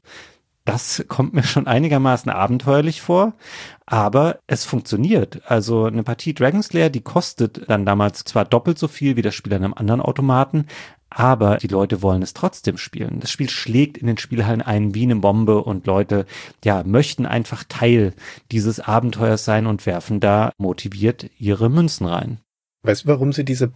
Das kommt mir schon einigermaßen abenteuerlich vor, aber es funktioniert. Also eine Partie Dragon's Lair, die kostet dann damals zwar doppelt so viel wie das Spiel an einem anderen Automaten, aber die Leute wollen es trotzdem spielen. Das Spiel schlägt in den Spielhallen ein wie eine Bombe und Leute, möchten einfach Teil dieses Abenteuers sein und werfen da motiviert ihre Münzen rein. Weißt du, warum sie diese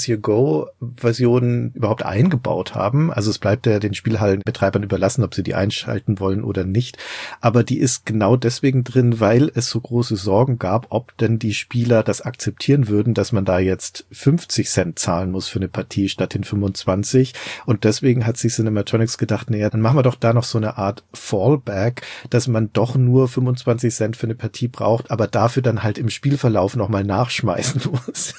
Pay-as-you-go-Version überhaupt eingebaut haben? Also es bleibt ja den Spielhallenbetreibern überlassen, ob sie die einschalten wollen oder nicht. Aber die ist genau deswegen drin, weil es so große Sorgen gab, ob denn die Spieler das akzeptieren würden, dass man da jetzt 50 Cent zahlen muss für eine Partie statt den 25. Und deswegen hat sich Cinematronics gedacht, dann machen wir doch da noch so eine Art Fallback, dass man doch nur 25 Cent für eine Partie braucht, aber dafür dann halt im Spielverlauf nochmal nachschmeißen muss.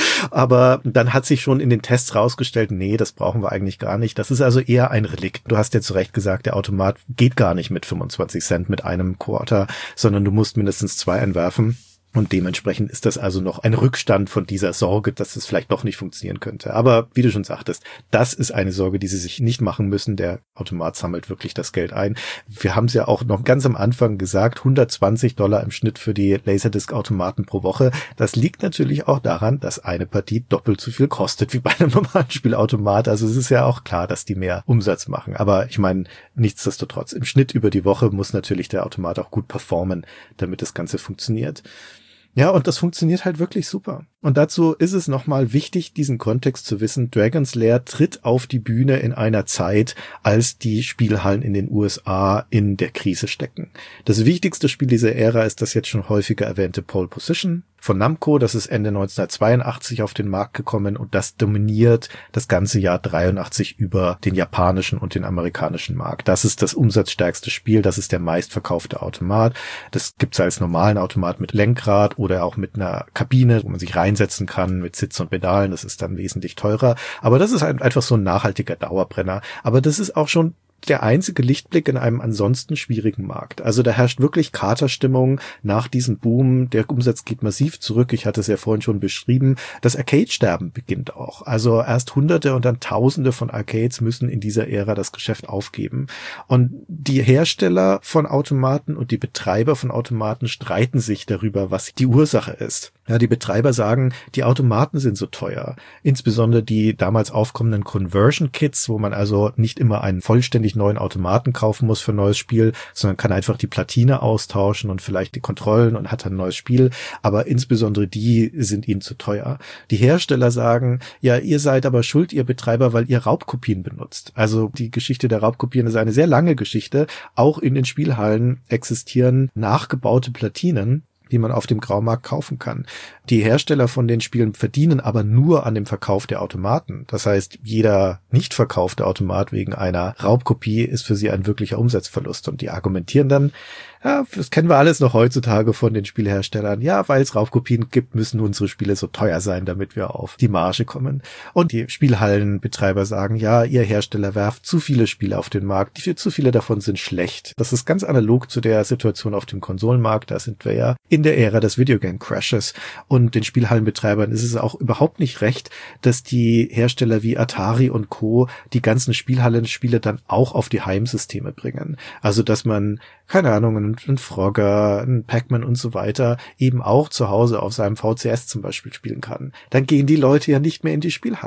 Aber dann hat sich schon in den Tests rausgestellt, das brauchen wir eigentlich gar nicht. Das ist also eher ein Relikt. Du hast ja zu Recht gesagt, der Automat geht gar nicht mit 25 Cent mit einem Quarter, sondern du musst mindestens 2 einwerfen. Und dementsprechend ist das also noch ein Rückstand von dieser Sorge, dass es vielleicht doch nicht funktionieren könnte. Aber wie du schon sagtest, das ist eine Sorge, die sie sich nicht machen müssen. Der Automat sammelt wirklich das Geld ein. Wir haben es ja auch noch ganz am Anfang gesagt, $120 im Schnitt für die Laserdisc-Automaten pro Woche. Das liegt natürlich auch daran, dass eine Partie doppelt so viel kostet wie bei einem normalen Spielautomat. Also es ist ja auch klar, dass die mehr Umsatz machen. Aber ich meine, nichtsdestotrotz, im Schnitt über die Woche muss natürlich der Automat auch gut performen, damit das Ganze funktioniert. Ja, und das funktioniert halt wirklich super. Und dazu ist es nochmal wichtig, diesen Kontext zu wissen. Dragon's Lair tritt auf die Bühne in einer Zeit, als die Spielhallen in den USA in der Krise stecken. Das wichtigste Spiel dieser Ära ist das jetzt schon häufiger erwähnte Pole Position von Namco. Das ist Ende 1982 auf den Markt gekommen und das dominiert das ganze Jahr 83 über den japanischen und den amerikanischen Markt. Das ist das umsatzstärkste Spiel, das ist der meistverkaufte Automat. Das gibt's als normalen Automat mit Lenkrad oder auch mit einer Kabine, wo man sich reinsetzen kann mit Sitz und Pedalen. Das ist dann wesentlich teurer. Aber das ist einfach so ein nachhaltiger Dauerbrenner. Aber das ist auch schon der einzige Lichtblick in einem ansonsten schwierigen Markt. Also da herrscht wirklich Katerstimmung nach diesem Boom. Der Umsatz geht massiv zurück. Ich hatte es ja vorhin schon beschrieben. Das Arcade-Sterben beginnt auch. Also erst Hunderte und dann Tausende von Arcades müssen in dieser Ära das Geschäft aufgeben. Und die Hersteller von Automaten und die Betreiber von Automaten streiten sich darüber, was die Ursache ist. Ja, die Betreiber sagen, die Automaten sind so teuer. Insbesondere die damals aufkommenden Conversion-Kits, wo man also nicht immer einen vollständig neuen Automaten kaufen muss für ein neues Spiel, sondern kann einfach die Platine austauschen und vielleicht die Kontrollen und hat dann ein neues Spiel. Aber insbesondere die sind ihnen zu teuer. Die Hersteller sagen, ja, ihr seid aber schuld, ihr Betreiber, weil ihr Raubkopien benutzt. Also die Geschichte der Raubkopien ist eine sehr lange Geschichte. Auch in den Spielhallen existieren nachgebaute Platinen, die man auf dem Graumarkt kaufen kann. Die Hersteller von den Spielen verdienen aber nur an dem Verkauf der Automaten. Das heißt, jeder nicht verkaufte Automat wegen einer Raubkopie ist für sie ein wirklicher Umsatzverlust. Und die argumentieren dann, ja, das kennen wir alles noch heutzutage von den Spielherstellern. Ja, weil es Raubkopien gibt, müssen unsere Spiele so teuer sein, damit wir auf die Marge kommen. Und die Spielhallenbetreiber sagen, ja, ihr Hersteller werft zu viele Spiele auf den Markt. Zu viele davon sind schlecht. Das ist ganz analog zu der Situation auf dem Konsolenmarkt. Da sind wir ja in der Ära des Videogame Crashes. Und den Spielhallenbetreibern ist es auch überhaupt nicht recht, dass die Hersteller wie Atari und Co. die ganzen Spielhallenspiele dann auch auf die Heimsysteme bringen. Also, dass man, keine Ahnung, ein Frogger, ein Pac-Man und so weiter eben auch zu Hause auf seinem VCS zum Beispiel spielen kann. Dann gehen die Leute ja nicht mehr in die Spielhallen.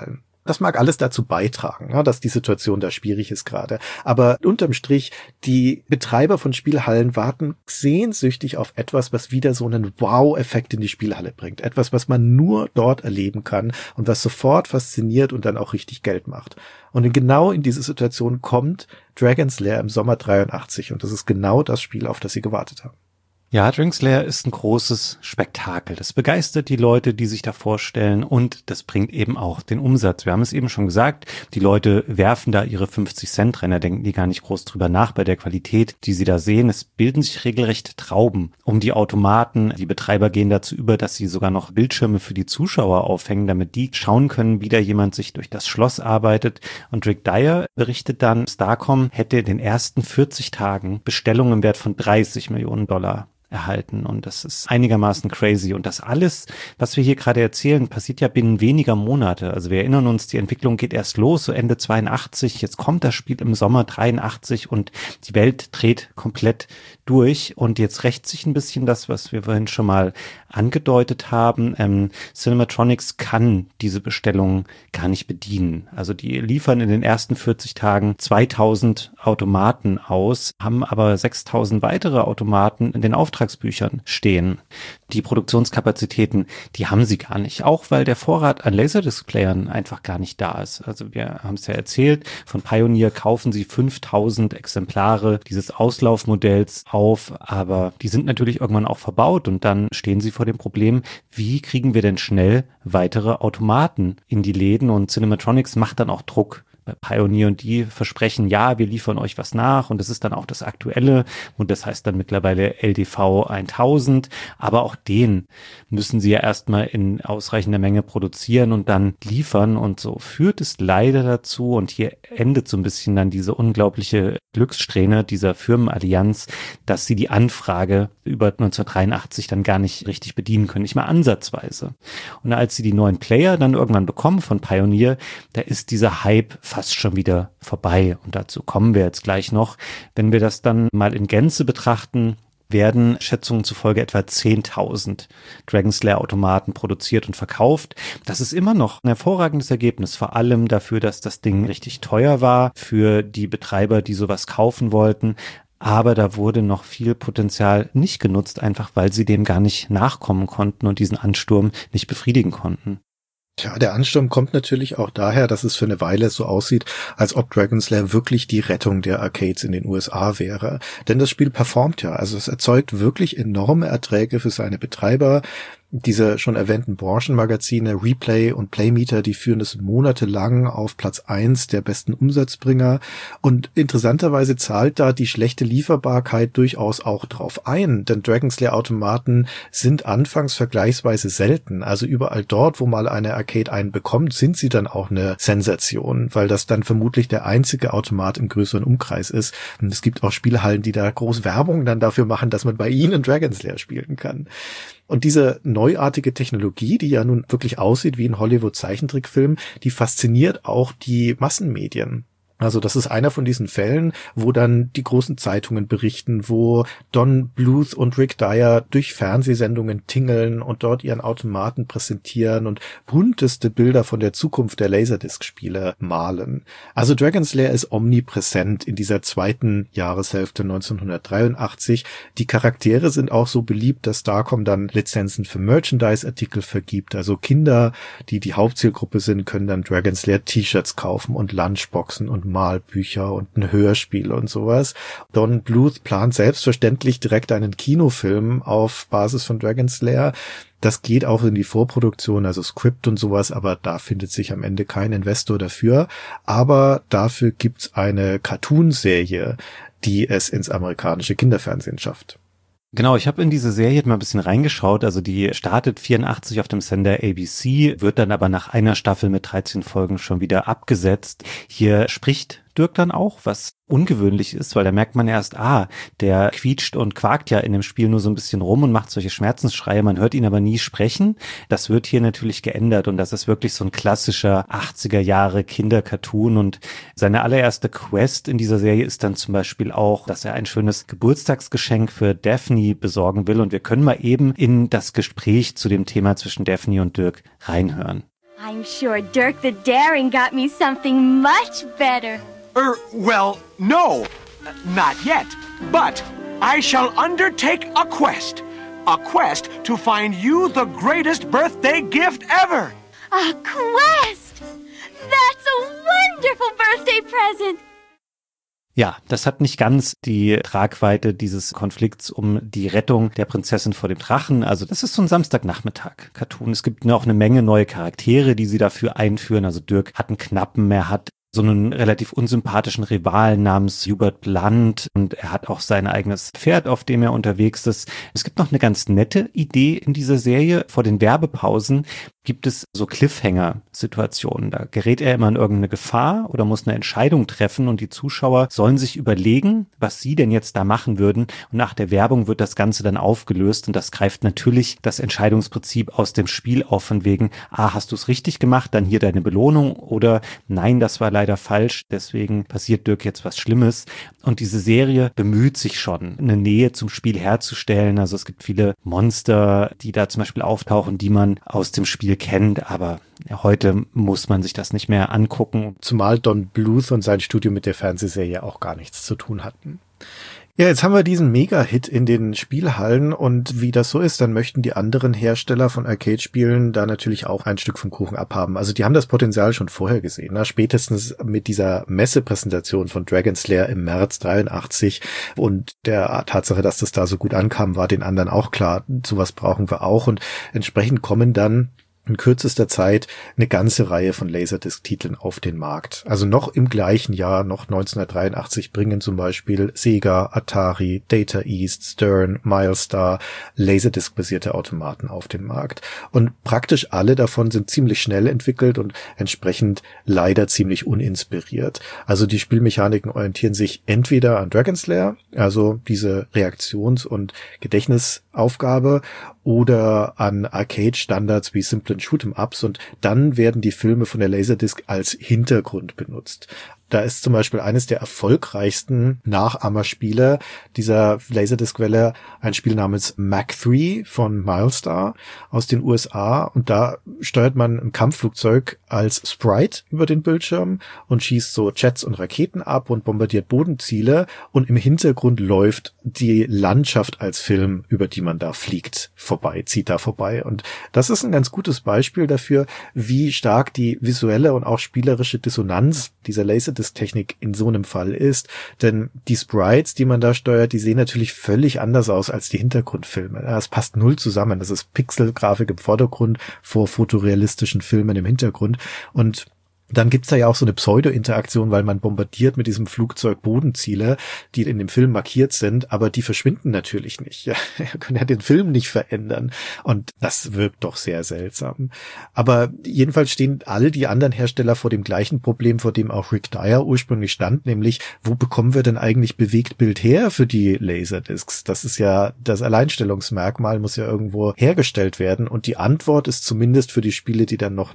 Das mag alles dazu beitragen, dass die Situation da schwierig ist gerade. Aber unterm Strich, die Betreiber von Spielhallen warten sehnsüchtig auf etwas, was wieder so einen Wow-Effekt in die Spielhalle bringt. Etwas, was man nur dort erleben kann und was sofort fasziniert und dann auch richtig Geld macht. Und genau in diese Situation kommt Dragon's Lair im Sommer 83 und das ist genau das Spiel, auf das sie gewartet haben. Ja, Dragon's Lair ist ein großes Spektakel. Das begeistert die Leute, die sich da vorstellen und das bringt eben auch den Umsatz. Wir haben es eben schon gesagt, die Leute werfen da ihre 50 Cent rein, da denken die gar nicht groß drüber nach bei der Qualität, die sie da sehen. Es bilden sich regelrecht Trauben um die Automaten. Die Betreiber gehen dazu über, dass sie sogar noch Bildschirme für die Zuschauer aufhängen, damit die schauen können, wie da jemand sich durch das Schloss arbeitet. Und Rick Dyer berichtet dann, Starcom hätte in den ersten 40 Tagen Bestellungen im Wert von $30 Millionen erhalten und das ist einigermaßen crazy und das alles, was wir hier gerade erzählen, passiert ja binnen weniger Monate. Also wir erinnern uns, die Entwicklung geht erst los, so Ende 82, jetzt kommt das Spiel im Sommer 83 und die Welt dreht komplett durch und jetzt rächt sich ein bisschen das, was wir vorhin schon mal angedeutet haben. Cinematronics kann diese Bestellung gar nicht bedienen. Also die liefern in den ersten 40 Tagen 2000 Automaten aus, haben aber 6000 weitere Automaten in den Auftragsbüchern stehen. Die Produktionskapazitäten, die haben sie gar nicht, auch weil der Vorrat an Laserdisc-Playern einfach gar nicht da ist. Also wir haben es ja erzählt, von Pioneer kaufen sie 5000 Exemplare dieses Auslaufmodells auf, aber die sind natürlich irgendwann auch verbaut und dann stehen sie vor dem Problem, wie kriegen wir denn schnell weitere Automaten in die Läden und Cinematronics macht dann auch Druck bei Pioneer und die versprechen, ja, wir liefern euch was nach und das ist dann auch das Aktuelle und das heißt dann mittlerweile LDV 1000, aber auch den müssen sie ja erstmal in ausreichender Menge produzieren und dann liefern und so führt es leider dazu und hier endet so ein bisschen dann diese unglaubliche Glückssträhne dieser Firmenallianz, dass sie die Anfrage über 1983 dann gar nicht richtig bedienen können, nicht mal ansatzweise. Und als sie die neuen Player dann irgendwann bekommen von Pioneer, da ist dieser Hype fast schon wieder vorbei. Und dazu kommen wir jetzt gleich noch. Wenn wir das dann mal in Gänze betrachten, werden Schätzungen zufolge etwa 10.000 Dragon's Lair Automaten produziert und verkauft. Das ist immer noch ein hervorragendes Ergebnis, vor allem dafür, dass das Ding richtig teuer war für die Betreiber, die sowas kaufen wollten. Aber da wurde noch viel Potenzial nicht genutzt, einfach weil sie dem gar nicht nachkommen konnten und diesen Ansturm nicht befriedigen konnten. Tja, der Ansturm kommt natürlich auch daher, dass es für eine Weile so aussieht, als ob Dragon's Lair wirklich die Rettung der Arcades in den USA wäre. Denn das Spiel performt ja, also es erzeugt wirklich enorme Erträge für seine Betreiber. Diese schon erwähnten Branchenmagazine Replay und Playmeter, die führen es monatelang auf Platz 1 der besten Umsatzbringer. Und interessanterweise zahlt da die schlechte Lieferbarkeit durchaus auch drauf ein. Denn Dragon's Lair Automaten sind anfangs vergleichsweise selten. Also überall dort, wo mal eine Arcade einen bekommt, sind sie dann auch eine Sensation, weil das dann vermutlich der einzige Automat im größeren Umkreis ist. Und es gibt auch Spielhallen, die da groß Werbung dann dafür machen, dass man bei ihnen Dragon's Lair spielen kann. Und diese neuartige Technologie, die ja nun wirklich aussieht wie ein Hollywood-Zeichentrickfilm, die fasziniert auch die Massenmedien. Also das ist einer von diesen Fällen, wo dann die großen Zeitungen berichten, wo Don Bluth und Rick Dyer durch Fernsehsendungen tingeln und dort ihren Automaten präsentieren und bunteste Bilder von der Zukunft der Laserdisc-Spiele malen. Also Dragon's Lair ist omnipräsent in dieser zweiten Jahreshälfte 1983. Die Charaktere sind auch so beliebt, dass Starcom dann Lizenzen für Merchandise-Artikel vergibt. Also Kinder, die die Hauptzielgruppe sind, können dann Dragon's Lair T-Shirts kaufen und Lunchboxen und Malbücher und ein Hörspiel und sowas. Don Bluth plant selbstverständlich direkt einen Kinofilm auf Basis von Dragon's Lair. Das geht auch in die Vorproduktion, also Skript und sowas, aber da findet sich am Ende kein Investor dafür. Aber dafür gibt's eine Cartoon-Serie, die es ins amerikanische Kinderfernsehen schafft. Genau, ich habe in diese Serie mal ein bisschen reingeschaut, also die startet 84 auf dem Sender ABC, wird dann aber nach einer Staffel mit 13 Folgen schon wieder abgesetzt. Hier spricht Dirk dann auch, was ungewöhnlich ist, weil da merkt man erst, der quietscht und quakt ja in dem Spiel nur so ein bisschen rum und macht solche Schmerzensschreie, man hört ihn aber nie sprechen. Das wird hier natürlich geändert und das ist wirklich so ein klassischer 80er Jahre Kindercartoon und seine allererste Quest in dieser Serie ist dann zum Beispiel auch, dass er ein schönes Geburtstagsgeschenk für Daphne besorgen will und wir können mal eben in das Gespräch zu dem Thema zwischen Daphne und Dirk reinhören. I'm sure Dirk the Daring got me something much better. Well, no, not yet. But I shall undertake a quest. A quest to find you the greatest birthday gift ever. A quest! That's a wonderful birthday present. Ja, das hat nicht ganz die Tragweite dieses Konflikts um die Rettung der Prinzessin vor dem Drachen. Also das ist so ein Samstagnachmittag-Cartoon. Es gibt auch eine Menge neue Charaktere, die sie dafür einführen. Also Dirk hat einen Knappen, er hat so einen relativ unsympathischen Rivalen namens Hubert Blunt und er hat auch sein eigenes Pferd, auf dem er unterwegs ist. Es gibt noch eine ganz nette Idee in dieser Serie. Vor den Werbepausen gibt es so Cliffhanger-Situationen. Da gerät er immer in irgendeine Gefahr oder muss eine Entscheidung treffen und die Zuschauer sollen sich überlegen, was sie denn jetzt da machen würden. Und nach der Werbung wird das Ganze dann aufgelöst und das greift natürlich das Entscheidungsprinzip aus dem Spiel auf, von wegen, hast du es richtig gemacht, dann hier deine Belohnung oder nein, das war leider falsch, deswegen passiert Dirk jetzt was Schlimmes. Und diese Serie bemüht sich schon, eine Nähe zum Spiel herzustellen. Also es gibt viele Monster, die da zum Beispiel auftauchen, die man aus dem Spiel kennt, aber heute muss man sich das nicht mehr angucken. Zumal Don Bluth und sein Studio mit der Fernsehserie auch gar nichts zu tun hatten. Ja, jetzt haben wir diesen Mega-Hit in den Spielhallen und wie das so ist, dann möchten die anderen Hersteller von Arcade-Spielen da natürlich auch ein Stück vom Kuchen abhaben. Also die haben das Potenzial schon vorher gesehen. Ne? Spätestens mit dieser Messepräsentation von Dragon's Lair im März 83 und der Tatsache, dass das da so gut ankam, war den anderen auch klar, sowas brauchen wir auch und entsprechend kommen dann in kürzester Zeit eine ganze Reihe von Laserdisc-Titeln auf den Markt. Also noch im gleichen Jahr, noch 1983, bringen zum Beispiel Sega, Atari, Data East, Stern, Milestar Laserdisc-basierte Automaten auf den Markt. Und praktisch alle davon sind ziemlich schnell entwickelt und entsprechend leider ziemlich uninspiriert. Also die Spielmechaniken orientieren sich entweder an Dragon's Lair, also diese Reaktions- und Gedächtnisaufgabe, oder an Arcade-Standards wie simplen Shoot'em-Ups und dann werden die Filme von der Laserdisc als Hintergrund benutzt. Da ist zum Beispiel eines der erfolgreichsten Nachahmerspiele dieser Laserdisc-Welle ein Spiel namens Mach 3 von Milestar aus den USA und da steuert man ein Kampfflugzeug als Sprite über den Bildschirm und schießt so Jets und Raketen ab und bombardiert Bodenziele und im Hintergrund läuft die Landschaft als Film, über die man da fliegt, vorbei, zieht da vorbei und das ist ein ganz gutes Beispiel dafür, wie stark die visuelle und auch spielerische Dissonanz dieser Laserdisc-Technik in so einem Fall ist, denn die Sprites, die man da steuert, die sehen natürlich völlig anders aus als die Hintergrundfilme. Es passt null zusammen. Das ist Pixelgrafik im Vordergrund vor fotorealistischen Filmen im Hintergrund und dann gibt's da ja auch so eine Pseudo-Interaktion, weil man bombardiert mit diesem Flugzeug Bodenziele, die in dem Film markiert sind, aber die verschwinden natürlich nicht. Ja, können ja den Film nicht verändern und das wirkt doch sehr seltsam. Aber jedenfalls stehen all die anderen Hersteller vor dem gleichen Problem, vor dem auch Rick Dyer ursprünglich stand, nämlich wo bekommen wir denn eigentlich Bewegtbild her für die Laserdiscs? Das ist ja das Alleinstellungsmerkmal, muss ja irgendwo hergestellt werden und die Antwort ist zumindest für die Spiele, die dann noch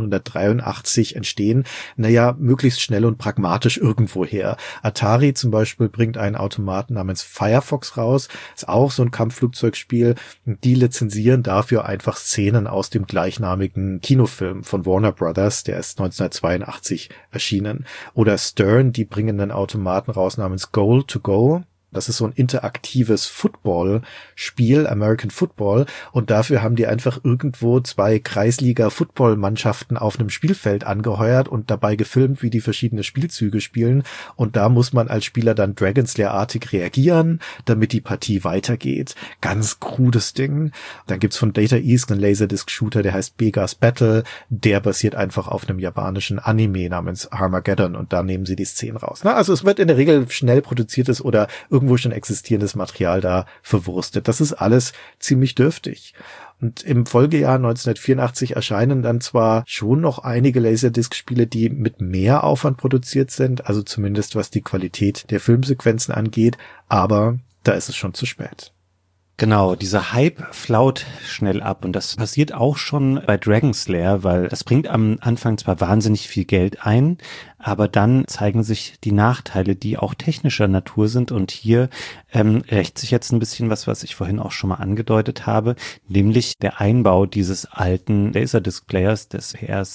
1983 entstehen, möglichst schnell und pragmatisch irgendwo her. Atari zum Beispiel bringt einen Automaten namens Firefox raus, ist auch so ein Kampfflugzeugspiel. Die lizenzieren dafür einfach Szenen aus dem gleichnamigen Kinofilm von Warner Brothers, der ist 1982 erschienen. Oder Stern, die bringen einen Automaten raus namens Goal to Go. Das ist so ein interaktives Football-Spiel, American Football. Und dafür haben die einfach irgendwo 2 Kreisliga-Football-Mannschaften auf einem Spielfeld angeheuert und dabei gefilmt, wie die verschiedene Spielzüge spielen. Und da muss man als Spieler dann Dragon's Lair-artig reagieren, damit die Partie weitergeht. Ganz krudes Ding. Dann gibt's von Data East einen Laserdisc-Shooter, der heißt Bega's Battle. Der basiert einfach auf einem japanischen Anime namens Armageddon. Und da nehmen sie die Szenen raus. Also es wird in der Regel schnell produziertes oder irgendwo schon existierendes Material da verwurstet. Das ist alles ziemlich dürftig. Und im Folgejahr 1984 erscheinen dann zwar schon noch einige Laserdisc-Spiele, die mit mehr Aufwand produziert sind, also zumindest was die Qualität der Filmsequenzen angeht, aber da ist es schon zu spät. Genau, dieser Hype flaut schnell ab und das passiert auch schon bei Dragon's Lair, weil das bringt am Anfang zwar wahnsinnig viel Geld ein, aber dann zeigen sich die Nachteile, die auch technischer Natur sind und hier rächt sich jetzt ein bisschen was ich vorhin auch schon mal angedeutet habe, nämlich der Einbau dieses alten Laserdisc-Players des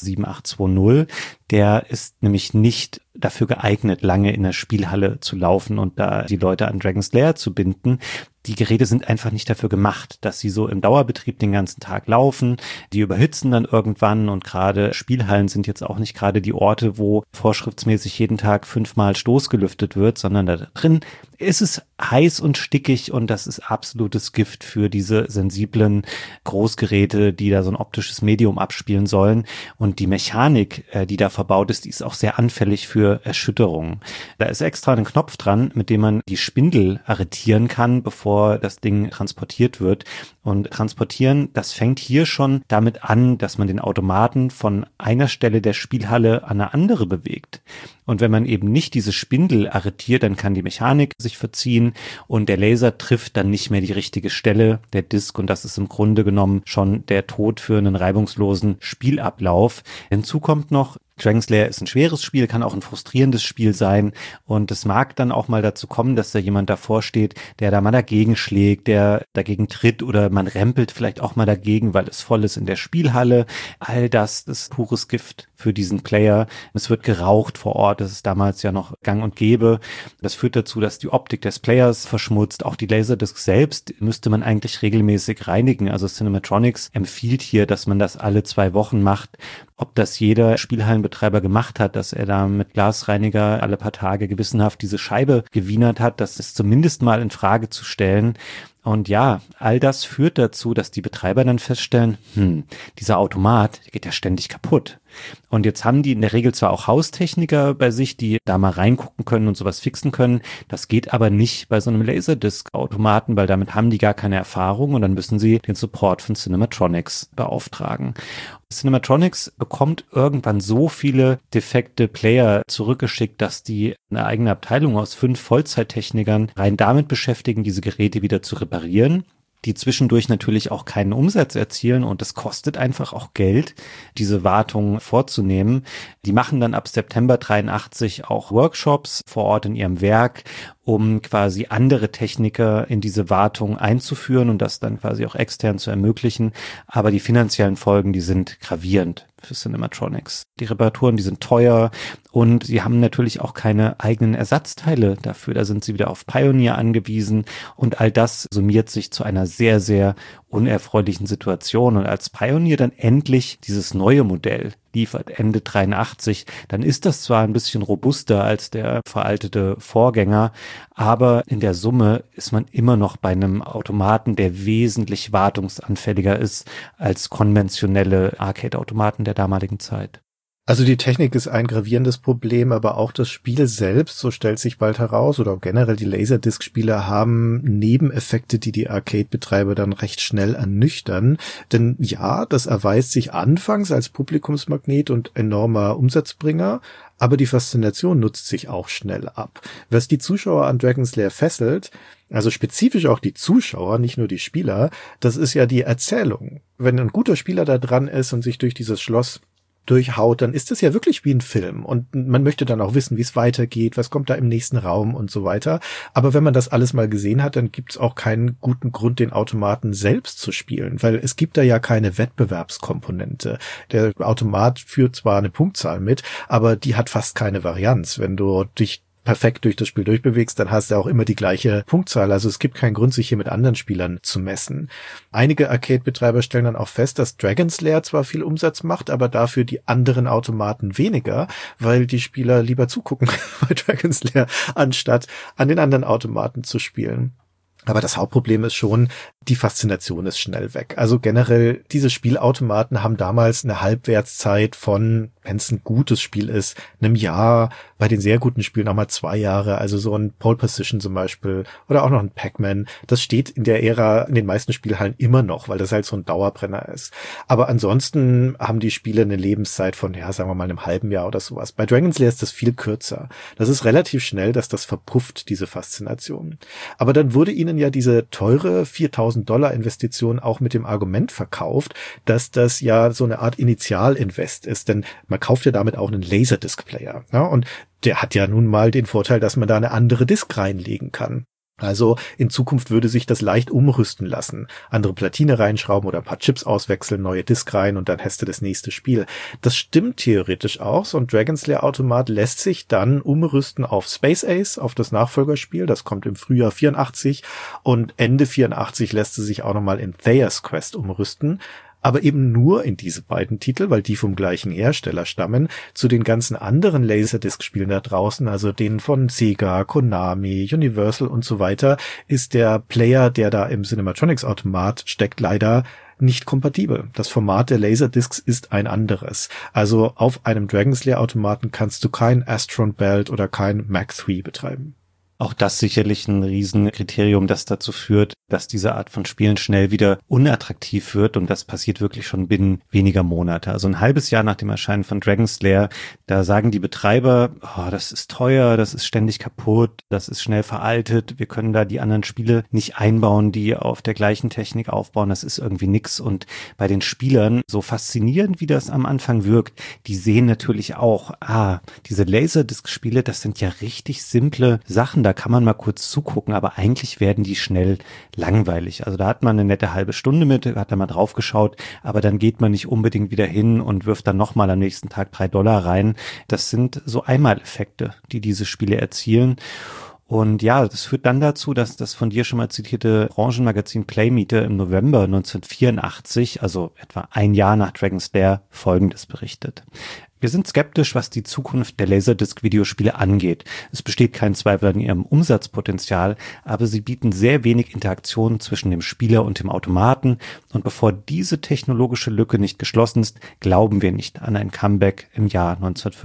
RS7820, der ist nämlich nicht dafür geeignet, lange in der Spielhalle zu laufen und da die Leute an Dragon's Lair zu binden. Die Geräte sind einfach nicht dafür gemacht, dass sie so im Dauerbetrieb den ganzen Tag laufen. Die überhitzen dann irgendwann und gerade Spielhallen sind jetzt auch nicht gerade die Orte, wo vorschriftsmäßig jeden Tag 5-mal Stoß gelüftet wird, sondern da drin ist es heiß und stickig und das ist absolutes Gift für diese sensiblen Großgeräte, die da so ein optisches Medium abspielen sollen. Und die Mechanik, die da verbaut ist, die ist auch sehr anfällig für Erschütterungen. Da ist extra ein Knopf dran, mit dem man die Spindel arretieren kann, bevor das Ding transportiert wird. Und transportieren, das fängt hier schon damit an, dass man den Automaten von einer Stelle der Spielhalle an eine andere bewegt. Und wenn man eben nicht diese Spindel arretiert, dann kann die Mechanik sich verziehen und der Laser trifft dann nicht mehr die richtige Stelle der Disk und das ist im Grunde genommen schon der Tod für einen reibungslosen Spielablauf. Hinzu kommt noch, Dragon's Lair ist ein schweres Spiel, kann auch ein frustrierendes Spiel sein und es mag dann auch mal dazu kommen, dass da jemand davor steht, der da mal dagegen schlägt, der dagegen tritt oder man rempelt vielleicht auch mal dagegen, weil es voll ist in der Spielhalle. All das ist pures Gift für diesen Player. Es wird geraucht vor Ort, das ist damals ja noch gang und gäbe. Das führt dazu, dass die Optik des Players verschmutzt. Auch die Laserdisc selbst müsste man eigentlich regelmäßig reinigen. Also Cinematronics empfiehlt hier, dass man das alle 2 Wochen macht. Ob das jeder Spielhallenbetreiber gemacht hat, dass er da mit Glasreiniger alle paar Tage gewissenhaft diese Scheibe gewienert hat, das ist zumindest mal in Frage zu stellen. Und ja, all das führt dazu, dass die Betreiber dann feststellen, dieser Automat, der geht ja ständig kaputt. Und jetzt haben die in der Regel zwar auch Haustechniker bei sich, die da mal reingucken können und sowas fixen können. Das geht aber nicht bei so einem Laserdisc-Automaten, weil damit haben die gar keine Erfahrung und dann müssen sie den Support von Cinematronics beauftragen. Cinematronics bekommt irgendwann so viele defekte Player zurückgeschickt, dass die eine eigene Abteilung aus 5 Vollzeittechnikern rein damit beschäftigen, diese Geräte wieder zu reparieren, die zwischendurch natürlich auch keinen Umsatz erzielen und es kostet einfach auch Geld, diese Wartung vorzunehmen. Die machen dann ab September 83 auch Workshops vor Ort in ihrem Werk, um quasi andere Techniker in diese Wartung einzuführen und das dann quasi auch extern zu ermöglichen. Aber die finanziellen Folgen, die sind gravierend für Cinematronics. Die Reparaturen, die sind teuer und sie haben natürlich auch keine eigenen Ersatzteile dafür. Da sind sie wieder auf Pioneer angewiesen und all das summiert sich zu einer sehr, sehr unerfreulichen Situation. Und als Pioneer dann endlich dieses neue Modell liefert, Ende 83, dann ist das zwar ein bisschen robuster als der veraltete Vorgänger, aber in der Summe ist man immer noch bei einem Automaten, der wesentlich wartungsanfälliger ist als konventionelle Arcade-Automaten der damaligen Zeit. Also die Technik ist ein gravierendes Problem, aber auch das Spiel selbst, so stellt sich bald heraus, oder generell die Laserdisc-Spiele haben Nebeneffekte, die die Arcade-Betreiber dann recht schnell ernüchtern. Denn ja, das erweist sich anfangs als Publikumsmagnet und enormer Umsatzbringer, aber die Faszination nutzt sich auch schnell ab. Was die Zuschauer an Dragon's Lair fesselt, also spezifisch auch die Zuschauer, nicht nur die Spieler, das ist ja die Erzählung. Wenn ein guter Spieler da dran ist und sich durch dieses Schloss durchhaut, dann ist es ja wirklich wie ein Film und man möchte dann auch wissen, wie es weitergeht, was kommt da im nächsten Raum und so weiter. Aber wenn man das alles mal gesehen hat, dann gibt's auch keinen guten Grund, den Automaten selbst zu spielen, weil es gibt da ja keine Wettbewerbskomponente. Der Automat führt zwar eine Punktzahl mit, aber die hat fast keine Varianz. Wenn du dich perfekt durch das Spiel durchbewegst, dann hast du auch immer die gleiche Punktzahl. Also es gibt keinen Grund, sich hier mit anderen Spielern zu messen. Einige Arcade-Betreiber stellen dann auch fest, dass Dragon's Lair zwar viel Umsatz macht, aber dafür die anderen Automaten weniger, weil die Spieler lieber zugucken bei Dragon's Lair, anstatt an den anderen Automaten zu spielen. Aber das Hauptproblem ist schon, die Faszination ist schnell weg. Also generell, diese Spielautomaten haben damals eine Halbwertszeit von, wenn es ein gutes Spiel ist, einem Jahr, bei den sehr guten Spielen auch mal 2 Jahre, also so ein Pole Position zum Beispiel oder auch noch ein Pac-Man. Das steht in der Ära in den meisten Spielhallen immer noch, weil das halt so ein Dauerbrenner ist. Aber ansonsten haben die Spiele eine Lebenszeit von, ja, sagen wir mal einem halben Jahr oder sowas. Bei Dragon's Lair ist das viel kürzer. Das ist relativ schnell, dass das verpufft, diese Faszination. Aber dann wurde ihnen ja diese teure 4.000 $100.000 Investition auch mit dem Argument verkauft, dass das ja so eine Art Initialinvest ist, denn man kauft ja damit auch einen Laserdisc-Player. Ja, und der hat ja nun mal den Vorteil, dass man da eine andere Disk reinlegen kann. Also in Zukunft würde sich das leicht umrüsten lassen. Andere Platine reinschrauben oder ein paar Chips auswechseln, neue Disk rein und dann hast du das nächste Spiel. Das stimmt theoretisch auch. So ein Dragon's Lair Automat lässt sich dann umrüsten auf Space Ace, auf das Nachfolgerspiel. Das kommt im Frühjahr 84 und Ende 84 lässt es sich auch nochmal in Thayer's Quest umrüsten. Aber eben nur in diese beiden Titel, weil die vom gleichen Hersteller stammen. Zu den ganzen anderen Laserdisc-Spielen da draußen, also denen von Sega, Konami, Universal und so weiter, ist der Player, der da im Cinematronics-Automat steckt, leider nicht kompatibel. Das Format der Laserdiscs ist ein anderes. Also auf einem Dragon's Lair-Automaten kannst du kein Astron Belt oder kein Mac 3 betreiben. Auch das sicherlich ein Riesenkriterium, das dazu führt, dass diese Art von Spielen schnell wieder unattraktiv wird, und das passiert wirklich schon binnen weniger Monate. Also ein halbes Jahr nach dem Erscheinen von Dragon's Lair, da sagen die Betreiber, oh, das ist teuer, das ist ständig kaputt, das ist schnell veraltet, wir können da die anderen Spiele nicht einbauen, die auf der gleichen Technik aufbauen, das ist irgendwie nix. Und bei den Spielern, so faszinierend wie das am Anfang wirkt, die sehen natürlich auch, diese Laserdisc-Spiele, das sind ja richtig simple Sachen, da kann man mal kurz zugucken, aber eigentlich werden die schnell langweilig. Also da hat man eine nette halbe Stunde mit, hat da mal drauf geschaut, aber dann geht man nicht unbedingt wieder hin und wirft dann nochmal am nächsten Tag $3 rein. Das sind so Einmaleffekte, die diese Spiele erzielen. Und ja, das führt dann dazu, dass das von dir schon mal zitierte Branchenmagazin Playmeter im November 1984, also etwa ein Jahr nach Dragon's Lair, Folgendes berichtet. Wir sind skeptisch, was die Zukunft der Laserdisc-Videospiele angeht. Es besteht kein Zweifel an ihrem Umsatzpotenzial, aber sie bieten sehr wenig Interaktion zwischen dem Spieler und dem Automaten. Und bevor diese technologische Lücke nicht geschlossen ist, glauben wir nicht an ein Comeback im Jahr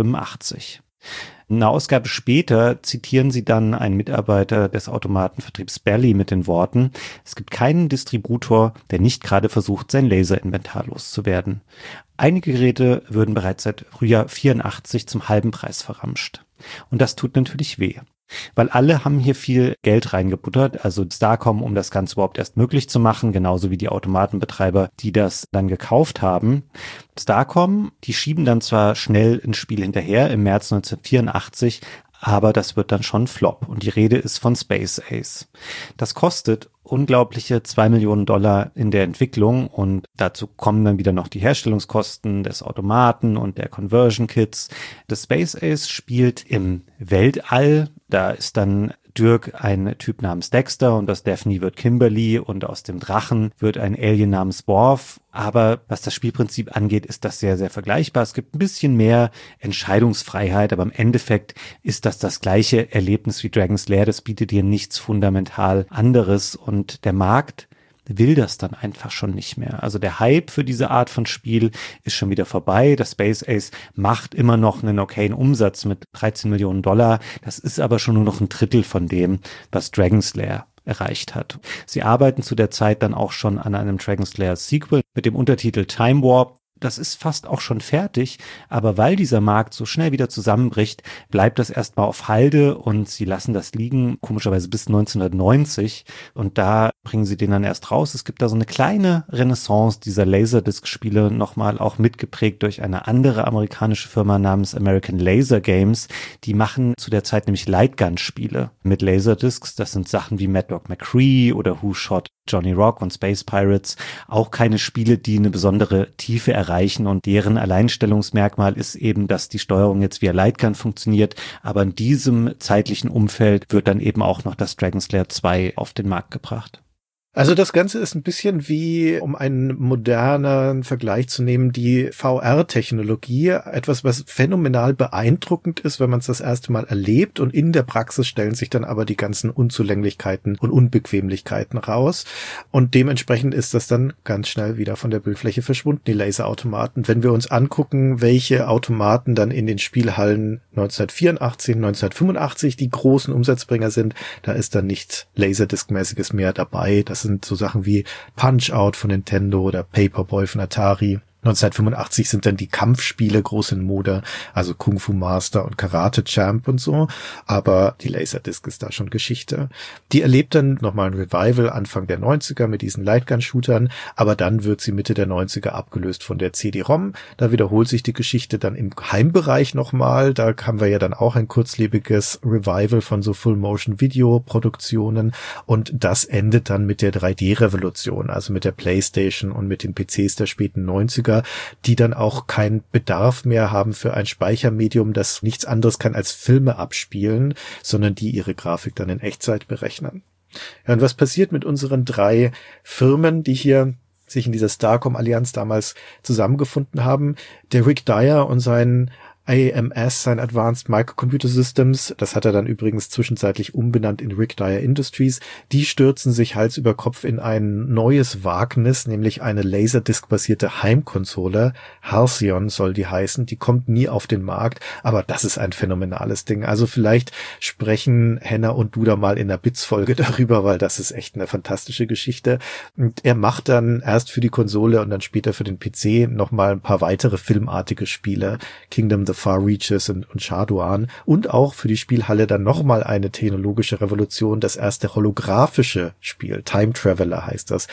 1985. Eine Ausgabe später zitieren sie dann einen Mitarbeiter des Automatenvertriebs Bally mit den Worten: Es gibt keinen Distributor, der nicht gerade versucht, sein Laserinventar loszuwerden. Einige Geräte würden bereits seit Frühjahr 84 zum halben Preis verramscht. Und das tut natürlich weh. Weil alle haben hier viel Geld reingebuttert, also Starcom, um das Ganze überhaupt erst möglich zu machen, genauso wie die Automatenbetreiber, die das dann gekauft haben. Starcom, die schieben dann zwar schnell ein Spiel hinterher im März 1984, aber das wird dann schon Flop, und die Rede ist von Space Ace. Das kostet unglaubliche $2 Millionen in der Entwicklung, und dazu kommen dann wieder noch die Herstellungskosten des Automaten und der Conversion Kits. Das Space Ace spielt im Weltall. Da ist dann Dirk ein Typ namens Dexter und aus Daphne wird Kimberly und aus dem Drachen wird ein Alien namens Worf. Aber was das Spielprinzip angeht, ist das sehr, sehr vergleichbar. Es gibt ein bisschen mehr Entscheidungsfreiheit, aber im Endeffekt ist das gleiche Erlebnis wie Dragon's Lair. Das bietet dir nichts fundamental anderes, und der Markt will das dann einfach schon nicht mehr. Also der Hype für diese Art von Spiel ist schon wieder vorbei. Das Space Ace macht immer noch einen okayen Umsatz mit $13 Millionen. Das ist aber schon nur noch ein Drittel von dem, was Dragon's Lair erreicht hat. Sie arbeiten zu der Zeit dann auch schon an einem Dragon's Lair Sequel mit dem Untertitel Time Warp. Das ist fast auch schon fertig, aber weil dieser Markt so schnell wieder zusammenbricht, bleibt das erstmal auf Halde, und sie lassen das liegen, komischerweise bis 1990, und da bringen sie den dann erst raus. Es gibt da so eine kleine Renaissance dieser Laserdisc-Spiele, nochmal auch mitgeprägt durch eine andere amerikanische Firma namens American Laser Games. Die machen zu der Zeit nämlich Lightgun-Spiele mit Laserdiscs. Das sind Sachen wie Mad Dog McCree oder Who Shot Johnny Rock und Space Pirates. Auch keine Spiele, die eine besondere Tiefe erreichen, und deren Alleinstellungsmerkmal ist eben, dass die Steuerung jetzt via Lightgun funktioniert, aber in diesem zeitlichen Umfeld wird dann eben auch noch das Dragon's Lair 2 auf den Markt gebracht. Also das Ganze ist ein bisschen wie, um einen modernen Vergleich zu nehmen, die VR-Technologie. Etwas, was phänomenal beeindruckend ist, wenn man es das erste Mal erlebt, und in der Praxis stellen sich dann aber die ganzen Unzulänglichkeiten und Unbequemlichkeiten raus. Und dementsprechend ist das dann ganz schnell wieder von der Bildfläche verschwunden, die Laserautomaten. Wenn wir uns angucken, welche Automaten dann in den Spielhallen 1984, 1985 die großen Umsatzbringer sind, da ist dann nichts Laserdisc-mäßiges mehr dabei. Das sind so Sachen wie Punch-Out von Nintendo oder Paperboy von Atari. 1985 sind dann die Kampfspiele groß in Mode, also Kung Fu Master und Karate Champ und so, aber die Laserdisc ist da schon Geschichte. Die erlebt dann nochmal ein Revival Anfang der 90er mit diesen Lightgun-Shootern, aber dann wird sie Mitte der 90er abgelöst von der CD-ROM. Da wiederholt sich die Geschichte dann im Heimbereich nochmal, da haben wir ja dann auch ein kurzlebiges Revival von so Full-Motion-Video-Produktionen und das endet dann mit der 3D-Revolution, also mit der PlayStation und mit den PCs der späten 90er, die dann auch keinen Bedarf mehr haben für ein Speichermedium, das nichts anderes kann als Filme abspielen, sondern die ihre Grafik dann in Echtzeit berechnen. Ja, und was passiert mit unseren 3 Firmen, die hier sich in dieser Starcom-Allianz damals zusammengefunden haben? Der Rick Dyer und sein AMS, sein Advanced Microcomputer Systems, das hat er dann übrigens zwischenzeitlich umbenannt in Rick Dyer Industries, die stürzen sich Hals über Kopf in ein neues Wagnis, nämlich eine Laserdisc-basierte Heimkonsole. Halcyon soll die heißen, die kommt nie auf den Markt, aber das ist ein phänomenales Ding. Also vielleicht sprechen Henner und du da mal in der Bits-Folge darüber, weil das ist echt eine fantastische Geschichte. Und er macht dann erst für die Konsole und dann später für den PC nochmal ein paar weitere filmartige Spiele. Kingdom the Far Reaches und Shadowrun und auch für die Spielhalle dann nochmal eine technologische Revolution, das erste holographische Spiel, Time Traveler heißt das,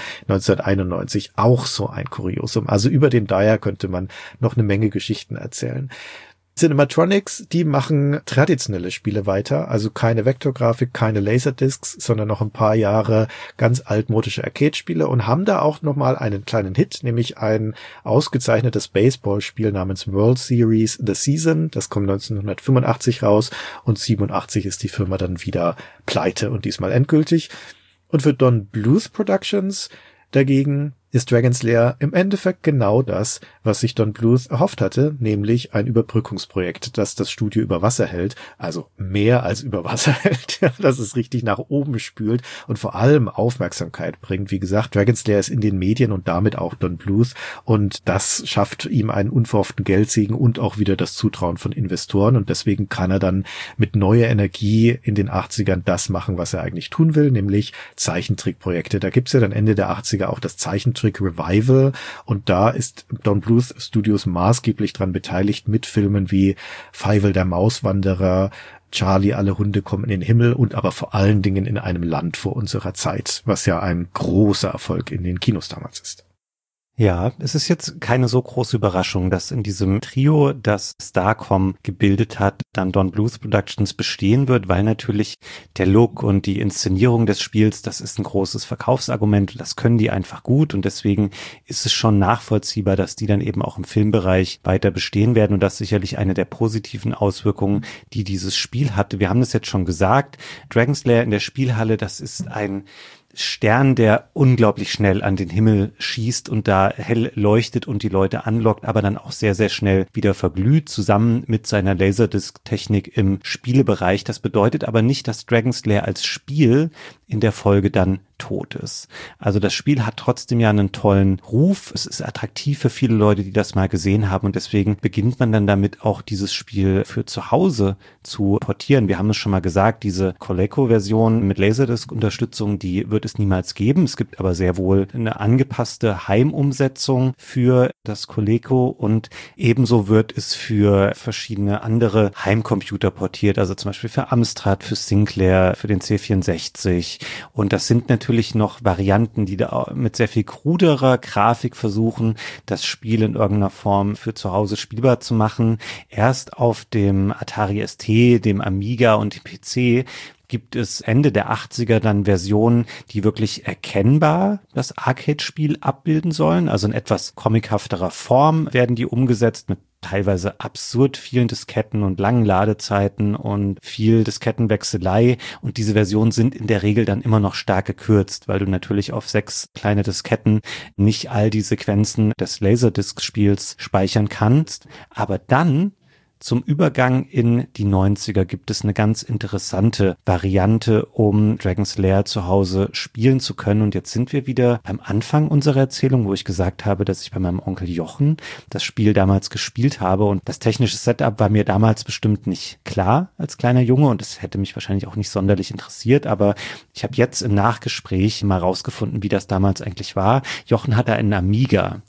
1991, auch so ein Kuriosum. Also über den Dyer könnte man noch eine Menge Geschichten erzählen. Cinematronics, die machen traditionelle Spiele weiter, also keine Vektorgrafik, keine Laserdiscs, sondern noch ein paar Jahre ganz altmodische Arcade-Spiele und haben da auch nochmal einen kleinen Hit, nämlich ein ausgezeichnetes Baseballspiel namens World Series The Season, das kommt 1985 raus und 87 ist die Firma dann wieder pleite und diesmal endgültig. Und für Don Bluth Productions dagegen ist Dragon's Lair im Endeffekt genau das, was sich Don Bluth erhofft hatte, nämlich ein Überbrückungsprojekt, das das Studio über Wasser hält, also mehr als über Wasser hält, dass es richtig nach oben spült und vor allem Aufmerksamkeit bringt. Wie gesagt, Dragon's Lair ist in den Medien und damit auch Don Bluth und das schafft ihm einen unverhofften Geldsegen und auch wieder das Zutrauen von Investoren und deswegen kann er dann mit neuer Energie in den 80ern das machen, was er eigentlich tun will, nämlich Zeichentrickprojekte. Da gibt's ja dann Ende der 80er auch das Zeichentrick Revival und da ist Don Bluth Studios maßgeblich dran beteiligt mit Filmen wie Fievel der Mauswanderer, Charlie, alle Hunde kommen in den Himmel und aber vor allen Dingen in einem Land vor unserer Zeit, was ja ein großer Erfolg in den Kinos damals ist. Ja, es ist jetzt keine so große Überraschung, dass in diesem Trio, das Starcom gebildet hat, dann Don Bluth Productions bestehen wird, weil natürlich der Look und die Inszenierung des Spiels, das ist ein großes Verkaufsargument, das können die einfach gut und deswegen ist es schon nachvollziehbar, dass die dann eben auch im Filmbereich weiter bestehen werden und das ist sicherlich eine der positiven Auswirkungen, die dieses Spiel hatte. Wir haben das jetzt schon gesagt, Dragon's Lair in der Spielhalle, das ist ein Stern, der unglaublich schnell an den Himmel schießt und da hell leuchtet und die Leute anlockt, aber dann auch sehr, sehr schnell wieder verglüht, zusammen mit seiner Laserdisc-Technik im Spielebereich. Das bedeutet aber nicht, dass Dragon's Lair als Spiel in der Folge dann tot ist. Also das Spiel hat trotzdem ja einen tollen Ruf. Es ist attraktiv für viele Leute, die das mal gesehen haben und deswegen beginnt man dann damit auch dieses Spiel für zu Hause zu portieren. Wir haben es schon mal gesagt, diese Coleco-Version mit Laserdisc-Unterstützung, die wird es niemals geben. Es gibt aber sehr wohl eine angepasste Heimumsetzung für das Coleco und ebenso wird es für verschiedene andere Heimcomputer portiert, also zum Beispiel für Amstrad, für Sinclair, für den C64 und das sind natürlich noch Varianten, die da mit sehr viel kruderer Grafik versuchen, das Spiel in irgendeiner Form für zu Hause spielbar zu machen. Erst auf dem Atari ST, dem Amiga und dem PC gibt es Ende der 80er dann Versionen, die wirklich erkennbar das Arcade-Spiel abbilden sollen. Also in etwas comichafterer Form werden die umgesetzt mit teilweise absurd vielen Disketten und langen Ladezeiten und viel Diskettenwechselei. Und diese Versionen sind in der Regel dann immer noch stark gekürzt, weil du natürlich auf 6 kleine Disketten nicht all die Sequenzen des Laserdisc-Spiels speichern kannst. Aber dann zum Übergang in die 90er gibt es eine ganz interessante Variante, um Dragon's Lair zu Hause spielen zu können. Und jetzt sind wir wieder beim Anfang unserer Erzählung, wo ich gesagt habe, dass ich bei meinem Onkel Jochen das Spiel damals gespielt habe. Und das technische Setup war mir damals bestimmt nicht klar als kleiner Junge und es hätte mich wahrscheinlich auch nicht sonderlich interessiert. Aber ich habe jetzt im Nachgespräch mal rausgefunden, wie das damals eigentlich war. Jochen hatte einen Amiga.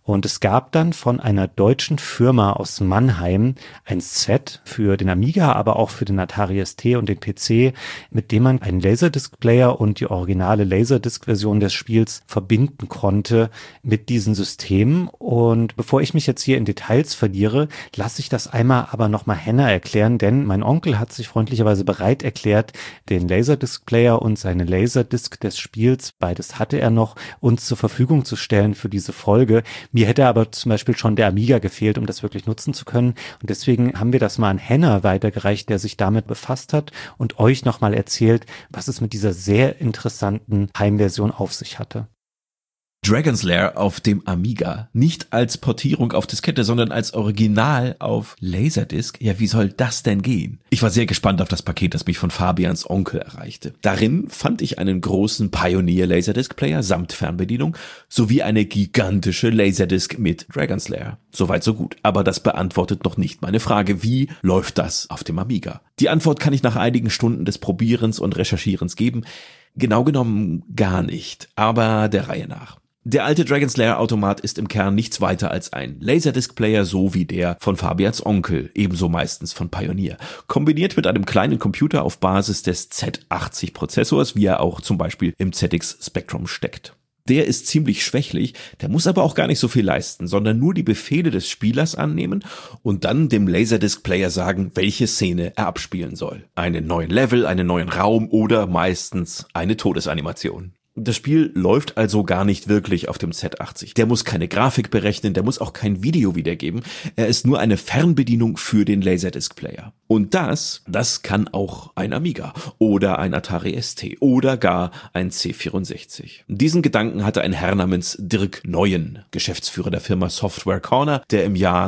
Und es gab dann von einer deutschen Firma aus Mannheim ein Set für den Amiga, aber auch für den Atari ST und den PC, mit dem man einen Laserdisc-Player und die originale Laserdisc-Version des Spiels verbinden konnte mit diesen Systemen. Und bevor ich mich jetzt hier in Details verliere, lasse ich das einmal aber nochmal Henna erklären, denn mein Onkel hat sich freundlicherweise bereit erklärt, den Laserdisc-Player und seine Laserdisc des Spiels, beides hatte er noch, uns zur Verfügung zu stellen für diese Folge. Mir hätte aber zum Beispiel schon der Amiga gefehlt, um das wirklich nutzen zu können. Und deswegen haben wir das mal an Henna weitergereicht, der sich damit befasst hat und euch nochmal erzählt, was es mit dieser sehr interessanten Heimversion auf sich hatte. Dragon's Lair auf dem Amiga, nicht als Portierung auf Diskette, sondern als Original auf Laserdisc. Ja, wie soll das denn gehen? Ich war sehr gespannt auf das Paket, das mich von Fabians Onkel erreichte. Darin fand ich einen großen Pioneer Laserdisc Player samt Fernbedienung sowie eine gigantische Laserdisc mit Dragon's Lair. Soweit so gut. Aber das beantwortet noch nicht meine Frage, wie läuft das auf dem Amiga? Die Antwort kann ich nach einigen Stunden des Probierens und Recherchierens geben. Genau genommen gar nicht, aber der Reihe nach. Der alte Dragon's Lair Automat ist im Kern nichts weiter als ein Laserdisc-Player, so wie der von Fabians Onkel, ebenso meistens von Pioneer. Kombiniert mit einem kleinen Computer auf Basis des Z80 Prozessors, wie er auch zum Beispiel im ZX Spectrum steckt. Der ist ziemlich schwächlich, der muss aber auch gar nicht so viel leisten, sondern nur die Befehle des Spielers annehmen und dann dem Laserdisc-Player sagen, welche Szene er abspielen soll. Einen neuen Level, einen neuen Raum oder meistens eine Todesanimation. Das Spiel läuft also gar nicht wirklich auf dem Z80. Der muss keine Grafik berechnen, der muss auch kein Video wiedergeben. Er ist nur eine Fernbedienung für den Laserdisc-Player. Und das kann auch ein Amiga oder ein Atari ST oder gar ein C64. Diesen Gedanken hatte ein Herr namens Dirk Neuen, Geschäftsführer der Firma Software Corner, der im Jahr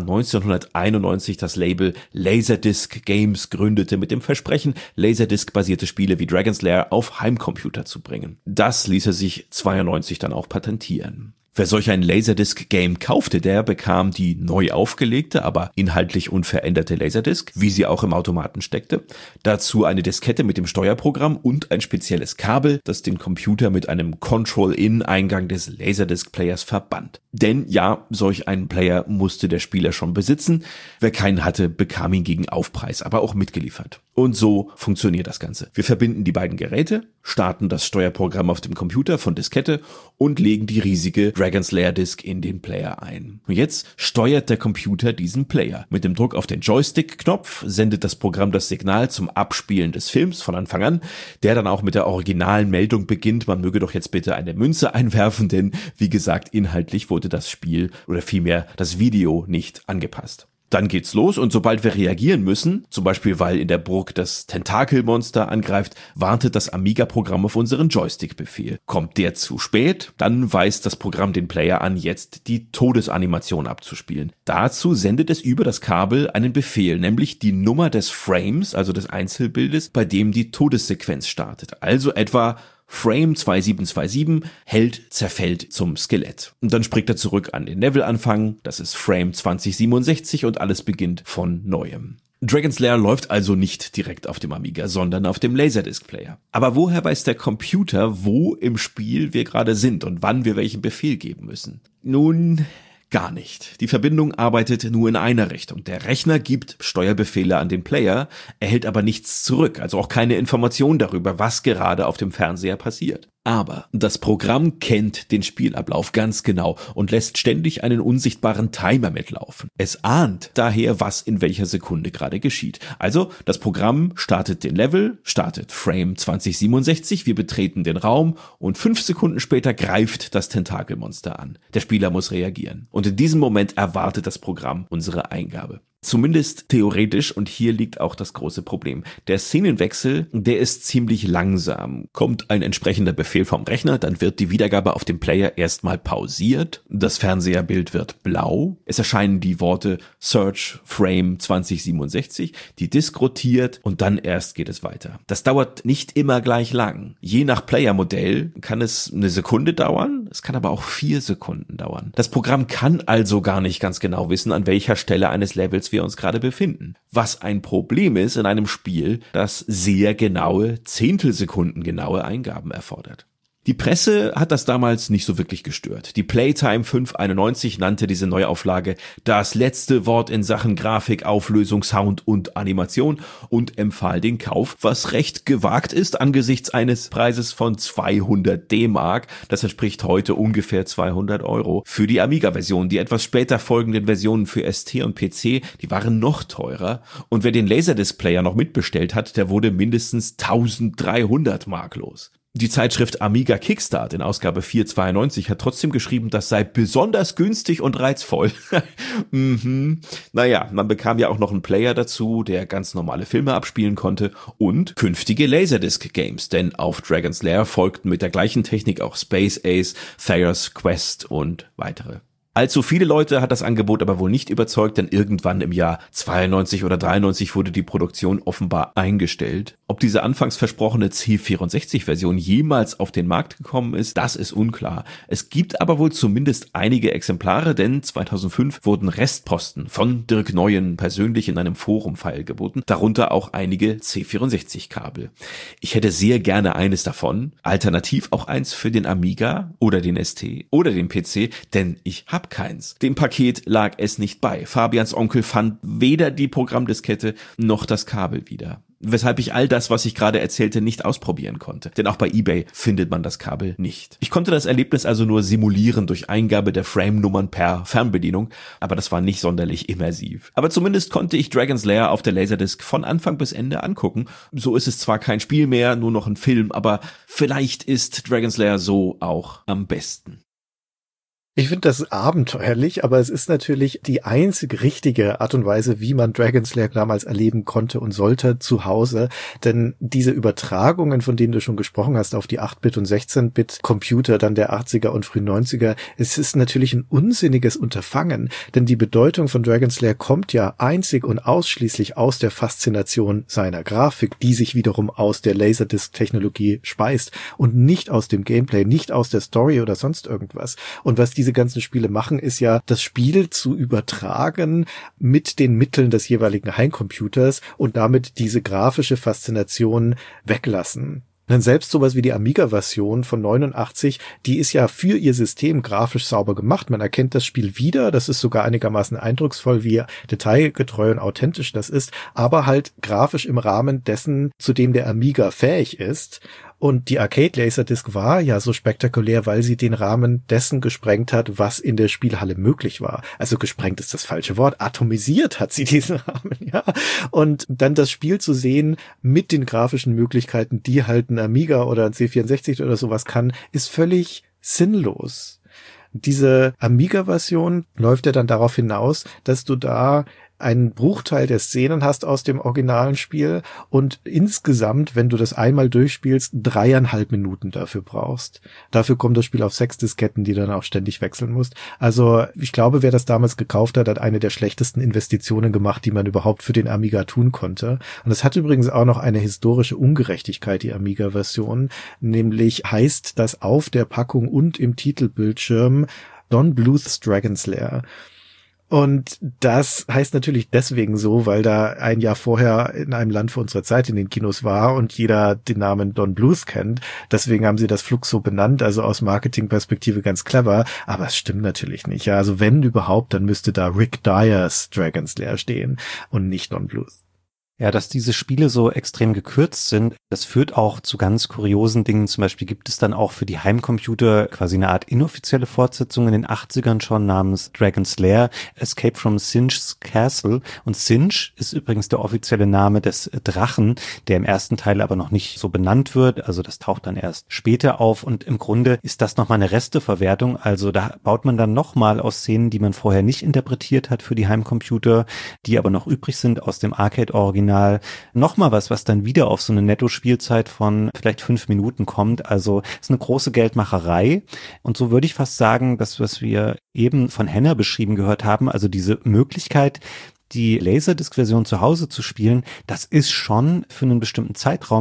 1991 das Label Laserdisc Games gründete mit dem Versprechen, Laserdisc-basierte Spiele wie Dragon's Lair auf Heimcomputer zu bringen. Das ließ er sich 92 dann auch patentieren. Wer solch ein Laserdisc-Game kaufte, der bekam die neu aufgelegte, aber inhaltlich unveränderte Laserdisc, wie sie auch im Automaten steckte, dazu eine Diskette mit dem Steuerprogramm und ein spezielles Kabel, das den Computer mit einem Control-In-Eingang des Laserdisc-Players verband. Denn ja, solch einen Player musste der Spieler schon besitzen. Wer keinen hatte, bekam ihn gegen Aufpreis, aber auch mitgeliefert. Und so funktioniert das Ganze. Wir verbinden die beiden Geräte, starten das Steuerprogramm auf dem Computer von Diskette und legen die riesige Dragon's Lair Disk in den Player ein. Und jetzt steuert der Computer diesen Player. Mit dem Druck auf den Joystick-Knopf sendet das Programm das Signal zum Abspielen des Films von Anfang an, der dann auch mit der originalen Meldung beginnt, man möge doch jetzt bitte eine Münze einwerfen, denn wie gesagt, inhaltlich wurde das Spiel oder vielmehr das Video nicht angepasst. Dann geht's los und sobald wir reagieren müssen, zum Beispiel weil in der Burg das Tentakelmonster angreift, wartet das Amiga-Programm auf unseren Joystick-Befehl. Kommt der zu spät, dann weist das Programm den Player an, jetzt die Todesanimation abzuspielen. Dazu sendet es über das Kabel einen Befehl, nämlich die Nummer des Frames, also des Einzelbildes, bei dem die Todessequenz startet. Also etwa Frame 2727, Held zerfällt zum Skelett. Und dann springt er zurück an den Levelanfang, das ist Frame 2067 und alles beginnt von Neuem. Dragon's Lair läuft also nicht direkt auf dem Amiga, sondern auf dem Laserdisc-Player. Aber woher weiß der Computer, wo im Spiel wir gerade sind und wann wir welchen Befehl geben müssen? Nun, gar nicht. Die Verbindung arbeitet nur in einer Richtung. Der Rechner gibt Steuerbefehle an den Player, erhält aber nichts zurück, also auch keine Information darüber, was gerade auf dem Fernseher passiert. Aber das Programm kennt den Spielablauf ganz genau und lässt ständig einen unsichtbaren Timer mitlaufen. Es ahnt daher, was in welcher Sekunde gerade geschieht. Also das Programm startet den Level, startet Frame 2067, wir betreten den Raum und 5 Sekunden später greift das Tentakelmonster an. Der Spieler muss reagieren. Und in diesem Moment erwartet das Programm unsere Eingabe. Zumindest theoretisch, und hier liegt auch das große Problem. Der Szenenwechsel, der ist ziemlich langsam. Kommt ein entsprechender Befehl vom Rechner, dann wird die Wiedergabe auf dem Player erstmal pausiert. Das Fernseherbild wird blau. Es erscheinen die Worte Search Frame 2067. Die Disk rotiert und dann erst geht es weiter. Das dauert nicht immer gleich lang. Je nach Player-Modell kann es eine Sekunde dauern, es kann aber auch 4 Sekunden dauern. Das Programm kann also gar nicht ganz genau wissen, an welcher Stelle eines Levels wir uns gerade befinden. Was ein Problem ist in einem Spiel, das sehr genaue, Zehntelsekunden genaue Eingaben erfordert. Die Presse hat das damals nicht so wirklich gestört. Die Playtime 591 nannte diese Neuauflage das letzte Wort in Sachen Grafik, Auflösung, Sound und Animation und empfahl den Kauf, was recht gewagt ist angesichts eines Preises von 200 D-Mark. Das entspricht heute ungefähr 200 €. Für die Amiga-Version, die etwas später folgenden Versionen für ST und PC, die waren noch teurer. Und wer den Laserdisc-Player noch mitbestellt hat, der wurde mindestens 1300 Mark los. Die Zeitschrift Amiga Kickstart in Ausgabe 492 hat trotzdem geschrieben, das sei besonders günstig und reizvoll. Naja, man bekam ja auch noch einen Player dazu, der ganz normale Filme abspielen konnte und künftige Laserdisc-Games, denn auf Dragon's Lair folgten mit der gleichen Technik auch Space Ace, Thayer's Quest und weitere. Allzu viele Leute hat das Angebot aber wohl nicht überzeugt, denn irgendwann im Jahr 92 oder 93 wurde die Produktion offenbar eingestellt. Ob diese anfangs versprochene C64-Version jemals auf den Markt gekommen ist, das ist unklar. Es gibt aber wohl zumindest einige Exemplare, denn 2005 wurden Restposten von Dirk Neuen persönlich in einem Forum feilgeboten, darunter auch einige C64-Kabel. Ich hätte sehr gerne eines davon, alternativ auch eins für den Amiga oder den ST oder den PC, denn ich habe keins. Dem Paket lag es nicht bei. Fabians Onkel fand weder die Programmdiskette noch das Kabel wieder. Weshalb ich all das, was ich gerade erzählte, nicht ausprobieren konnte. Denn auch bei eBay findet man das Kabel nicht. Ich konnte das Erlebnis also nur simulieren durch Eingabe der Frame-Nummern per Fernbedienung, aber das war nicht sonderlich immersiv. Aber zumindest konnte ich Dragon's Lair auf der Laserdisc von Anfang bis Ende angucken. So ist es zwar kein Spiel mehr, nur noch ein Film, aber vielleicht ist Dragon's Lair so auch am besten. Ich finde das abenteuerlich, aber es ist natürlich die einzig richtige Art und Weise, wie man Dragon's Lair damals erleben konnte und sollte zu Hause. Denn diese Übertragungen, von denen du schon gesprochen hast, auf die 8-Bit- und 16-Bit-Computer dann der 80er und frühen 90er, es ist natürlich ein unsinniges Unterfangen. Denn die Bedeutung von Dragon's Lair kommt ja einzig und ausschließlich aus der Faszination seiner Grafik, die sich wiederum aus der Laserdisc-Technologie speist und nicht aus dem Gameplay, nicht aus der Story oder sonst irgendwas. Und was diese ganzen Spiele machen, ist ja, das Spiel zu übertragen mit den Mitteln des jeweiligen Heimcomputers und damit diese grafische Faszination weglassen. Denn selbst sowas wie die Amiga-Version von 89, die ist ja für ihr System grafisch sauber gemacht. Man erkennt das Spiel wieder, das ist sogar einigermaßen eindrucksvoll, wie detailgetreu und authentisch das ist, aber halt grafisch im Rahmen dessen, zu dem der Amiga fähig ist. Und die Arcade Laserdisc war ja so spektakulär, weil sie den Rahmen dessen gesprengt hat, was in der Spielhalle möglich war. Also gesprengt ist das falsche Wort. Atomisiert hat sie diesen Rahmen, ja. Und dann das Spiel zu sehen mit den grafischen Möglichkeiten, die halt ein Amiga oder ein C64 oder sowas kann, ist völlig sinnlos. Diese Amiga-Version läuft ja dann darauf hinaus, dass du da einen Bruchteil der Szenen hast aus dem originalen Spiel und insgesamt, wenn du das einmal durchspielst, 3,5 Minuten dafür brauchst. Dafür kommt das Spiel auf 6 Disketten, die dann auch ständig wechseln musst. Also ich glaube, wer das damals gekauft hat, hat eine der schlechtesten Investitionen gemacht, die man überhaupt für den Amiga tun konnte. Und es hat übrigens auch noch eine historische Ungerechtigkeit, die Amiga-Version, nämlich heißt das auf der Packung und im Titelbildschirm Don Bluth's Dragon's Lair. Und das heißt natürlich deswegen so, weil da ein Jahr vorher in einem Land vor unserer Zeit in den Kinos war und jeder den Namen Don Bluth kennt. Deswegen haben sie das flugs so benannt, also aus Marketingperspektive ganz clever. Aber es stimmt natürlich nicht. Ja, also wenn überhaupt, dann müsste da Rick Dyers Dragon's Lair stehen und nicht Don Bluth. Ja, dass diese Spiele so extrem gekürzt sind, das führt auch zu ganz kuriosen Dingen. Zum Beispiel gibt es dann auch für die Heimcomputer quasi eine Art inoffizielle Fortsetzung in den 80ern schon namens Dragon's Lair, Escape from Singe's Castle. Und Singe ist übrigens der offizielle Name des Drachen, der im ersten Teil aber noch nicht so benannt wird. Also das taucht dann erst später auf. Und im Grunde ist das nochmal eine Resteverwertung. Also da baut man dann nochmal aus Szenen, die man vorher nicht interpretiert hat für die Heimcomputer, die aber noch übrig sind aus dem Arcade-Original, nochmal was dann wieder auf so eine Netto-Spielzeit von vielleicht 5 Minuten kommt. Also ist eine große Geldmacherei. Und so würde ich fast sagen, das, was wir eben von Henner beschrieben gehört haben, also diese Möglichkeit, die Laserdisc-Version zu Hause zu spielen, das ist schon für einen bestimmten Zeitraum die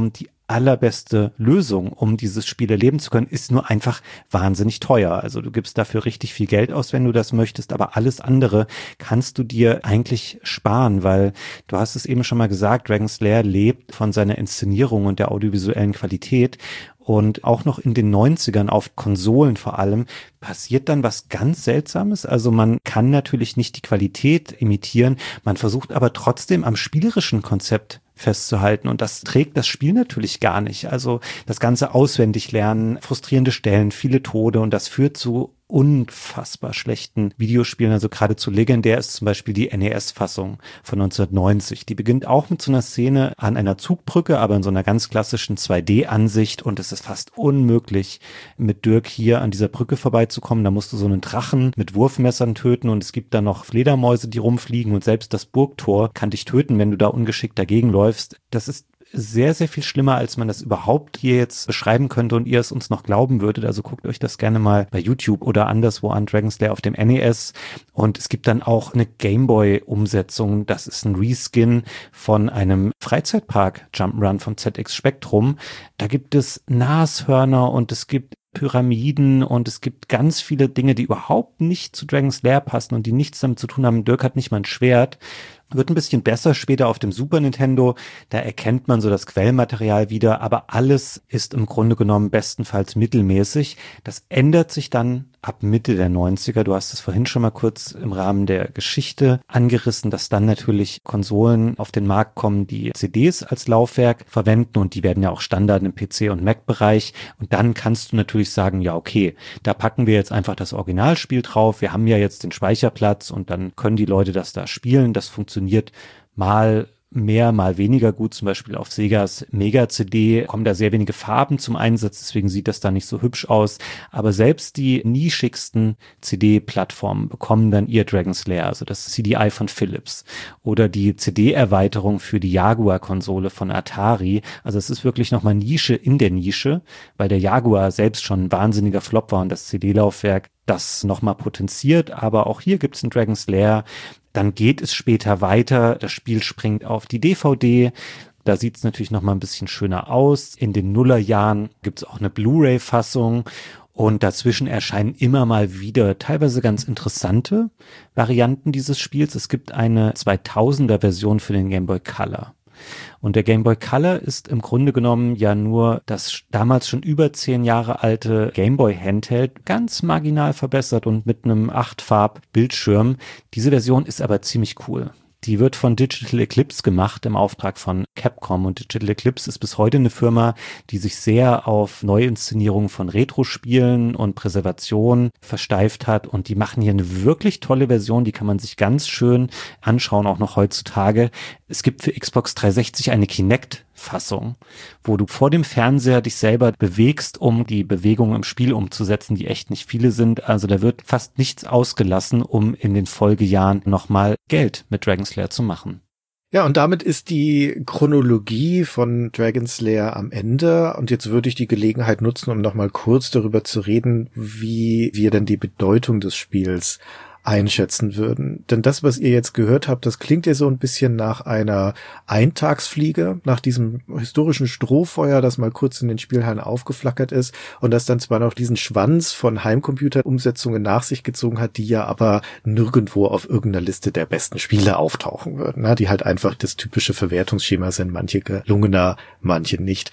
allerbeste Lösung, um dieses Spiel erleben zu können, ist nur einfach wahnsinnig teuer. Also du gibst dafür richtig viel Geld aus, wenn du das möchtest, aber alles andere kannst du dir eigentlich sparen, weil du hast es eben schon mal gesagt, Dragon's Lair lebt von seiner Inszenierung und der audiovisuellen Qualität. Und auch noch in den 90ern auf Konsolen vor allem passiert dann was ganz Seltsames. Also man kann natürlich nicht die Qualität imitieren, man versucht aber trotzdem am spielerischen Konzept festzuhalten und das trägt das Spiel natürlich gar nicht. Also das ganze auswendig lernen, frustrierende Stellen, viele Tode und das führt zu unfassbar schlechten Videospielen, also geradezu legendär ist zum Beispiel die NES-Fassung von 1990. Die beginnt auch mit so einer Szene an einer Zugbrücke, aber in so einer ganz klassischen 2D-Ansicht und es ist fast unmöglich, mit Dirk hier an dieser Brücke vorbeizukommen. Da musst du so einen Drachen mit Wurfmessern töten und es gibt da noch Fledermäuse, die rumfliegen und selbst das Burgtor kann dich töten, wenn du da ungeschickt dagegen läufst. Das ist sehr, sehr viel schlimmer, als man das überhaupt hier jetzt beschreiben könnte und ihr es uns noch glauben würdet. Also guckt euch das gerne mal bei YouTube oder anderswo an, Dragon's Lair auf dem NES. Und es gibt dann auch eine Gameboy-Umsetzung. Das ist ein Reskin von einem Freizeitpark Jump'n'Run von ZX Spectrum. Da gibt es Nashörner und es gibt Pyramiden und es gibt ganz viele Dinge, die überhaupt nicht zu Dragon's Lair passen und die nichts damit zu tun haben. Dirk hat nicht mal ein Schwert. Wird ein bisschen besser später auf dem Super Nintendo, da erkennt man so das Quellmaterial wieder, aber alles ist im Grunde genommen bestenfalls mittelmäßig. Das ändert sich dann ab Mitte der 90er. Du hast es vorhin schon mal kurz im Rahmen der Geschichte angerissen, dass dann natürlich Konsolen auf den Markt kommen, die CDs als Laufwerk verwenden und die werden ja auch Standard im PC- und Mac-Bereich und dann kannst du natürlich sagen, ja okay, da packen wir jetzt einfach das Originalspiel drauf, wir haben ja jetzt den Speicherplatz und dann können die Leute das da spielen, das funktioniert mal mehr, mal weniger gut, zum Beispiel auf Segas Mega-CD kommen da sehr wenige Farben zum Einsatz, deswegen sieht das da nicht so hübsch aus, aber selbst die nischigsten CD-Plattformen bekommen dann ihr Dragon's Lair, also das CDI von Philips oder die CD-Erweiterung für die Jaguar-Konsole von Atari, also es ist wirklich nochmal Nische in der Nische, weil der Jaguar selbst schon ein wahnsinniger Flop war und das CD-Laufwerk das nochmal potenziert, aber auch hier gibt's ein Dragon's Lair. Dann geht es später weiter, das Spiel springt auf die DVD, da sieht es natürlich noch mal ein bisschen schöner aus. In den Nullerjahren gibt es auch eine Blu-ray-Fassung und dazwischen erscheinen immer mal wieder teilweise ganz interessante Varianten dieses Spiels. Es gibt eine 2000er-Version für den Game Boy Color. Und der Game Boy Color ist im Grunde genommen ja nur das damals schon über 10 Jahre alte Game Boy Handheld, ganz marginal verbessert und mit einem 8-Farb-Bildschirm. Diese Version ist aber ziemlich cool. Die wird von Digital Eclipse gemacht im Auftrag von Capcom und Digital Eclipse ist bis heute eine Firma, die sich sehr auf Neuinszenierungen von Retro-Spielen und Präservation versteift hat und die machen hier eine wirklich tolle Version, die kann man sich ganz schön anschauen, auch noch heutzutage. Es gibt für Xbox 360 eine Kinect-Fassung, wo du vor dem Fernseher dich selber bewegst, um die Bewegungen im Spiel umzusetzen, die echt nicht viele sind. Also da wird fast nichts ausgelassen, um in den Folgejahren nochmal Geld mit Dragon's Lair zu machen. Ja, und damit ist die Chronologie von Dragon's Lair am Ende. Und jetzt würde ich die Gelegenheit nutzen, um nochmal kurz darüber zu reden, wie wir denn die Bedeutung des Spiels einschätzen würden. Denn das, was ihr jetzt gehört habt, das klingt ja so ein bisschen nach einer Eintagsfliege, nach diesem historischen Strohfeuer, das mal kurz in den Spielhallen aufgeflackert ist und das dann zwar noch diesen Schwanz von Heimcomputer-Umsetzungen nach sich gezogen hat, die ja aber nirgendwo auf irgendeiner Liste der besten Spiele auftauchen würden, die halt einfach das typische Verwertungsschema sind, manche gelungener, manche nicht.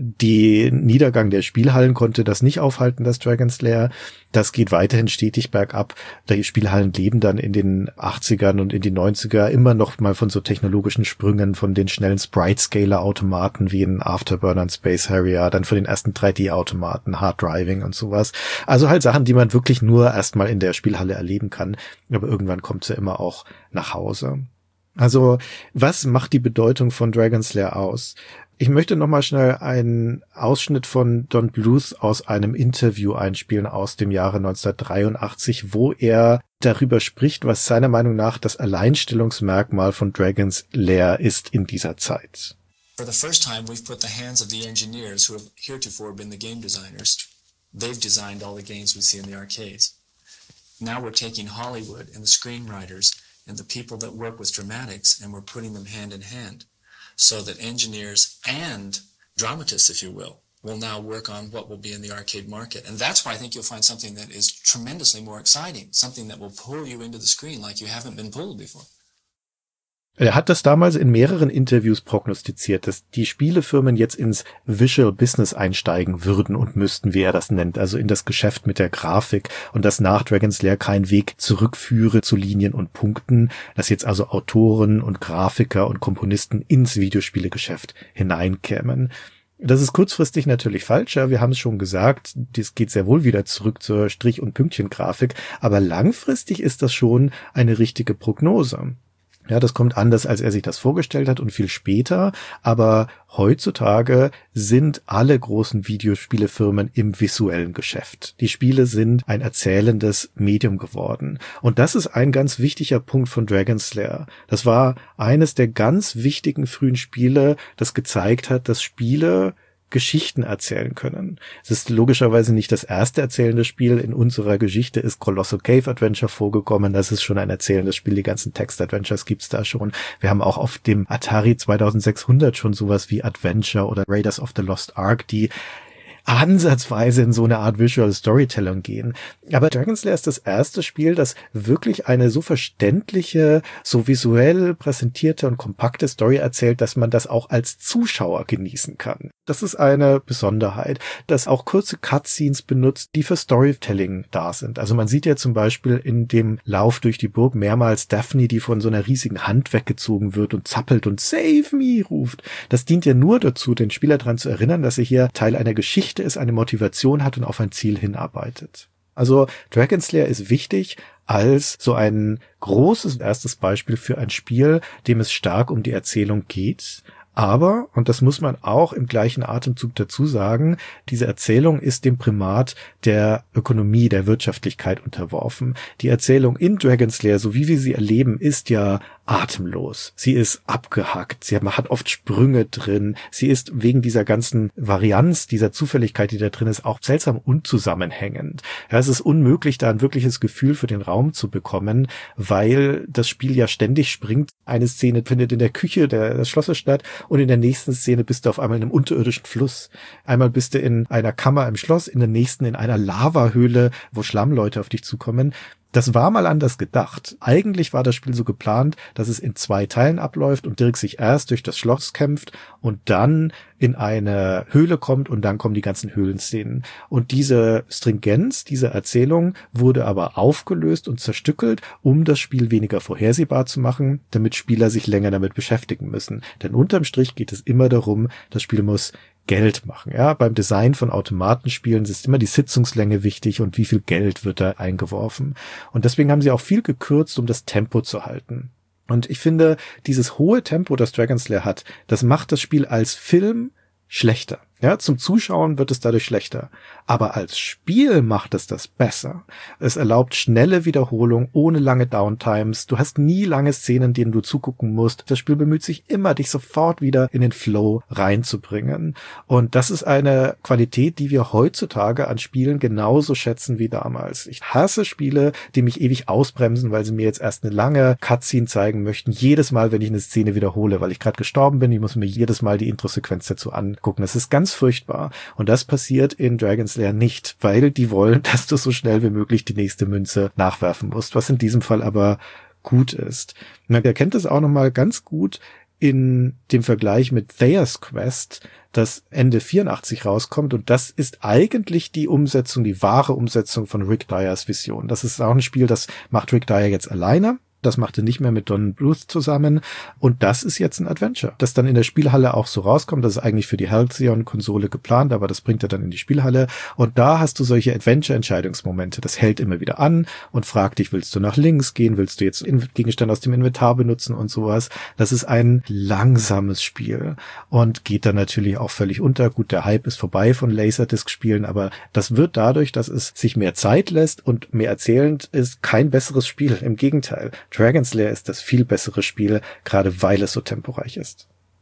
Die Niedergang der Spielhallen konnte das nicht aufhalten, das Dragon's Lair. Das geht weiterhin stetig bergab. Die Spielhallen leben dann in den 80ern und in die 90er immer noch mal von so technologischen Sprüngen, von den schnellen Sprite-Scaler-Automaten wie in Afterburner und Space Harrier, dann von den ersten 3D-Automaten, Hard Driving und sowas. Also halt Sachen, die man wirklich nur erstmal in der Spielhalle erleben kann. Aber irgendwann kommt sie immer auch nach Hause. Also, was macht die Bedeutung von Dragon's Lair aus? Ich möchte nochmal schnell einen Ausschnitt von Don Bluth aus einem Interview einspielen aus dem Jahre 1983, wo er darüber spricht, was seiner Meinung nach das Alleinstellungsmerkmal von Dragon's Lair ist in dieser Zeit. For the first time, we've put the hands of the engineers who have heretofore been the game designers. They've designed all the games we see in the arcades. Now we're taking Hollywood and the screenwriters and the people that work with dramatics and we're putting them hand in hand, so that engineers and dramatists, if you will now work on what will be in the arcade market. And that's why I think you'll find something that is tremendously more exciting, something that will pull you into the screen like you haven't been pulled before. Er hat das damals in mehreren Interviews prognostiziert, dass die Spielefirmen jetzt ins Visual Business einsteigen würden und müssten, wie er das nennt, also in das Geschäft mit der Grafik, und dass nach Dragon's Lair kein Weg zurückführe zu Linien und Punkten, dass jetzt also Autoren und Grafiker und Komponisten ins Videospielegeschäft hineinkämen. Das ist kurzfristig natürlich falsch, ja, wir haben es schon gesagt, das geht sehr wohl wieder zurück zur Strich- und Pünktchengrafik, aber langfristig ist das schon eine richtige Prognose. Ja, das kommt anders, als er sich das vorgestellt hat und viel später, aber heutzutage sind alle großen Videospielefirmen im visuellen Geschäft. Die Spiele sind ein erzählendes Medium geworden. Und das ist ein ganz wichtiger Punkt von Dragon's Lair. Das war eines der ganz wichtigen frühen Spiele, das gezeigt hat, dass Spiele Geschichten erzählen können. Es ist logischerweise nicht das erste erzählende Spiel. In unserer Geschichte ist Colossal Cave Adventure vorgekommen. Das ist schon ein erzählendes Spiel. Die ganzen Text-Adventures gibt's da schon. Wir haben auch auf dem Atari 2600 schon sowas wie Adventure oder Raiders of the Lost Ark, die ansatzweise in so eine Art Visual Storytelling gehen. Aber Dragon's Lair ist das erste Spiel, das wirklich eine so verständliche, so visuell präsentierte und kompakte Story erzählt, dass man das auch als Zuschauer genießen kann. Das ist eine Besonderheit, das auch kurze Cutscenes benutzt, die für Storytelling da sind. Also man sieht ja zum Beispiel in dem Lauf durch die Burg mehrmals Daphne, die von so einer riesigen Hand weggezogen wird und zappelt und Save me ruft. Das dient ja nur dazu, den Spieler daran zu erinnern, dass er hier Teil einer Geschichte ist, eine Motivation hat und auf ein Ziel hinarbeitet. Also Dragon's Lair ist wichtig als so ein großes erstes Beispiel für ein Spiel, dem es stark um die Erzählung geht. Aber, und das muss man auch im gleichen Atemzug dazu sagen, diese Erzählung ist dem Primat der Ökonomie, der Wirtschaftlichkeit unterworfen. Die Erzählung in Dragon's Lair, so wie wir sie erleben, ist ja atemlos. Sie ist abgehackt. Man hat oft Sprünge drin. Sie ist wegen dieser ganzen Varianz, dieser Zufälligkeit, die da drin ist, auch seltsam unzusammenhängend. Ja, es ist unmöglich, da ein wirkliches Gefühl für den Raum zu bekommen, weil das Spiel ja ständig springt. Eine Szene findet in der Küche des Schlosses statt und in der nächsten Szene bist du auf einmal in einem unterirdischen Fluss. Einmal bist du in einer Kammer im Schloss, in der nächsten in einer Lavahöhle, wo Schlammleute auf dich zukommen. Das war mal anders gedacht. Eigentlich war das Spiel so geplant, dass es in 2 Teilen abläuft und Dirk sich erst durch das Schloss kämpft und dann in eine Höhle kommt und dann kommen die ganzen Höhlenszenen. Und diese Stringenz, diese Erzählung wurde aber aufgelöst und zerstückelt, um das Spiel weniger vorhersehbar zu machen, damit Spieler sich länger damit beschäftigen müssen. Denn unterm Strich geht es immer darum, das Spiel muss Geld machen. Ja, beim Design von Automatenspielen ist immer die Sitzungslänge wichtig und wie viel Geld wird da eingeworfen. Und deswegen haben sie auch viel gekürzt, um das Tempo zu halten. Und ich finde, dieses hohe Tempo, das Dragon's Lair hat, das macht das Spiel als Film schlechter. Ja, zum Zuschauen wird es dadurch schlechter. Aber als Spiel macht es das besser. Es erlaubt schnelle Wiederholung, ohne lange Downtimes. Du hast nie lange Szenen, denen du zugucken musst. Das Spiel bemüht sich immer, dich sofort wieder in den Flow reinzubringen. Und das ist eine Qualität, die wir heutzutage an Spielen genauso schätzen wie damals. Ich hasse Spiele, die mich ewig ausbremsen, weil sie mir jetzt erst eine lange Cutscene zeigen möchten. Jedes Mal, wenn ich eine Szene wiederhole, weil ich gerade gestorben bin, ich muss mir jedes Mal die Introsequenz dazu angucken. Das ist ganz furchtbar. Und das passiert in Dragon's Lair nicht, weil die wollen, dass du so schnell wie möglich die nächste Münze nachwerfen musst, was in diesem Fall aber gut ist. Man erkennt es auch nochmal ganz gut in dem Vergleich mit Thayer's Quest, das Ende 84 rauskommt, und das ist eigentlich die Umsetzung, die wahre Umsetzung von Rick Dyers Vision. Das ist auch ein Spiel, das macht Rick Dyer jetzt alleine. Das macht er nicht mehr mit Don Bluth zusammen. Und das ist jetzt ein Adventure, das dann in der Spielhalle auch so rauskommt. Das ist eigentlich für die Halcyon-Konsole geplant, aber das bringt er dann in die Spielhalle. Und da hast du solche Adventure-Entscheidungsmomente. Das hält immer wieder an und fragt dich, willst du nach links gehen? Willst du jetzt einen Gegenstand aus dem Inventar benutzen und sowas? Das ist ein langsames Spiel und geht dann natürlich auch völlig unter. Gut, der Hype ist vorbei von Laserdisc-Spielen, aber das wird dadurch, dass es sich mehr Zeit lässt und mehr erzählend ist, kein besseres Spiel. Im Gegenteil. Dragon's Lair ist das viel bessere Spiel, gerade weil es so temporeich ist.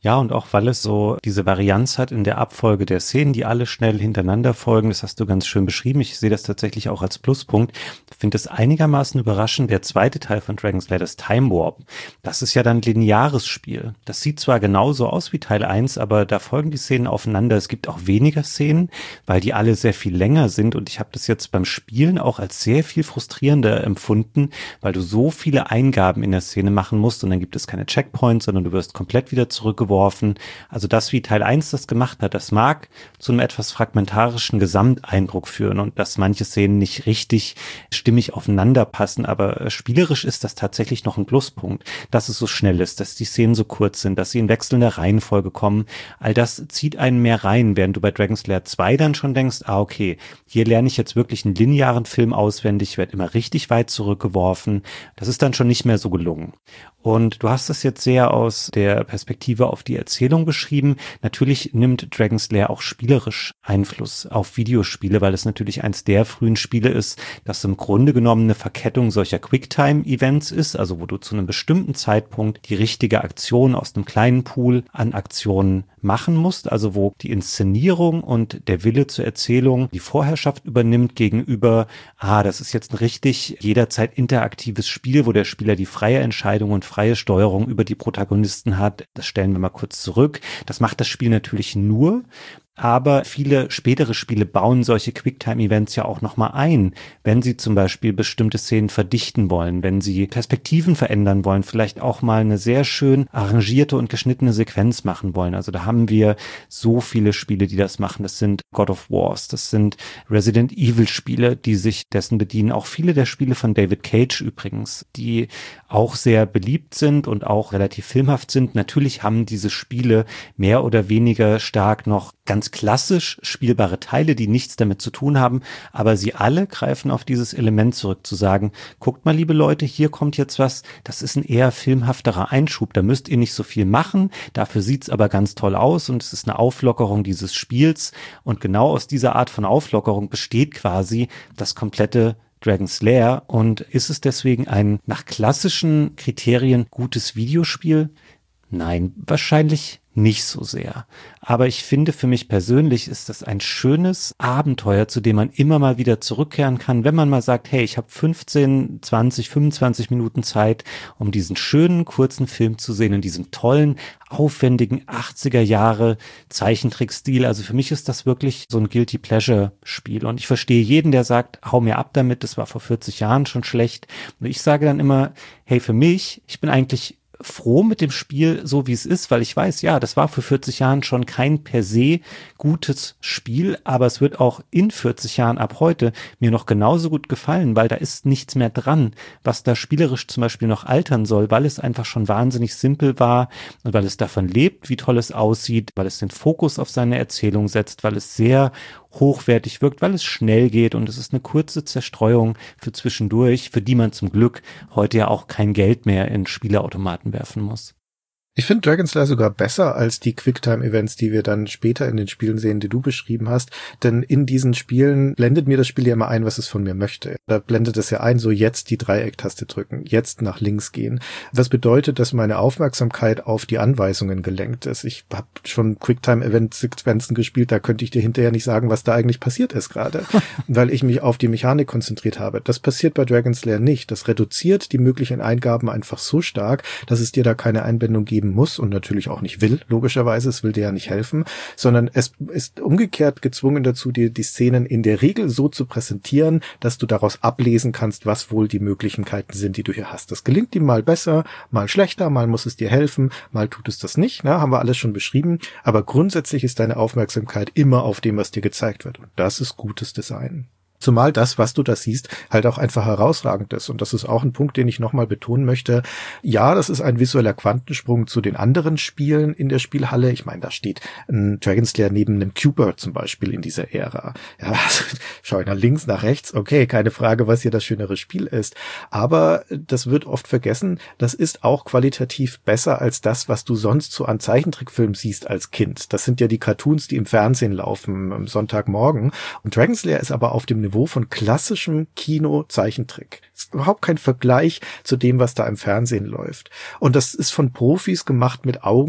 Ja, und auch weil es so diese Varianz hat in der Abfolge der Szenen, die alle schnell hintereinander folgen, das hast du ganz schön beschrieben. Ich sehe das tatsächlich auch als Pluspunkt. Ich finde es einigermaßen überraschend, der zweite Teil von Dragon's Lair, das Time Warp. Das ist ja dann ein lineares Spiel. Das sieht zwar genauso aus wie Teil 1, aber da folgen die Szenen aufeinander. Es gibt auch weniger Szenen, weil die alle sehr viel länger sind, und ich habe das jetzt beim Spielen auch als sehr viel frustrierender empfunden, weil du so viele Eingaben in der Szene machen musst und dann gibt es keine Checkpoints, sondern du wirst komplett wieder zurückgeworfen. Also das, wie Teil 1 das gemacht hat, das mag zu einem etwas fragmentarischen Gesamteindruck führen und dass manche Szenen nicht richtig stimmig aufeinander passen, aber spielerisch ist das tatsächlich noch ein Pluspunkt, dass es so schnell ist, dass die Szenen so kurz sind, dass sie in wechselnder Reihenfolge kommen. All das zieht einen mehr rein, während du bei Dragon's Lair 2 dann schon denkst, okay, hier lerne ich jetzt wirklich einen linearen Film auswendig, werde immer richtig weit zurückgeworfen. Das ist dann schon nicht mehr so gelungen. Und du hast es jetzt sehr aus der Perspektive auf die Erzählung beschrieben. Natürlich nimmt Dragon's Lair auch spielerisch Einfluss auf Videospiele, weil es natürlich eins der frühen Spiele ist, das im Grunde genommen eine Verkettung solcher Quicktime-Events ist, also wo du zu einem bestimmten Zeitpunkt die richtige Aktion aus einem kleinen Pool an Aktionen machen musst, also wo die Inszenierung und der Wille zur Erzählung die Vorherrschaft übernimmt gegenüber, das ist jetzt ein richtig jederzeit interaktives Spiel, wo der Spieler die freie Entscheidung und freie Steuerung über die Protagonisten hat. Das stellen wir mal kurz zurück. Das macht das Spiel natürlich nur, aber viele spätere Spiele bauen solche Quicktime-Events ja auch nochmal ein, wenn sie zum Beispiel bestimmte Szenen verdichten wollen, wenn sie Perspektiven verändern wollen, vielleicht auch mal eine sehr schön arrangierte und geschnittene Sequenz machen wollen. Also da haben wir so viele Spiele, die das machen. Das sind God of Wars, das sind Resident Evil Spiele, die sich dessen bedienen. Auch viele der Spiele von David Cage übrigens, die auch sehr beliebt sind und auch relativ filmhaft sind. Natürlich haben diese Spiele mehr oder weniger stark noch ganz klassisch spielbare Teile, die nichts damit zu tun haben, aber sie alle greifen auf dieses Element zurück, zu sagen, guckt mal, liebe Leute, hier kommt jetzt was, das ist ein eher filmhafterer Einschub, da müsst ihr nicht so viel machen, dafür sieht's aber ganz toll aus und es ist eine Auflockerung dieses Spiels, und genau aus dieser Art von Auflockerung besteht quasi das komplette Dragon's Lair. Und ist es deswegen ein nach klassischen Kriterien gutes Videospiel? Nein, wahrscheinlich nicht so sehr. Aber ich finde, für mich persönlich ist das ein schönes Abenteuer, zu dem man immer mal wieder zurückkehren kann, wenn man mal sagt, hey, ich habe 15, 20, 25 Minuten Zeit, um diesen schönen, kurzen Film zu sehen, in diesem tollen, aufwendigen 80er Jahre Zeichentrickstil. Also für mich ist das wirklich so ein Guilty Pleasure Spiel. Und ich verstehe jeden, der sagt, hau mir ab damit, das war vor 40 Jahren schon schlecht. Und ich sage dann immer, hey, für mich, ich bin eigentlich froh mit dem Spiel, so wie es ist, weil ich weiß, ja, das war vor 40 Jahren schon kein per se gutes Spiel, aber es wird auch in 40 Jahren ab heute mir noch genauso gut gefallen, weil da ist nichts mehr dran, was da spielerisch zum Beispiel noch altern soll, weil es einfach schon wahnsinnig simpel war und weil es davon lebt, wie toll es aussieht, weil es den Fokus auf seine Erzählung setzt, weil es sehr hochwertig wirkt, weil es schnell geht und es ist eine kurze Zerstreuung für zwischendurch, für die man zum Glück heute ja auch kein Geld mehr in Spieleautomaten werfen muss. Ich finde Dragon's Lair sogar besser als die Quicktime-Events, die wir dann später in den Spielen sehen, die du beschrieben hast. Denn in diesen Spielen blendet mir das Spiel ja immer ein, was es von mir möchte. Da blendet es ja ein, so jetzt die Dreiecktaste drücken, jetzt nach links gehen. Was bedeutet, dass meine Aufmerksamkeit auf die Anweisungen gelenkt ist. Ich habe schon Quicktime-Event-Sequenzen gespielt, da könnte ich dir hinterher nicht sagen, was da eigentlich passiert ist gerade, weil ich mich auf die Mechanik konzentriert habe. Das passiert bei Dragon's Lair nicht. Das reduziert die möglichen Eingaben einfach so stark, dass es dir da keine Einbindung geben muss und natürlich auch nicht will, logischerweise, es will dir ja nicht helfen, sondern es ist umgekehrt gezwungen dazu, dir die Szenen in der Regel so zu präsentieren, dass du daraus ablesen kannst, was wohl die Möglichkeiten sind, die du hier hast. Das gelingt ihm mal besser, mal schlechter, mal muss es dir helfen, mal tut es das nicht, haben wir alles schon beschrieben, aber grundsätzlich ist deine Aufmerksamkeit immer auf dem, was dir gezeigt wird und das ist gutes Design. Zumal das, was du da siehst, halt auch einfach herausragend ist. Und das ist auch ein Punkt, den ich nochmal betonen möchte. Ja, das ist ein visueller Quantensprung zu den anderen Spielen in der Spielhalle. Ich meine, da steht ein Dragon's Lair neben einem Q-Bird zum Beispiel in dieser Ära. Ja, schau ich nach links, nach rechts. Okay, keine Frage, was hier das schönere Spiel ist. Aber das wird oft vergessen. Das ist auch qualitativ besser als das, was du sonst so an Zeichentrickfilmen siehst als Kind. Das sind ja die Cartoons, die im Fernsehen laufen am Sonntagmorgen. Und Dragon's Lair ist aber auf dem Niveau von klassischem Kino-Zeichentrick. Ist überhaupt kein Vergleich zu dem, was da im Fernsehen läuft. Und das ist von Profis gemacht mit Augen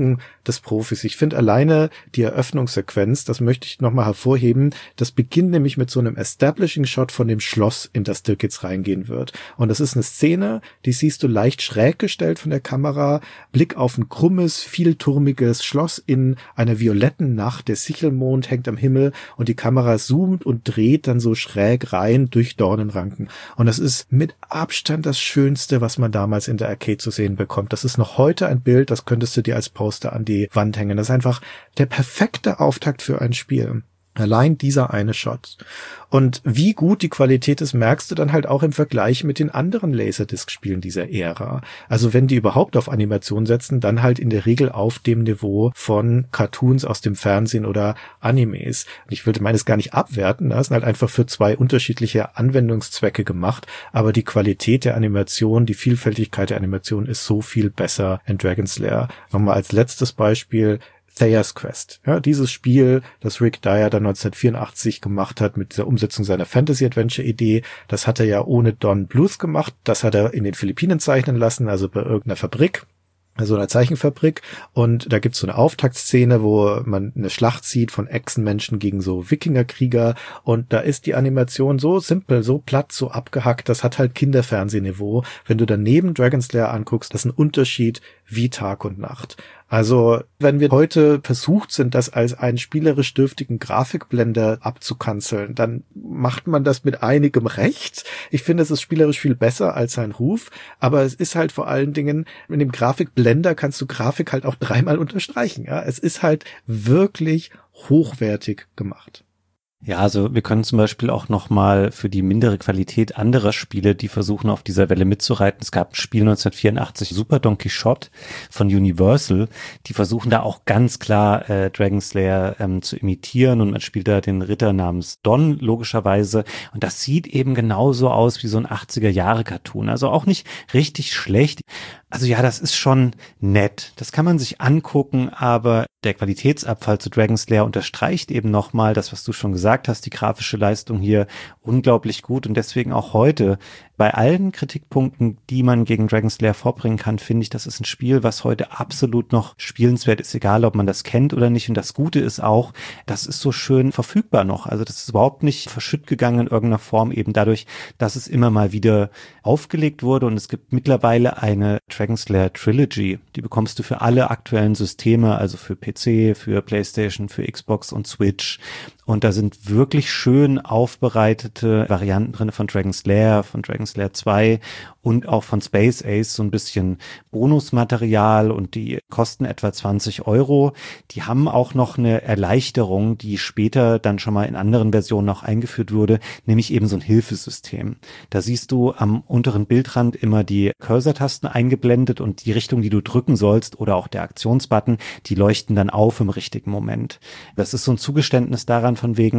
des Profis. Ich finde alleine die Eröffnungssequenz, das möchte ich nochmal hervorheben, das beginnt nämlich mit so einem Establishing-Shot von dem Schloss, in das Dirk jetzt reingehen wird. Und das ist eine Szene, die siehst du leicht schräg gestellt von der Kamera, Blick auf ein krummes, vielturmiges Schloss in einer violetten Nacht, der Sichelmond hängt am Himmel und die Kamera zoomt und dreht dann so schräg rein durch Dornenranken. Und das ist mit Abstand das Schönste, was man damals in der Arcade zu sehen bekommt. Das ist noch heute ein Bild, das könntest du dir als Poster an die Wand hängen. Das ist einfach der perfekte Auftakt für ein Spiel. Allein dieser eine Shot. Und wie gut die Qualität ist, merkst du dann halt auch im Vergleich mit den anderen Laserdisc-Spielen dieser Ära. Also wenn die überhaupt auf Animation setzen, dann halt in der Regel auf dem Niveau von Cartoons aus dem Fernsehen oder Animes. Ich würde meines gar nicht abwerten, das sind halt einfach für zwei unterschiedliche Anwendungszwecke gemacht, aber die Qualität der Animation, die Vielfältigkeit der Animation ist so viel besser in Dragon's Lair. Nochmal als letztes Beispiel, Thayer's Quest. Ja, dieses Spiel, das Rick Dyer dann 1984 gemacht hat mit dieser Umsetzung seiner Fantasy-Adventure-Idee, das hat er ja ohne Don Bluth gemacht. Das hat er in den Philippinen zeichnen lassen, also bei irgendeiner Fabrik. Also einer Zeichenfabrik, und da gibt's so eine Auftaktszene, wo man eine Schlacht sieht von Echsenmenschen gegen so Wikingerkrieger, und da ist die Animation so simpel, so platt, so abgehackt, das hat halt Kinderfernsehniveau. Wenn du daneben Dragon's Lair anguckst, das ist ein Unterschied wie Tag und Nacht. Also, wenn wir heute versucht sind, das als einen spielerisch dürftigen Grafikblender abzukanzeln, dann macht man das mit einigem Recht. Ich finde, es ist spielerisch viel besser als sein Ruf, aber es ist halt vor allen Dingen, mit dem Grafikblender kannst du Grafik halt auch dreimal unterstreichen. Ja, es ist halt wirklich hochwertig gemacht. Ja, also wir können zum Beispiel auch nochmal für die mindere Qualität anderer Spiele, die versuchen auf dieser Welle mitzureiten. Es gab ein Spiel 1984, Super Don Quixote von Universal. Die versuchen da auch ganz klar Dragon's Lair zu imitieren, und man spielt da den Ritter namens Don, logischerweise. Und das sieht eben genauso aus wie so ein 80er-Jahre-Cartoon. Also auch nicht richtig schlecht. Also ja, das ist schon nett. Das kann man sich angucken, aber der Qualitätsabfall zu Dragon's Lair unterstreicht eben nochmal das, was du schon gesagt hast, die grafische Leistung hier unglaublich gut, und deswegen auch heute bei allen Kritikpunkten, die man gegen Dragon's Lair vorbringen kann, finde ich, das ist ein Spiel, was heute absolut noch spielenswert ist, egal ob man das kennt oder nicht. Und das Gute ist auch, das ist so schön verfügbar noch. Also das ist überhaupt nicht verschütt gegangen in irgendeiner Form, eben dadurch, dass es immer mal wieder aufgelegt wurde. Und es gibt mittlerweile eine Dragon's Lair Trilogy. Die bekommst du für alle aktuellen Systeme, also für PC, für PlayStation, für Xbox und Switch. Und da sind wirklich schön aufbereitete Varianten drin von Dragon's Lair, von Dragon's Lair 2 und auch von Space Ace, so ein bisschen Bonusmaterial, und die kosten etwa 20 €. Die haben auch noch eine Erleichterung, die später dann schon mal in anderen Versionen noch eingeführt wurde, nämlich eben so ein Hilfesystem. Da siehst du am unteren Bildrand immer die Cursor-Tasten eingeblendet, und die Richtung, die du drücken sollst, oder auch der Aktionsbutton, die leuchten dann auf im richtigen Moment. Das ist so ein Zugeständnis daran, von wegen,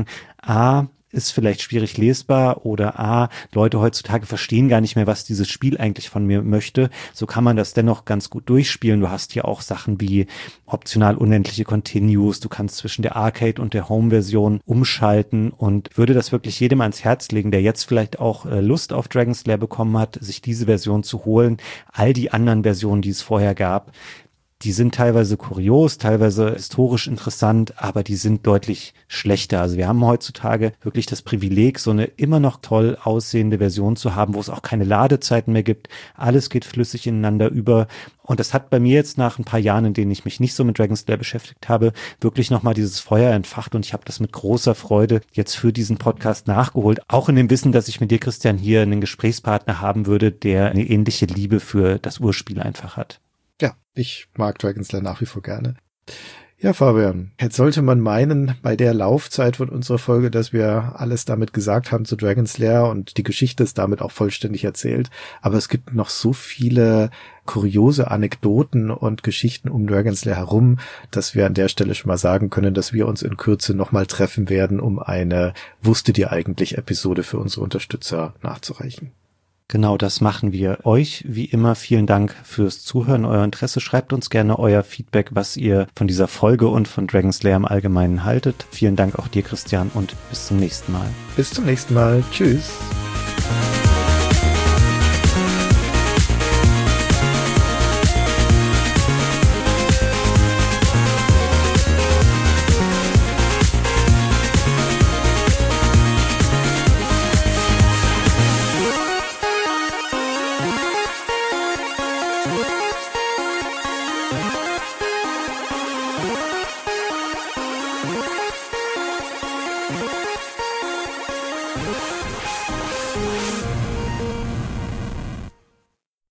ist vielleicht schwierig lesbar, oder Leute heutzutage verstehen gar nicht mehr, was dieses Spiel eigentlich von mir möchte. So kann man das dennoch ganz gut durchspielen. Du hast hier auch Sachen wie optional unendliche Continues. Du kannst zwischen der Arcade und der Home-Version umschalten, und würde das wirklich jedem ans Herz legen, der jetzt vielleicht auch Lust auf Dragon's Lair bekommen hat, sich diese Version zu holen. All die anderen Versionen, die es vorher gab, die sind teilweise kurios, teilweise historisch interessant, aber die sind deutlich schlechter. Also wir haben heutzutage wirklich das Privileg, so eine immer noch toll aussehende Version zu haben, wo es auch keine Ladezeiten mehr gibt. Alles geht flüssig ineinander über. Und das hat bei mir jetzt nach ein paar Jahren, in denen ich mich nicht so mit Dragon's Lair beschäftigt habe, wirklich nochmal dieses Feuer entfacht, und ich habe das mit großer Freude jetzt für diesen Podcast nachgeholt. Auch in dem Wissen, dass ich mit dir, Christian, hier einen Gesprächspartner haben würde, der eine ähnliche Liebe für das Urspiel einfach hat. Ja, ich mag Dragon's Lair nach wie vor gerne. Ja, Fabian, jetzt sollte man meinen, bei der Laufzeit von unserer Folge, dass wir alles damit gesagt haben zu Dragon's Lair, und die Geschichte ist damit auch vollständig erzählt. Aber es gibt noch so viele kuriose Anekdoten und Geschichten um Dragon's Lair herum, dass wir an der Stelle schon mal sagen können, dass wir uns in Kürze nochmal treffen werden, um eine Wusstet ihr eigentlich Episode für unsere Unterstützer nachzureichen. Genau, das machen wir. Euch wie immer vielen Dank fürs Zuhören, euer Interesse. Schreibt uns gerne euer Feedback, was ihr von dieser Folge und von Dragon's Lair im Allgemeinen haltet. Vielen Dank auch dir, Christian, und bis zum nächsten Mal. Bis zum nächsten Mal. Tschüss.